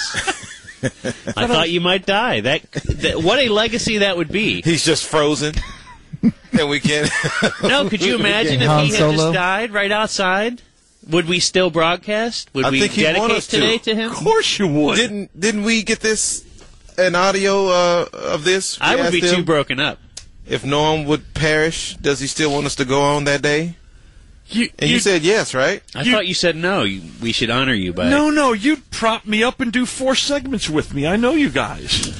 I thought you might die. That what a legacy that would be. He's just frozen. And we can't... No, could you imagine if Han he had Solo? just died right outside? Would we still broadcast? Would I we think he'd want dedicate us today to him? Of course you would. Didn't we get this, an audio of this? I We would be asked too him broken up. if Norm would perish, does he still want us to go on that day? And you said yes, right? I thought you said no. We should honor you by... No, you'd prop me up and do 4 segments with me. I know you guys.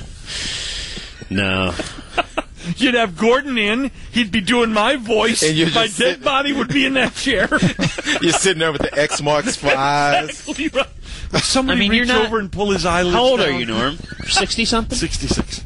No. You'd have Gordon in. He'd be doing my voice. And you're My just dead body would be in that chair. You're sitting there with the X marks for eyes. Exactly right. Would somebody I mean, you're reach not- over and pull his eyelids How old down? are you, Norm? 60-something? 66.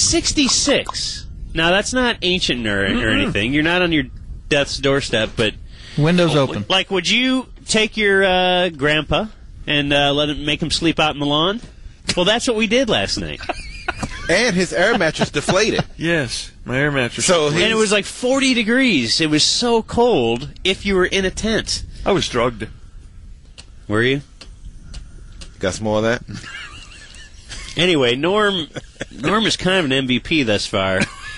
66. Now, that's not ancient or anything. You're not on your death's doorstep, but... Windows open. Like, would you take your grandpa and make him sleep out in the lawn? Well, that's what we did last night. And his air mattress deflated. Yes, my air mattress. So And it was like 40 degrees. It was so cold if you were in a tent. I was drugged. Were you? Got some more of that? Anyway, Norm is kind of an MVP thus far.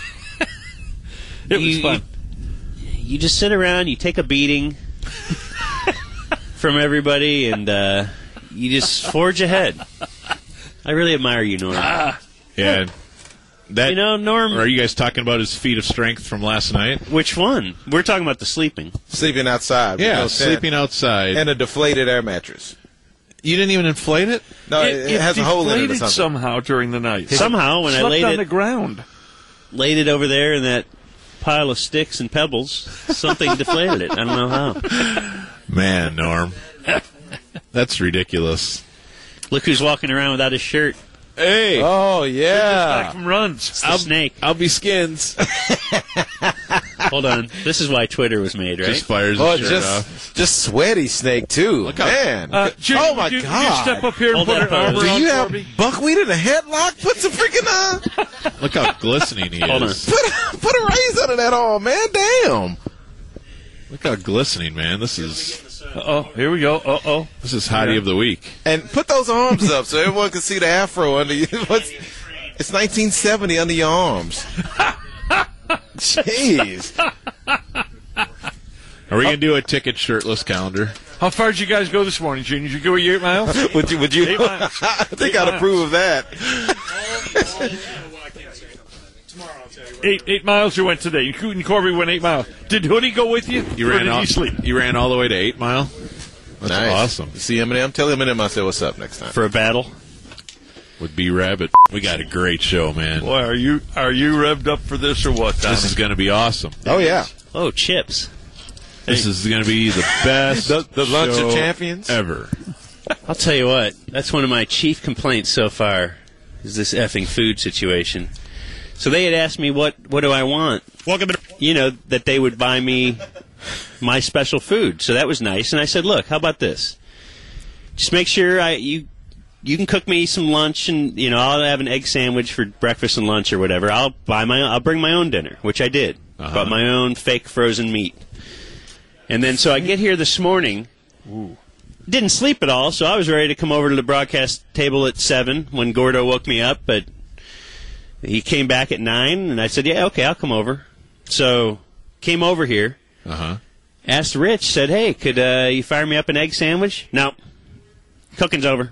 It was fun. You just sit around, you take a beating from everybody, and you just forge ahead. I really admire you, Norm. Yeah. That, You know, Norm... Are you guys talking about his feat of strength from last night? Which one? We're talking about the sleeping. Sleeping outside. with Yeah, no tent sleeping outside. And a deflated air mattress. You didn't even inflate it? No, it has a hole in it or deflated something. somehow during the night. Somehow, when I Slept laid on the it, ground. laid it over there in that pile of sticks and pebbles, something deflated it. I don't know how. Man, Norm. That's ridiculous. Look who's walking around without his shirt. Hey. Oh, yeah. Back from runs. It's the snake. I'll be Skins. Hold on. This is why Twitter was made, right? Just fires his shirt off. Just sweaty Snake, too. Man. Jimmy, oh, my would you God. step up here and Hold put that an armor pose. Do on you have Corby? buckwheat in a headlock? Put some freaking Look how glistening he Hold is. Put a raise under that arm, man. Damn. Look how glistening, man. This is Here we go. This is Hottie of the Week. And put those arms up so everyone can see the afro under you. It's 1970 under your arms. Jeez. Are we going to do a ticket shirtless calendar? How far did you guys go this morning, Junior? Did you go 8 miles? Would you? 8 miles. I think I'd approve of that. 8 miles you went today. You and Corby went 8 miles. Did Hoodie go with you? You or ran did all, he sleep? You ran all the way to 8 Mile? That's Nice. awesome. You see Eminem? Tell Eminem I said what's up next time. For a battle. With B Rabbit. We got a great show, man. Boy, are you revved up for this or what, Tommy? This is going to be awesome. Oh, yeah. Oh, chips. This is going to be the best The lunch of show champions? ever. I'll tell you what. That's one of my chief complaints so far is this effing food situation. So they had asked me, what do I want? Welcome to... You know, that they would buy me my special food. So that was nice. And I said, look, how about this? Just make sure you can cook me some lunch, and I'll have an egg sandwich for breakfast and lunch or whatever. I'll bring my own dinner, which I did. Brought my own fake frozen meat. And then so I get here this morning. Ooh. Didn't sleep at all, so I was ready to come over to the broadcast table at 7 when Gordo woke me up, but he came back at 9, and I said, yeah, okay, I'll come over. So came over here. Asked Rich, said, hey, could you fire me up an egg sandwich? No. Cooking's over.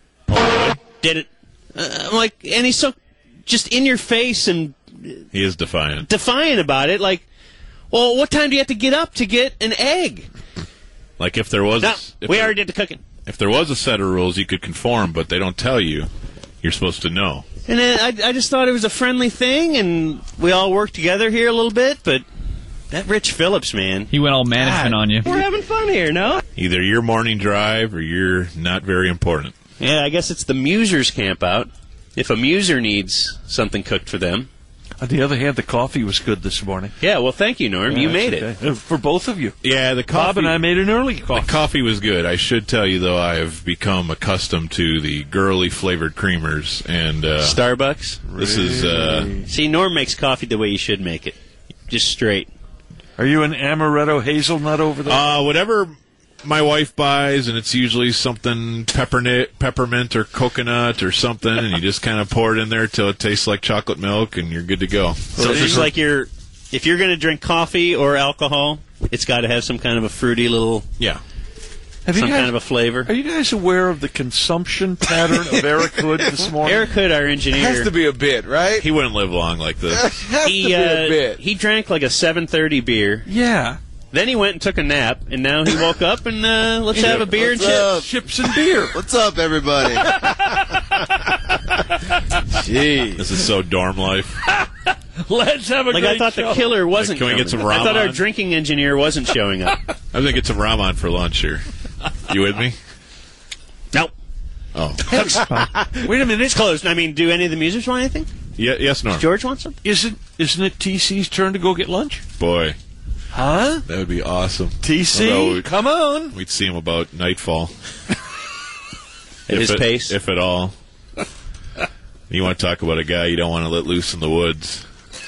Did it. I'm like, and he's so just in your face and He is defiant. defiant about it. Like, well, what time do you have to get up to get an egg? Like if there was... No, if we there- already did the cooking. If there was a set of rules, you could conform, but they don't tell you. You're supposed to know. And then I just thought it was a friendly thing, and we all worked together here a little bit, but that Rich Phillips, man. He went all management on you. We're having fun here, no? Either your morning drive or you're not very important. Yeah, I guess it's the Musers camp out. If a Muser needs something cooked for them. On the other hand, the coffee was good this morning. Yeah, well, thank you, Norm. You made it. Okay. For both of you. Yeah, the coffee... Bob and I made an early coffee. The coffee was good. I should tell you, though, I have become accustomed to the girly flavored creamers. And Starbucks? This is... See, Norm makes coffee the way you should make it. Just straight. Are you an amaretto hazelnut over there? Whatever my wife buys, and it's usually something peppermint or coconut or something, and you just kind of pour it in there till it tastes like chocolate milk, and you're good to go. So just like if you're going to drink coffee or alcohol, it's got to have some kind of a fruity little... Yeah. Kind of a flavor. Are you guys aware of the consumption pattern of Eric Hood this morning? Eric Hood, our engineer... Has to be a bit, right? He wouldn't live long like this. Has to be a bit. He drank like a 7:30 beer. Yeah. Then he went and took a nap, and now he woke up and let's have a beer and chips. Chips and beer. What's up, everybody? Jeez. This is so dorm life. Let's have a Like great I thought show. the killer wasn't Can we get coming. some I thought our ramen? drinking engineer wasn't showing up. I'm going to get some ramen for lunch here. You with me? Nope. Oh. Wait a minute, it's closed. I mean, do any of the musicians want anything? Yes, Norm. George wants something? Isn't it TC's turn to go get lunch? Boy, Huh? that would be awesome. TC, Although come on. We'd see him about nightfall. At his pace? If at all. You want to talk about a guy you don't want to let loose in the woods.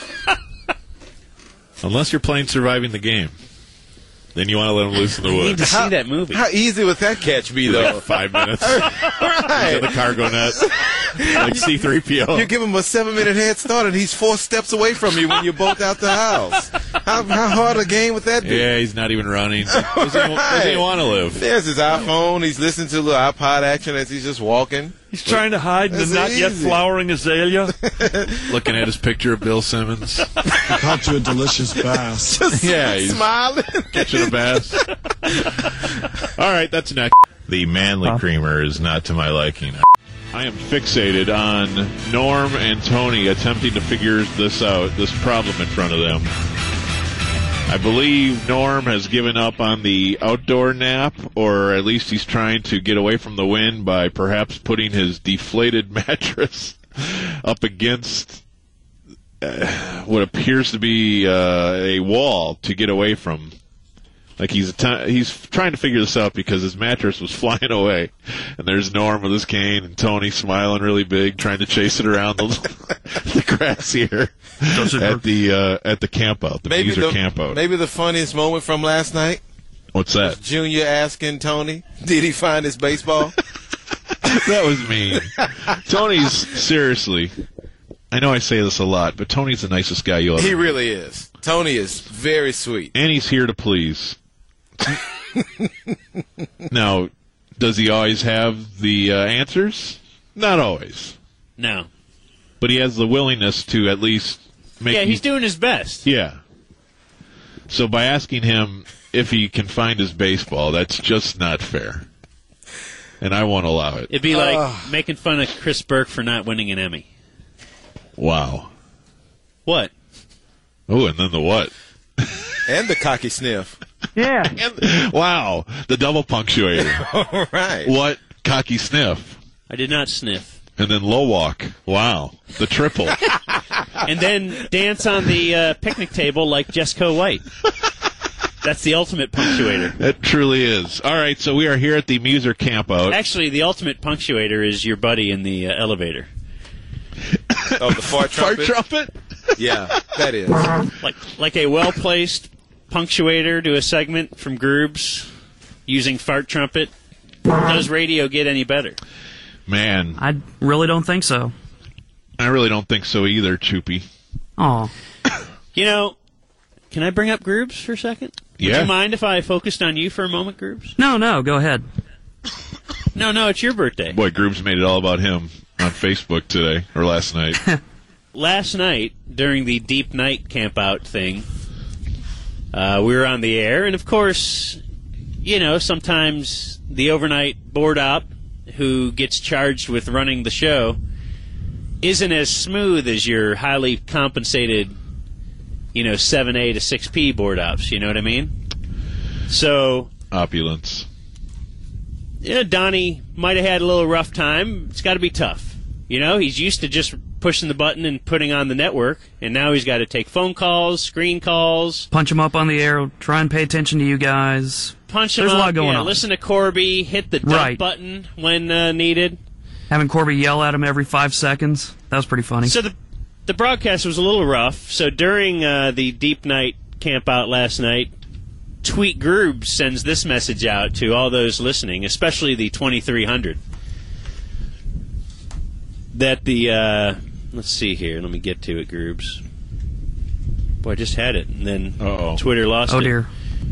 Unless you're playing Surviving the Game. Then you want to let him loose in the I need woods. to see that movie. How easy would that catch be, though? Like 5 minutes. Right. Into the cargo net. Like C-3PO. You give him a 7-minute head start, and he's 4 steps away from you when you're both out the house. How hard a game would that be? Yeah, he's not even running. Doesn't he want to live? There's his iPhone. He's listening to a little iPod action as he's just walking. He's trying to hide in the That's not yet easy. flowering azalea. Looking at his picture of Bill Simmons. Caught you a delicious bass. Yeah, he's Smiling. catching a bass. All right, that's next. The Manly Creamer is not to my liking. I am fixated on Norm and Tony attempting to figure this out, this problem in front of them. I believe Norm has given up on the outdoor nap, or at least he's trying to get away from the wind by perhaps putting his deflated mattress up against what appears to be a wall to get away from. Like he's trying to figure this out because his mattress was flying away, and there's Norm with his cane and Tony smiling really big, trying to chase it around the grass here at the camp out, the Muser camp out. Maybe the funniest moment from last night. What's that? Junior asking Tony, did he find his baseball? That was mean. Tony's seriously. I know I say this a lot, but Tony's the nicest guy you'll ever meet. He really is. Tony is very sweet, and he's here to please. Now, does he always have the answers? Not always. No. But he has the willingness to at least make... Yeah, he's doing his best. Yeah. So by asking him if he can find his baseball, that's just not fair. And I won't allow it. It'd be like making fun of Chris Burke for not winning an Emmy. Wow. What? Oh, and then the what? and the cocky sniff. Yeah. Wow, the double punctuator. All right. What cocky sniff? I did not sniff. And then low walk. Wow, the triple. And then dance on the picnic table like Jesco White. That's the ultimate punctuator. It truly is. All right, so we are here at the Muser campout. Actually, the ultimate punctuator is your buddy in the elevator. Oh, the fart trumpet? Fart trumpet? Yeah, that is. Like a well-placed punctuator to a segment from Groobs using fart trumpet. Does radio get any better? Man. I really don't think so. I really don't think so either, Choopy. Oh. You know, can I bring up Groobs for a second? Yeah. Would you mind if I focused on you for a moment, Groobs? No, go ahead. No, it's your birthday. Boy, Groobs made it all about him on Facebook today, or last night. Last night, during the Deep Night Campout thing, we were on the air, and of course, you know, sometimes the overnight board op who gets charged with running the show isn't as smooth as your highly compensated, 7A to 6P board ops, you know what I mean? So... Opulence. Yeah, Donnie might have had a little rough time. It's got to be tough. He's used to just pushing the button and putting on the network, and now he's got to take phone calls, screen calls. Punch him up on the air, try and pay attention to you guys. Punch him There's up, a lot going on. Listen to Corby, hit the dump button when needed. Having Corby yell at him every 5 seconds. That was pretty funny. So the broadcast was a little rough. So during the Deep Night Campout last night, Tweet Groobs sends this message out to all those listening, especially the 2300. That the, let's see here, let me get to it, Groobs. Boy, I just had it, and then Twitter lost it. Oh, dear.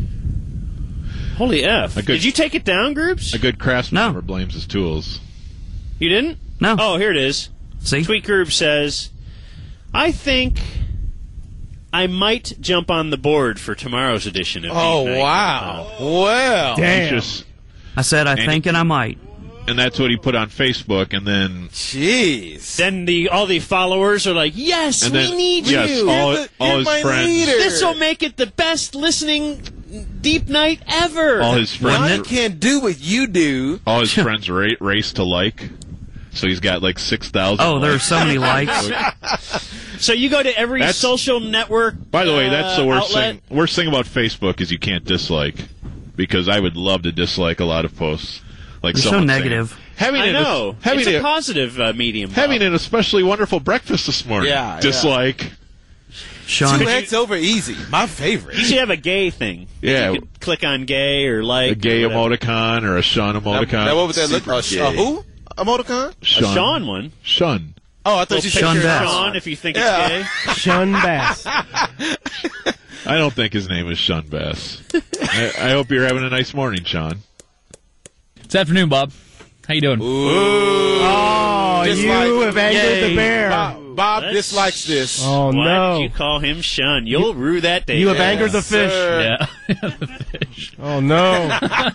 Holy F. Did you take it down, Groobs? A good craftsman never blames his tools. You didn't? No. Oh, here it is. See? Tweet Groobs says, I think I might jump on the board for tomorrow's edition of Deep Night. Wow. Well. Damn. I said I think and I might. And that's what he put on Facebook, and then... Jeez. Then all the followers are like, yes, and we then, need yes, you. all his friends. This will make it the best listening Deep Night ever. All his friends. I can't do what you do. All his friends race to like. So he's got like 6,000 Oh, there's so many likes. So you go to every social network. By the way, that's the worst outlet. thing. Worst thing about Facebook is you can't dislike, because I would love to dislike a lot of posts. Like You're so someone negative. Saying, I know. It's a positive medium. Having an especially wonderful breakfast this morning. Yeah. Dislike. Sean. 2X over easy. My favorite. You should have a gay thing. Yeah. You could click on gay or like. A gay or whatever. emoticon or a Sean emoticon. Now what would that look like? Who? Emoticon? A Sean one. Shun. Oh, I thought you said Sean Bass. Sean, if you think it's gay. Sean Bass. I don't think his name is Sean Bass. I hope you're having a nice morning, Sean. It's afternoon, Bob. How you doing? Oh, you have angered the bear. Bob dislikes this. Oh, Why no. did you call him Shun? You'll rue that day. You have angered the fish. Yeah. The fish. Oh, no.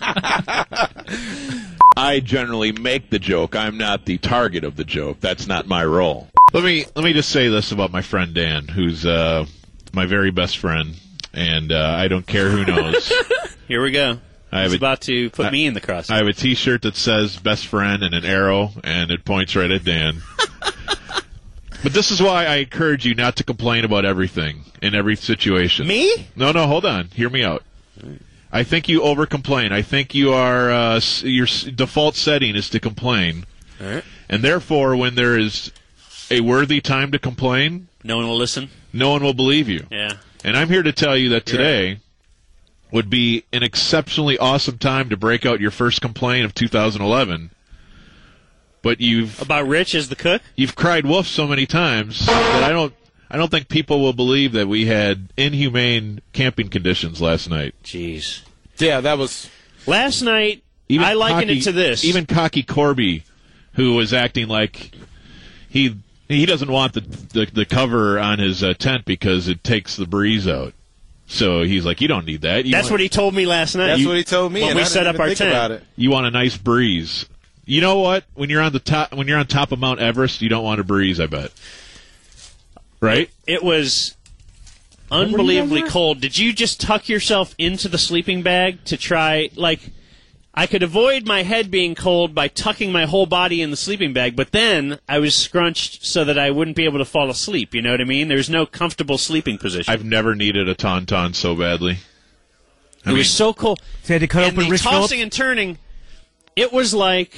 I generally make the joke. I'm not the target of the joke. That's not my role. Let me just say this about my friend Dan, who's my very best friend. and I don't care who knows. Here we go. He's about to put me in the crossfire. I have a T-shirt that says "Best Friend" and an arrow, and it points right at Dan. But this is why I encourage you not to complain about everything in every situation. Me? No, hold on. Hear me out. I think you over-complain. I think you are your default setting is to complain. All right. And therefore, when there is a worthy time to complain, no one will listen. No one will believe you. Yeah. And I'm here to tell you that today would be an exceptionally awesome time to break out your first complaint of 2011. But about Rich as the cook? You've cried wolf so many times that I don't think people will believe that we had inhumane camping conditions last night. Jeez. Yeah, that was last night. I liken it to this. Even Cocky Corby, who was acting like he doesn't want the cover on his tent because it takes the breeze out. So he's like, you don't need that. That's what he told me last night. That's what he told me when we set up our tent. About it. You want a nice breeze. You know what? When you're on top of Mount Everest, you don't want a breeze, I bet. Right? It was unbelievably cold. Did you just tuck yourself into the sleeping bag to try, I could avoid my head being cold by tucking my whole body in the sleeping bag, but then I was scrunched so that I wouldn't be able to fall asleep, you know what I mean? There's no comfortable sleeping position. I've never needed a tauntaun so badly. It was so cold. So you had to cut open Rich Phillips? Tossing and turning, it was like...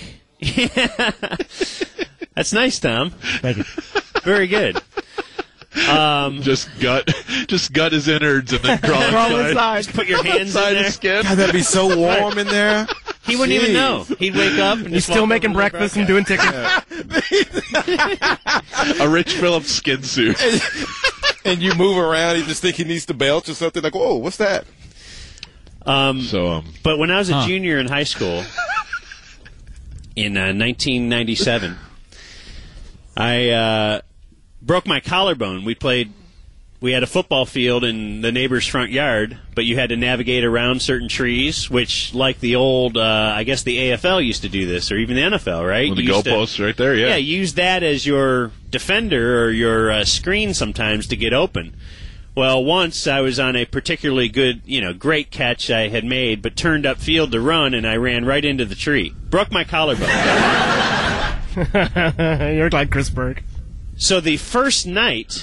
That's nice, Tom. Thank you. Very good. Just gut his innards and then crawl inside. Just put your hands in there. Skin. God, that'd be so warm in there. He wouldn't even know. He'd wake up and he's still making breakfast and doing tickets. A Rich Phillips skin suit. And you move around, you just think he needs to belch or something. Like, whoa, what's that? But when I was a junior in high school, in 1997, I broke my collarbone. We had a football field in the neighbor's front yard, but you had to navigate around certain trees, which, like the old, I guess the AFL used to do this, or even the NFL, right? With the goalposts right there, yeah. Yeah, use that as your defender or your screen sometimes to get open. Well, once I was on a particularly good, great catch I had made, but turned upfield to run, and I ran right into the tree. Broke my collarbone. You look like Chris Burke. So the first night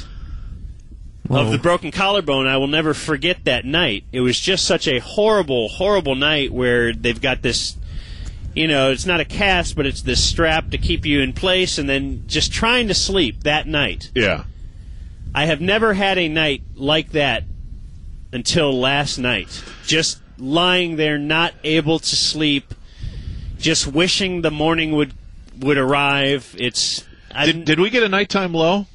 of the broken collarbone, I will never forget that night. It was just such a horrible, horrible night where they've got this, it's not a cast, but it's this strap to keep you in place, and then just trying to sleep that night. Yeah. I have never had a night like that until last night. Just lying there, not able to sleep, just wishing the morning would arrive. Did we get a nighttime low?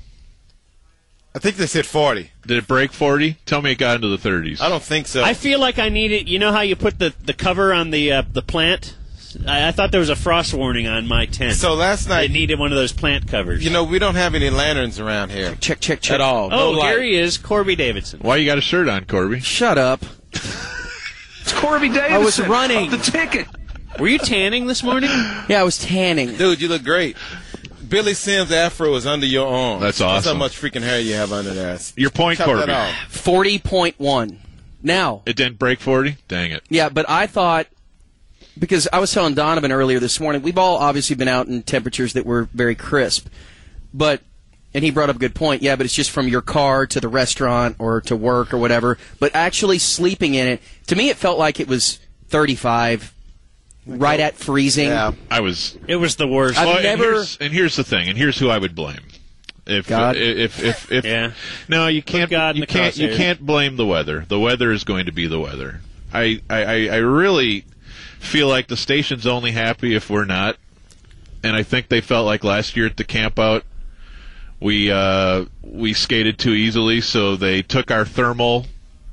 I think they said 40. Did it break 40? Tell me it got into the 30s. I don't think so. I feel like I need it. You know how you put the cover on the plant? I thought there was a frost warning on my tent. So last night... It needed one of those plant covers. we don't have any lanterns around here. Check. At all. Oh, no here he is, Corby Davidson. Why you got a shirt on, Corby? Shut up. It's Corby Davidson. I was running. The ticket. Were you tanning this morning? Yeah, I was tanning. Dude, you look great. Billy Sims' afro is under your arm. That's awesome. That's how much freaking hair you have under there. Your point, Chop Corby. that off. 40.1. Now. It didn't break 40? Dang it. Yeah, but I thought, because I was telling Donovan earlier this morning, we've all obviously been out in temperatures that were very crisp. And he brought up a good point. Yeah, but it's just from your car to the restaurant or to work or whatever. But actually sleeping in it, to me it felt like it was 35, right at freezing. Yeah. It was the worst. And here's the thing, and here's who I would blame. God. Yeah. No, you can't. God You can't blame the weather. The weather is going to be the weather. I really feel like the station's only happy if we're not, and I think they felt like last year at the camp out, we skated too easily, so they took our thermal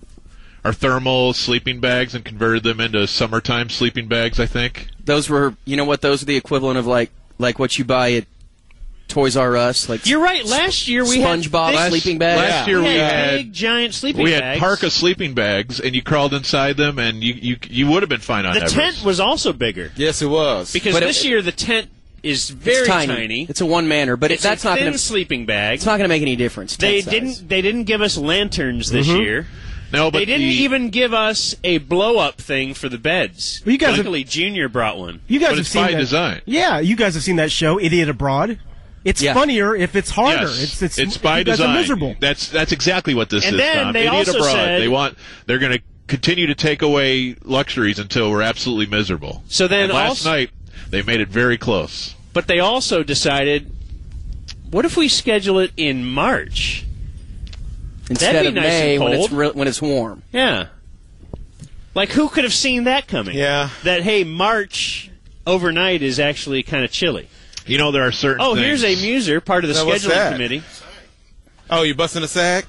sleeping bags and converted them into summertime sleeping bags, I think. Those were, those are the equivalent of like what you buy at Toys R Us. Like you're right. Last year we SpongeBob had sleeping bags. Last year we had big giant sleeping bags. We had Parka sleeping bags, and you crawled inside them, and you would have been fine on Everest. The tent was also bigger. Yes, it was. Because this year the tent is very tiny. It's a one-manner, but that's not going to sleeping bag. It's not going to make any difference. They didn't give us lanterns this year. No, but they didn't even give us a blow-up thing for the beds. Well, you guys Luckily, Junior brought one. You guys But have it's seen by that. design. Yeah, you guys have seen that show, Idiot Abroad. It's funnier if it's harder. Yes, It's by you guys design. are miserable. That's exactly what this And is. then Tom. they Idiot also abroad. said- They're going to continue to take away luxuries until we're absolutely miserable. So then And last also- night they made it very close. But they also decided, what if we schedule it in March? Instead That'd of be nice May and when cold. when it's warm. Yeah. Like, who could have seen that coming? Yeah. That, hey, March overnight is actually kind of chilly. You know, there are certain Oh, things. here's a muser, part of the Now, what's scheduling that? committee. Oh, you busting a sack?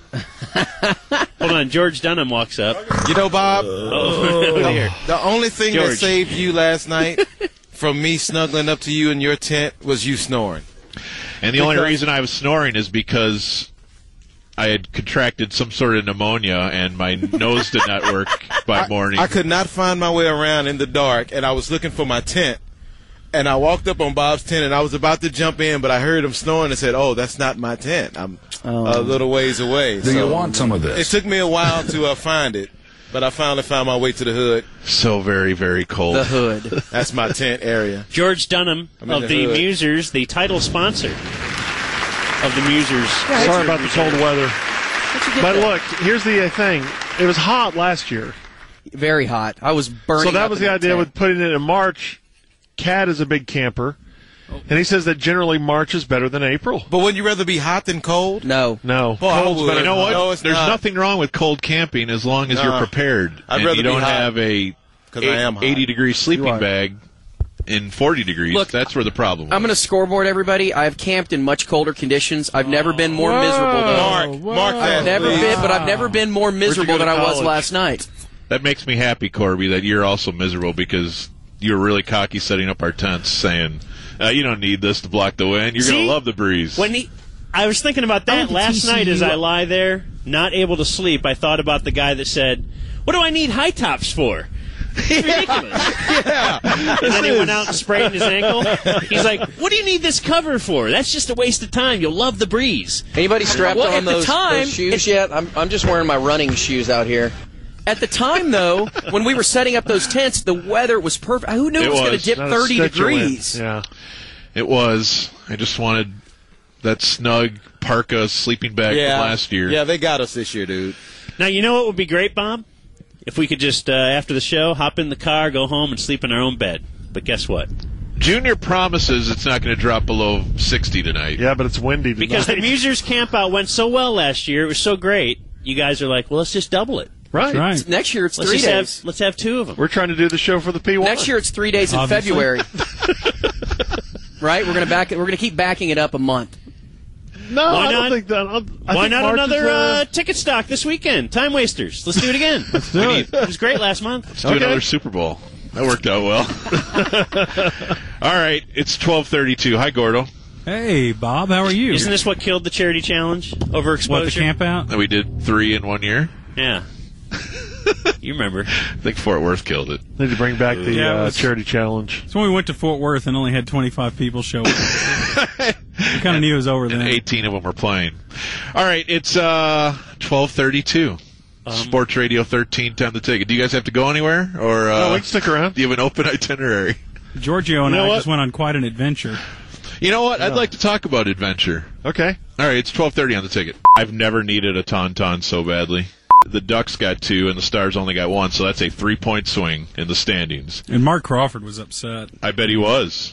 Hold on, George Dunham walks up. You know, Bob, Here. the only thing that George. saved you last night from me snuggling up to you in your tent was you snoring. And the only Because- reason I was snoring is because I had contracted some sort of pneumonia and my nose did not work by morning. I could not find my way around in the dark, and I was looking for my tent. And I walked up on Bob's tent, and I was about to jump in, but I heard him snoring and said, "Oh, that's not my tent. I'm a little ways away." Do you want some of this? It took me a while to find it, but I finally found my way to the hood. So very, very cold. The hood. That's my tent area. George Dunham I'm in of the the hood. Musers, the title sponsor of the Musers. Sorry about the cold weather. But look, here's the thing. It was hot last year. Very hot. I was burning. So that up was in the idea tent. with putting it in March. Cat is a big camper. And he says that generally March is better than April. But wouldn't you rather be hot than cold? No. No. Oh, I Cold's would. better. You know what? No, it's There's not. nothing wrong with cold camping as long as No. you're prepared. I'd and rather you be don't hot. have a 'Cause I am hot. 80-degree sleeping You are. bag in 40 degrees. Look, That's where the problem was. I'm going to scoreboard everybody. I've camped in much colder conditions. I've never been more miserable than Mark that. I've never please. been, but I've never been more miserable go to than I was college? last night. That makes me happy, Corby, that you're also miserable because you were really cocky setting up our tents saying, you don't need this to block the wind. You're going See? to love the breeze. I was thinking about I that went to last night as TCU. I lie there, not able to sleep. I thought about the guy that said, "What do I need high tops for?" It's ridiculous. And then he went out and sprained his ankle. He's like, "What do you need this cover for? That's just a waste of time. You'll love the breeze." Anybody strapped Well, on at the those time, shoes yet? I'm just wearing my running shoes out here. At the time, though, when we were setting up those tents, the weather was perfect. Who knew it was going to dip Not a 30 stitch of wind. degrees? Yeah. It was. I just wanted that snug parka sleeping bag from last year. Yeah, they got us this year, dude. Now, you know what would be great, Bob? If we could just, after the show, hop in the car, go home, and sleep in our own bed. But guess what? Junior promises it's not going to drop below 60 tonight. Yeah, but it's windy tonight. Because the Musers camp out went so well last year, it was so great. You guys are like, well, let's just double it. Right. Right. Next year, it's Let's 3 just days. let's have two of them. We're trying to do the show for the P1. Next year, it's 3 days in Obviously. February. Right? We're gonna keep backing it up a month. No, Why I not? don't think that. I Why think not March another is, ticket stock this weekend? Time wasters. Let's do it again. Let's do it. It was great last month. Let's do another Super Bowl. That worked out well. All right, it's 12:32. Hi, Gordo. Hey, Bob, how are you? Isn't this what killed the charity challenge? Overexposure? What, the camp out? We did 3 in 1 year. Yeah. You remember. I think Fort Worth killed it. Need to bring back the Yeah, it was- charity challenge. So when we went to Fort Worth and only had 25 people show up. We kind of knew it was over And then. 18 of them were playing. All right, it's 12:32. Sports Radio 13, time to take it. Do you guys have to go anywhere? Or No, we can stick around. Do you have an open itinerary? Giorgio and You know I what? just went on quite an adventure. You know what? I'd like to talk about adventure. Okay. All right, it's 12:30 on the ticket. I've never needed a tauntaun so badly. The Ducks got 2 and the Stars only got 1, so that's a 3-point swing in the standings. And Mark Crawford was upset. I bet he was.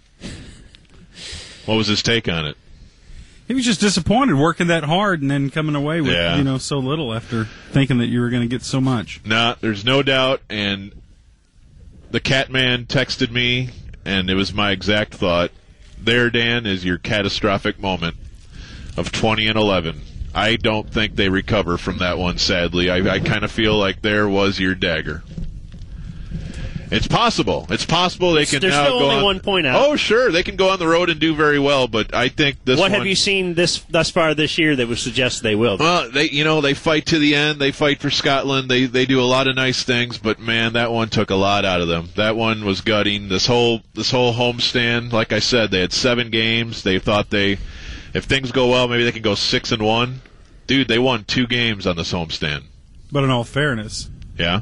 What was his take on it? He was just disappointed working that hard and then coming away with Yeah. so little after thinking that you were going to get so much. Nah, there's no doubt, and the Catman texted me, and it was my exact thought. There, Dan, is your catastrophic moment of 20-11. I don't think they recover from that one, sadly. I kind of feel like there was your dagger. It's possible. It's possible they can There's now still go only on. 1 point out. Oh, sure, they can go on the road and do very well, but I think this What one... have you seen thus far this year that would suggest they will? Well, they fight to the end. They fight for Scotland. They do a lot of nice things, but man, that one took a lot out of them. That one was gutting. This whole homestand, like I said, they had 7 games. They thought if things go well, maybe they can go 6-1. Dude, they won 2 games on this homestand. But in all fairness, Yeah.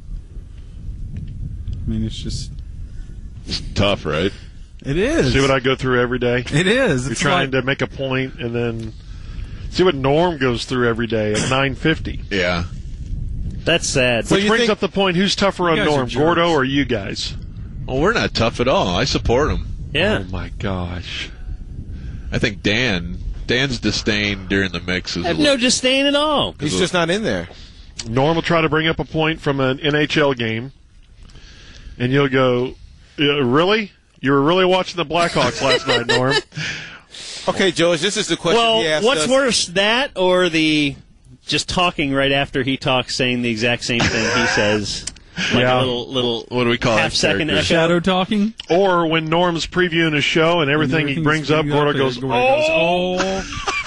I mean, it's just It's tough, right? it is. See what I go through every day? It is. You're It's trying like- to make a point and then see what Norm goes through every day at 9:50. Yeah. That's sad. Which brings up the point, who's tougher on guys are Norm, jerks. Gordo or you guys? Well, we're not tough at all. I support him. Yeah. Oh, my gosh. I think Dan's disdain during the mix is I have no disdain at all. He's just not in there. Norm will try to bring up a point from an NHL game, and you'll go, really? You were really watching the Blackhawks last night, Norm? Okay, George, this is the question Well, he asked what's us. worse, that or the just talking right after he talks, saying the exact same thing he says? Like Yeah. a little what do we call half-second echo? shadow talking. Or when Norm's previewing his show and everything he brings up, Gordo goes, oh.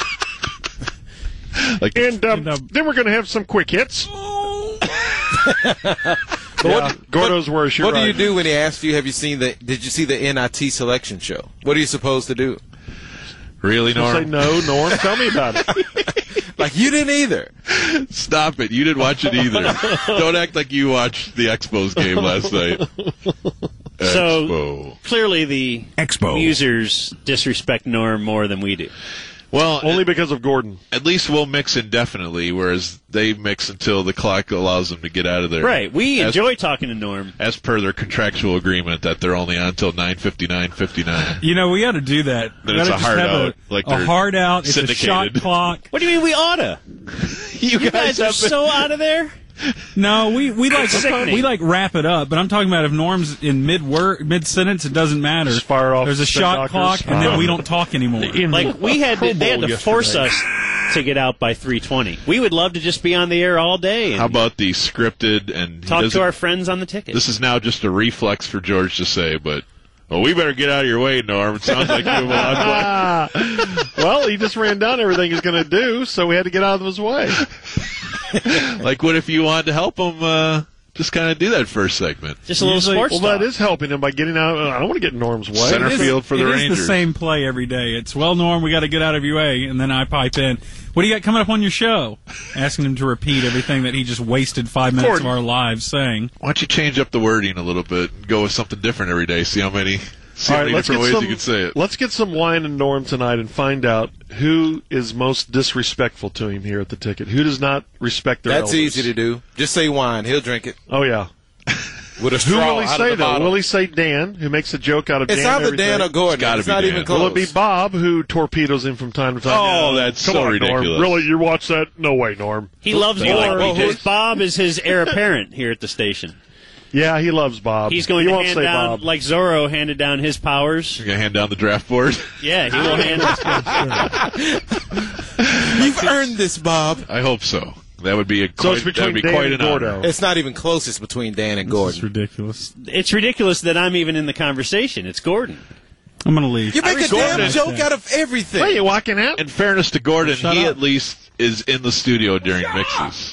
Like, and then we're going to have some quick hits. Yeah, Gordo's worse. You're What do right. you do when he asks you, did you see the NIT selection show? What are you supposed to do? Really, You'll say, Norm? no, Norm, tell me about it. Like, you didn't either. Stop it. You didn't watch it either. Don't act like you watched the Expos game last night. So Expo. clearly the Expo. users disrespect Norm more than we do. Well, only because of Gordon. At least we'll mix indefinitely, whereas they mix until the clock allows them to get out of there. Right. We enjoy talking to Norm. As per their contractual agreement that they're only on until 9:59:59. You know, we got to do that. Then We it's gotta a just hard have out, like a they're hard out. It's a shot syndicated. clock. What do you mean we oughta? You guys are so out of there. No, we like Sickening. we like wrap it up. But I'm talking about if Norm's in mid sentence, it doesn't matter. Just fire off There's a spin shot knockers. clock, and then we don't talk anymore. Like they had to force us to get out by 3:20. We would love to just be on the air all day and How about the scripted and he talk to doesn't- our friends on the ticket. This is now just a reflex for George to say, but well, we better get out of your way, Norm. It sounds like you Well, he just ran down everything he's going to do, so we had to get out of his way. like, what if you wanted to help him? Just kind of do that first segment. Just a little sports Well, that is helping him by getting out. I don't want to get in Norm's way. Center field for the It Rangers. is the same play every day. It's, well, Norm, we got to get out of your way, and then I pipe in, what do you got coming up on your show? Asking him to repeat everything that he just wasted 5 minutes of our lives saying. Why don't you change up the wording a little bit and go with something different every day? See how many All right, different ways you can say it. Let's get some wine and Norm tonight and find out who is most disrespectful to him here at the ticket. Who does not respect their That's elders? easy to do. Just say wine. He'll drink it. Oh, yeah. With a Who straw will he out say, of the though? bottle. Will he say Dan, who makes a joke out of It's Dan? either Dan or Gordon. It's not even close. Will it be Bob, who torpedoes him from time to time? Oh, that's Come so on, ridiculous. Norm. Really, you watch that? No way, Norm. He loves you Or- like because Bob is his heir apparent here at the station. Yeah, he loves Bob. He's going he to won't hand say down, Bob. like Zorro handed down his powers. You're going to hand down the draft board? Yeah, he will hand You've earned this, Bob. I hope so. That would be So it's between Dan quite and an Gordo. honor. It's not even close. It's between Dan and Gordon. It's ridiculous. It's ridiculous that I'm even in the conversation. It's Gordon. I'm going to leave. You make a damn Gordon. joke out of everything. What are you walking out? In fairness to Gordon, Shut he up. at least is in the studio during mixes.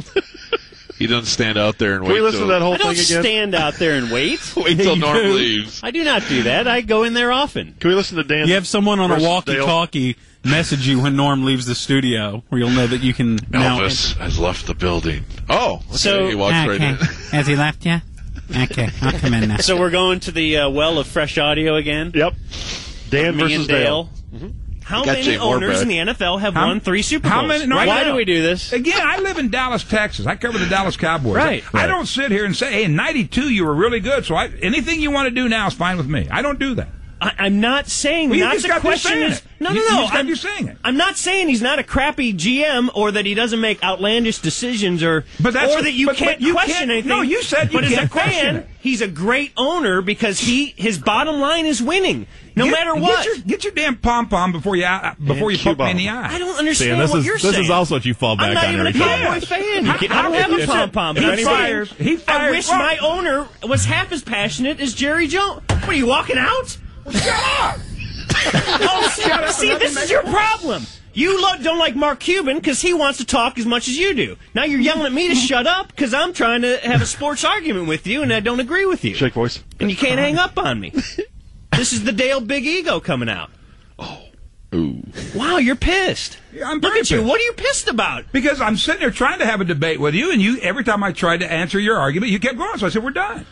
He doesn't stand out there and Can wait we listen till, to that whole I don't thing again? stand out there and wait. wait till You Norm do. leaves. I do not do that. I go in there often. Can we listen to Dan? You have someone on a versus walkie-talkie message you when Norm leaves the studio, where you'll know that you can now. Elvis has left the building. Oh, okay. So- he walks right in. Has he left yet? Okay, I'll come in now. So we're going to the well of fresh audio again. Yep. Dan Me versus and Dale. Dale. How Got many Jay Moore owners back. in the NFL have won 3 Super Bowls? How many? No, Why no. do we do this? Again, I live in Dallas, Texas. I cover the Dallas Cowboys. Right. I don't sit here and say, hey, in 92 you were really good, so anything you want to do now is fine with me. I don't do that. I'm not saying Well, you not just the got through question saying is it. no. You just got through saying it. I'm not saying he's not a crappy GM or that he doesn't make outlandish decisions or that you can't question anything. No, you said you but can't as a question fan, it. he's a great owner because his bottom line is winning, no matter what. Get your damn pom pom before you poke me in the eye. I don't understand this what is you're this saying. is also what you fall back I'm not on even a every time. Cowboy fan. How- I don't how have can a you pom say- pom. he fires- I wish well- my owner was half as passionate as Jerry Jones. What are you walking out? Shut up! See, this is your problem. You don't like Mark Cuban because he wants to talk as much as you do. Now you're yelling at me to shut up because I'm trying to have a sports argument with you and I don't agree with you. Shake voice. And you can't hang up on me. This is the Dale Big Ego coming out. Ooh. Wow, you're pissed. Yeah, I'm Look very at you. pissed. What are you pissed about? Because I'm sitting there trying to have a debate with you, and you every time I tried to answer your argument, you kept going. So I said, we're done.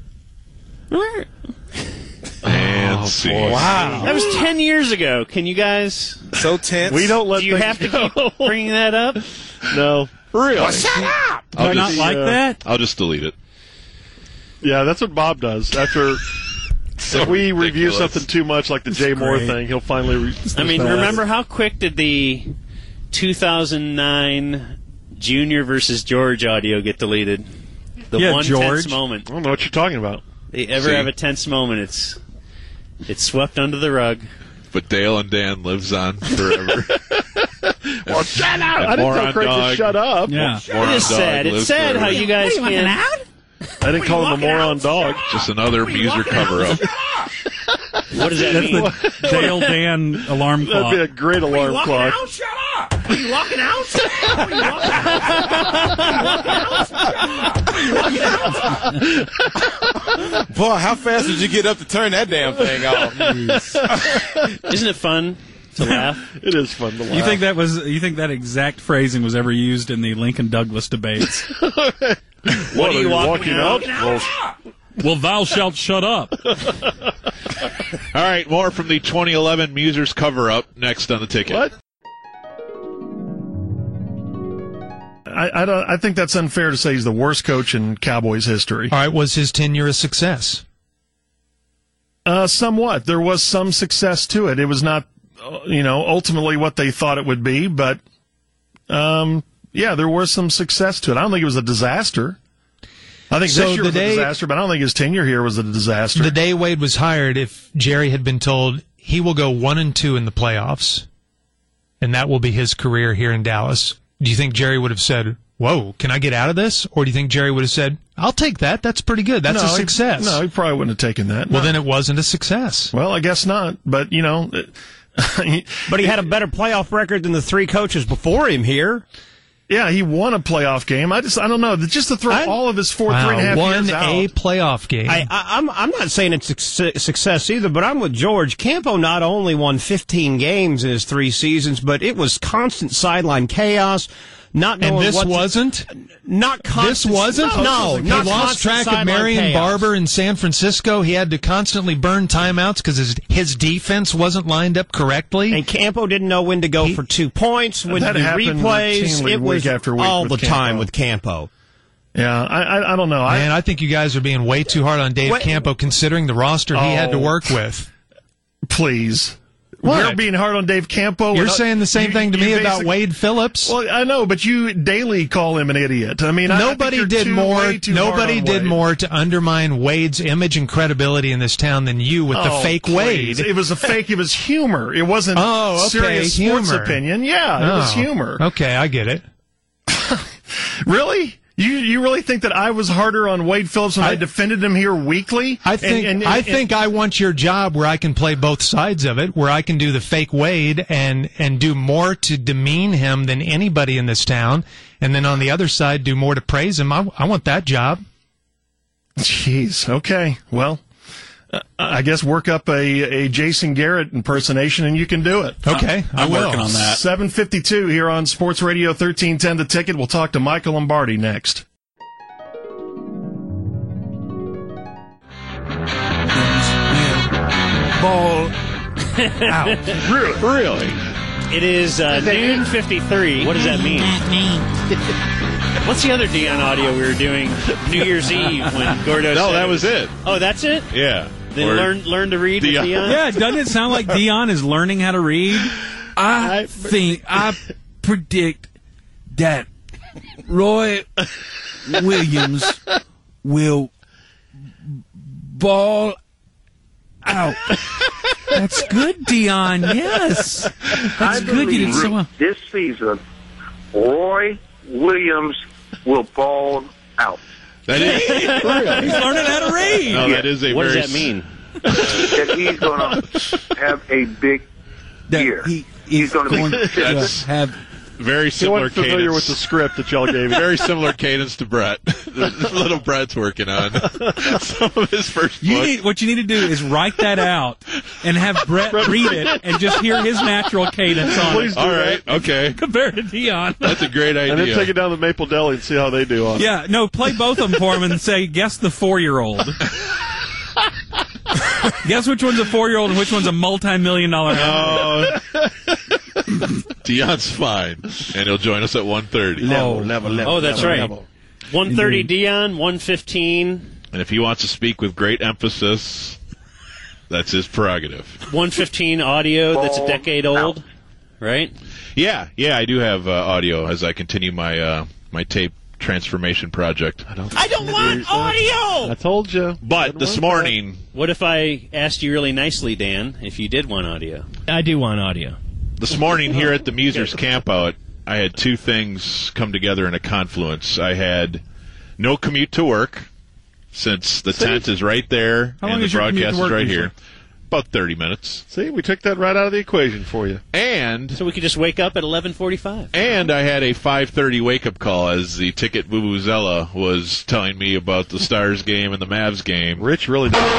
And see. Wow. That was 10 years ago. Can you guys... So tense. We don't let Do you things have to go. keep bringing that up? No. Really? Oh, shut up! Do I not like that? I'll just delete it. Yeah, that's what Bob does. After if we review something too much, like the Jay Moore great. thing, he'll finally. Remember how quick did the 2009 Junior versus George audio get deleted? The Yeah, one George. tense moment. I don't know what you're talking about. They ever have a tense moment, it's swept under the rug. But Dale and Dan lives on forever. Well, shut up! I didn't tell Craig to shut up. Yeah. It is sad. It's sad how you guys can't. I didn't call him a moron dog. Just another Muser cover-up. What does that mean? The Dale Dan alarm clock. That'd be a great alarm clock. Shut up! Are you walking out? Are you walking out? Boy, how fast did you get up to turn that damn thing off? Isn't it fun to laugh? It is fun to laugh. You think that exact phrasing was ever used in the Lincoln Douglas debates? What are you walking out? Well, thou shalt shut up. All right, more from the 2011 Musers cover-up next on the ticket. What? I think that's unfair to say he's the worst coach in Cowboys history. All right, was his tenure a success? Somewhat. There was some success to it. It was not, ultimately what they thought it would be, but, yeah, there was some success to it. I don't think it was a disaster. I think this year was a disaster, but I don't think his tenure here was a disaster. The day Wade was hired, if Jerry had been told he will go 1-2 in the playoffs, and that will be his career here in Dallas, do you think Jerry would have said, whoa, can I get out of this? Or do you think Jerry would have said, I'll take that. That's pretty good. That's a success. No, he probably wouldn't have taken that. Well, then it wasn't a success. Well, I guess not. But, But he had a better playoff record than the three coaches before him here. Yeah, he won a playoff game. I don't know. Just to throw all of his 3.5 years out. Won a playoff game. I'm not saying it's a success either, but I'm with George. Campo not only won 15 games in his 3 seasons, but it was constant sideline chaos. Not knowing and this what wasn't? Not constant. This wasn't? No, he not lost track of Marion chaos. Barber in San Francisco. He had to constantly burn timeouts because his defense wasn't lined up correctly. And Campo didn't know when to go for 2 points, when to do replays. It was after week all the with time Campo. with Campo. Yeah, I don't know. Man, I think you guys are being way too hard on Dave Campo considering the roster he had to work with. Please. What? We're being hard on Dave Campo. You're saying the same thing to me about Wade Phillips. Well, I know, but you daily call him an idiot. I mean, nobody did more to undermine Wade's image and credibility in this town than you with the fake please. Wade. It was a fake. It was humor. It wasn't serious sports opinion. Yeah, it was humor. Okay, I get it. Really? You really think that I was harder on Wade Phillips when I defended him here weekly? I think I want your job where I can play both sides of it, where I can do the fake Wade and do more to demean him than anybody in this town, and then on the other side do more to praise him. I want that job. Jeez. Okay. Well, I guess work up a Jason Garrett impersonation and you can do it. Okay, I'm working on that. 7:52 here on Sports Radio 1310 The Ticket. We'll talk to Michael Lombardi next. Ball out. Really? It is noon 53. What does that mean? What's the other Dion audio we were doing New Year's Eve when Gordo said that was it. Oh, that's it? Yeah. Then learn to read with Dion? Yeah, doesn't it sound like Dion is learning how to read? I predict that Roy Williams will ball out. That's good, Dion. Yes. That's good. You did so well. This season, Roy Williams will ball out. That is He's learning how to read. No, that is a What very does that mean? That he's going to have a big year. He's going to be have Very similar wasn't familiar cadence. with the script that y'all gave him. Very similar cadence to Brett. Little Brett's working on some of his first book. What you need to do is write that out and have Brett read it and just hear his natural cadence on Please it. do All right, okay. Compared to Dion. That's a great idea. And then take it down to Maple Deli and see how they do on it. Yeah, no, play both of them for him and say, guess the 4-year-old. Guess which one's a 4-year-old and which one's a multi-million-dollar Oh, Dion's fine, and he'll join us at 1:30. Oh, that's right. 1:30 Dion, 1:15. And if he wants to speak with great emphasis, that's his prerogative. 1:15 audio that's a decade old, right? Yeah, I do have audio as I continue my my tape transformation project. I don't want audio! I told you. But this morning... What if I asked you really nicely, Dan, if you did want audio? I do want audio. This morning here at the Musers Campout, I had two things come together in a confluence. I had no commute to work, since the tent is right there How long and the is your commute to broadcast is work right usually? here. About 30 minutes. See, we took that right out of the equation for you. And so we could just wake up at 11:45. And I had a 5:30 wake-up call as the ticket Vuvuzela was telling me about the Stars game and the Mavs game. Rich really did.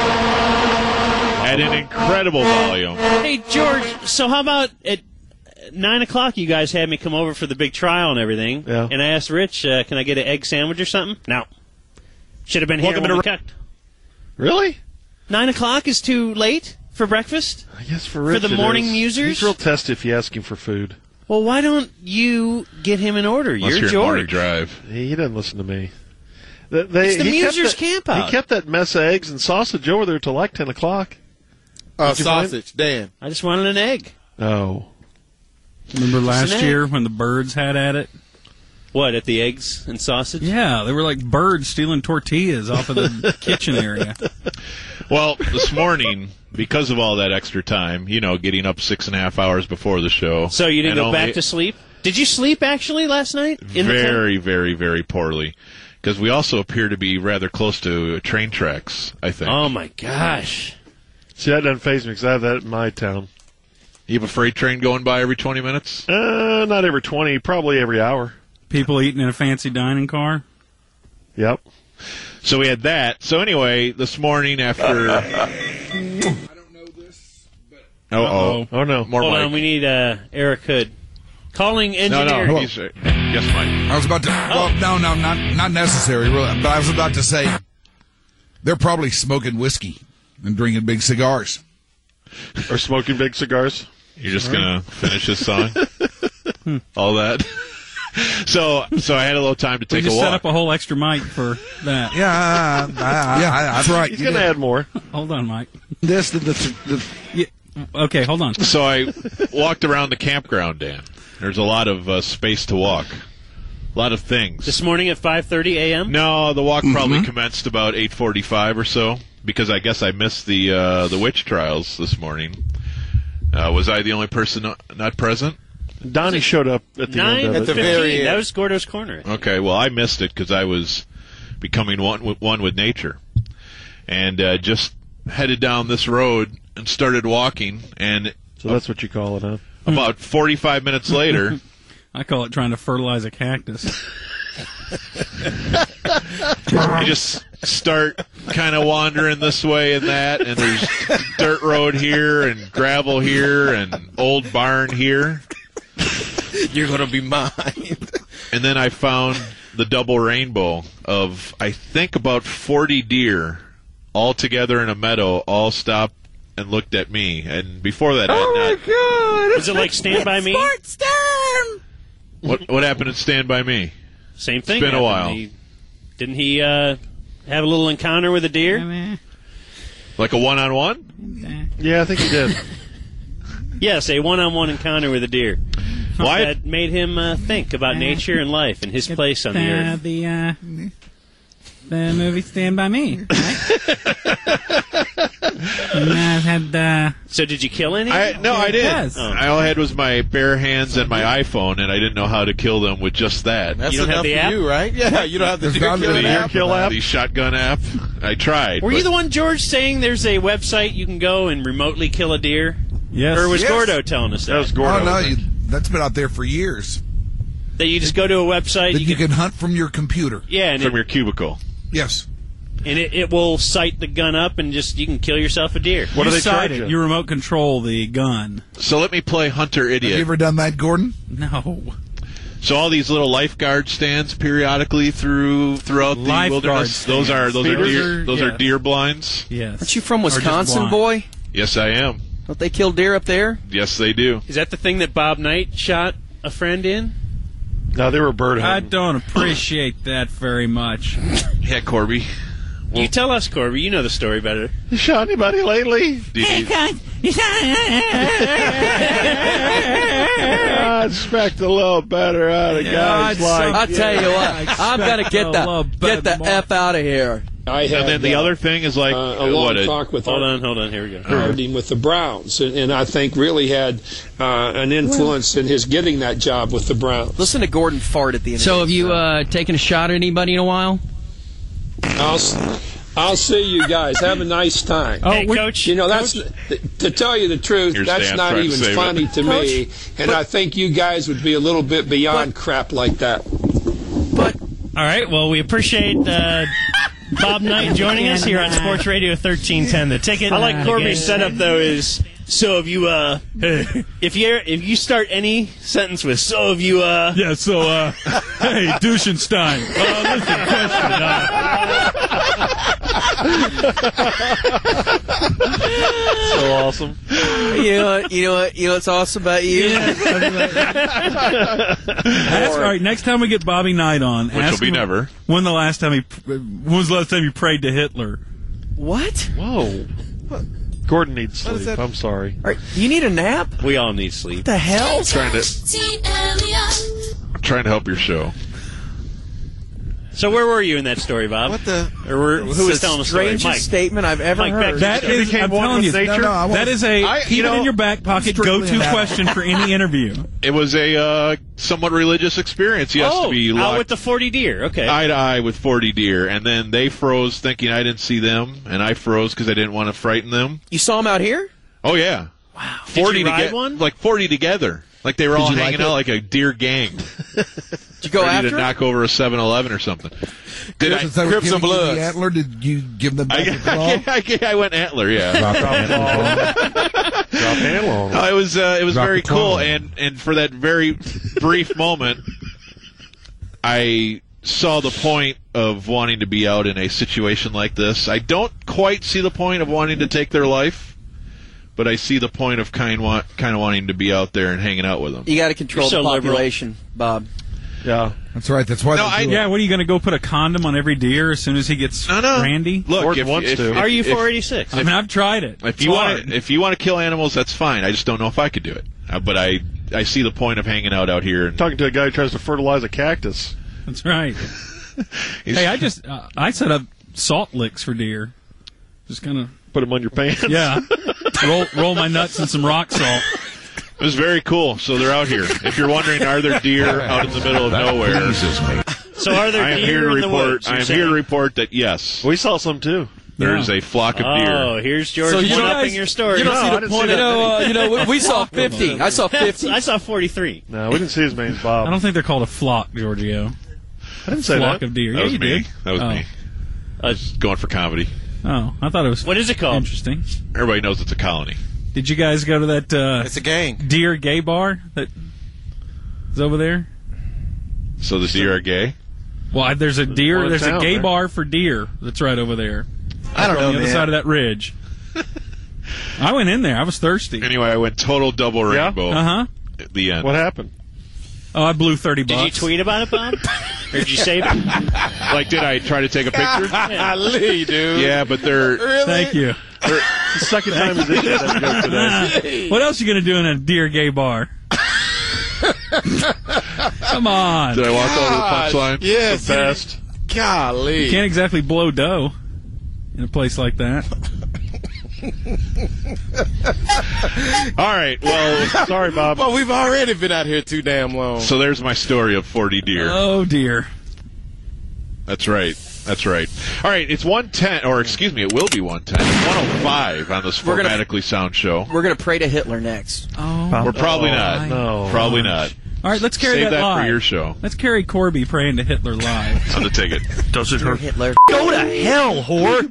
At an incredible volume. Hey, George, so how about at 9 o'clock you guys had me come over for the big trial and everything, Yeah. and I asked Rich, can I get an egg sandwich or something? No. Should have been here Welcome when to we cooked. Really? 9 o'clock is too late for breakfast? I guess for Rich For the it morning is. musers? He's real testy if you ask him for food. Well, why don't you get him an order? Unless You're you're in morning George. drive. He doesn't listen to me. It's the he kept Musers that- camp out. He kept that mess of eggs and sausage over there till like 10 o'clock. Did you find- Sausage, Dan. I just wanted an egg. Oh. Remember last egg. year when the birds had at it? What, at the eggs and sausage? Yeah, they were like birds stealing tortillas off of the kitchen area. Well, this morning, because of all that extra time, getting up 6.5 hours before the show. So you didn't and go back only- to sleep? Did you sleep, actually, last night? In the tent? Very, very, very poorly. Because we also appear to be rather close to train tracks, I think. Oh, my gosh. See, that doesn't faze me because I have that in my town. You have a freight train going by every 20 minutes? Not every 20, probably every hour. People eating in a fancy dining car? Yep. So we had that. So anyway, this morning after... Uh-oh. Oh, no. More Hold Mike. on, we need Eric Hood. Calling engineer. No. Yes, Mike. I was about to. Well, no, not necessary, really. But I was about to say they're probably smoking whiskey and drinking big cigars. Or smoking big cigars. You're just going to finish this song? All that? So I had a little time to take We just a walk. set up a whole extra mic for that. Yeah, that's right. He's going to add more. Hold on, Mike. The Okay, hold on. So I walked around the campground, Dan. There's a lot of space to walk. A lot of things. This morning at 5:30 a.m.? No, the walk probably commenced about 8:45 or so, because I guess I missed the witch trials this morning. Was I the only person not present? Donnie showed up at the end of it. At the very end. That was Gordo's Corner. Okay, well, I missed it because I was becoming one with nature. And just headed down this road and started walking, and So that's what you call it, huh? about 45 minutes later... I call it trying to fertilize a cactus. You just start kind of wandering this way and that, and there's dirt road here and gravel here and old barn here. You're going to be mine. And then I found the double rainbow of, I think, about 40 deer all together in a meadow, all stopped and looked at me. And before that, I had not... God! Was it like Stand By Me? Sports time. What happened at Stand By Me? Same thing. It's been a happened. while. Didn't he have a little encounter with a deer? Like a one-on-one? Yeah, I think he did. Yes, a one-on-one encounter with a deer. Why? That made him think about nature and life and his place on the earth. The movie Stand By Me. Right? And I've had. So did you kill any? No, I didn't. Yes. Oh. All I had was my bare hands and my iPhone, and I didn't know how to kill them with just that. That's You don't have enough the for app? you, right? Yeah, you don't have the There's deer not killing the app. Kill app? The shotgun app. I tried. Were but- you the one, George, saying there's a website you can go and remotely kill a deer? Yes. Or was Yes. Gordo telling us that? That was Gordo. Oh no, that's been out there for years. That you just go to a website. That you can hunt from your computer. Yeah, and From your cubicle. Yes. And it will sight the gun up, and just you can kill yourself a deer. What do they charge you? You remote control the gun. So let me play Hunter Idiot. Have you ever done that, Gordon? No. So all these little lifeguard stands periodically throughout the wilderness. Those are deer blinds. Yes. Aren't you from Wisconsin, boy? Yes, I am. Don't they kill deer up there? Yes, they do. Is that the thing that Bob Knight shot a friend in? No, they were bird I hunting. don't appreciate that very much. Yeah, Corby. You tell us, Corby. You know the story better. You shot anybody lately? Hey, I expect a little better out of guys like I'll tell you what. I'm going to get the F out of here. I had, and then the other thing is like a long talk with hold on, here we go. Harding with the Browns, and I think really had an influence in his getting that job with the Browns. Listen to Gordon fart at the end. So have you taken a shot at anybody in a while? I'll see you guys. Have a nice time. Oh, hey, Coach. You know, that's to tell you the truth. That's not even funny to me, and I think you guys would be a little bit beyond crap like that. But all right, well, we appreciate Bob Knight joining us here on Sports Radio 1310. The Ticket. I like Corby's setup though. Is so if you if you start any sentence with so have you yeah, so hey, Duschenstein, listen, question. So awesome. You know what's awesome about you? That's right. Next time we get Bobby Knight on, which will be never. When was the last time you prayed to Hitler? What? Whoa. Gordon needs sleep. I'm sorry. All right, you need a nap? We all need sleep. What the hell? I'm trying to help your show. So where were you in that story, Bob? What the? Who was telling the story? Strangest Mike. statement I've ever heard. That is, I'm telling you, that is keep it in your back pocket go-to question for any interview. It was a somewhat religious experience. Yes, to be locked with the 40 deer. Okay, eye to eye with 40 deer, and then they froze, thinking I didn't see them, and I froze because I didn't want to frighten them. You saw them out here? Oh yeah. Wow. 40 Did you ride one? Like 40 together. Like they were all hanging out like a deer gang. Did you go ready after to knock over a 7-Eleven or something? Did I? Crips and Bloods. Antler? Did you give them back the claw? I went antler. Yeah. Drop antler on it was very cool, and for that very brief moment, I saw the point of wanting to be out in a situation like this. I don't quite see the point of wanting to take their life. But I see the point of kind of wanting to be out there and hanging out with them. You got to control the population, Bob. Yeah, that's right. That's why. What are you going to go put a condom on every deer as soon as he gets randy? Look, are you 486? I mean, I've tried it. If you want to kill animals, that's fine. I just don't know if I could do it. But I see the point of hanging out here. And talking to a guy who tries to fertilize a cactus. That's right. Hey, I set up salt licks for deer. Just kind of put them on your pants. Yeah. Roll my nuts in some rock salt. It was very cool. So they're out here. If you're wondering, are there deer out in the middle of nowhere? So are there deer in the woods? I am here to report that yes, we saw some too. There is a flock of deer. Oh, here's George one-upping your story. You don't see the point. We saw 50. I saw 50. I saw 43. No, we didn't see as many as Bob. I don't think they're called a flock, Giorgio. I didn't say flock that. Of deer. That was me. Did. That was me. I was going for comedy. Oh, I thought it was. What is it called? Interesting. Everybody knows it's a colony. Did you guys go to that? It's a gang. Deer gay bar that is over there. So the deer are gay. Well, there's a deer. There's a gay bar for deer that's right over there. I don't know, on the other side of that ridge. I went in there. I was thirsty. Anyway, I went total double rainbow. At the end. What happened? Oh, I blew $30. Did you tweet about it, Bob? Or did you save it? Like, did I try to take a picture? Golly, dude. Yeah, but they're... Really? Thank you. It's the second time we did that joke today. What else are you going to do in a deer gay bar? Come on. Did I walk over the punchline? Yes. The best. Golly. You can't exactly blow dough in a place like that. All right, well, sorry, Bob. Well, we've already been out here too damn long. So there's my story of 40 deer. Oh, dear. That's right. That's right. All right, it's 110, or excuse me, it will be 110. It's 105 on this Formatically Sound show. We're going to pray to Hitler next. Oh. We're probably not. No. Probably not. All right, let's carry Save that live. for your show. Let's carry Corby praying to Hitler live. On the ticket. Does it hurt? Hitler. Go to hell, whore.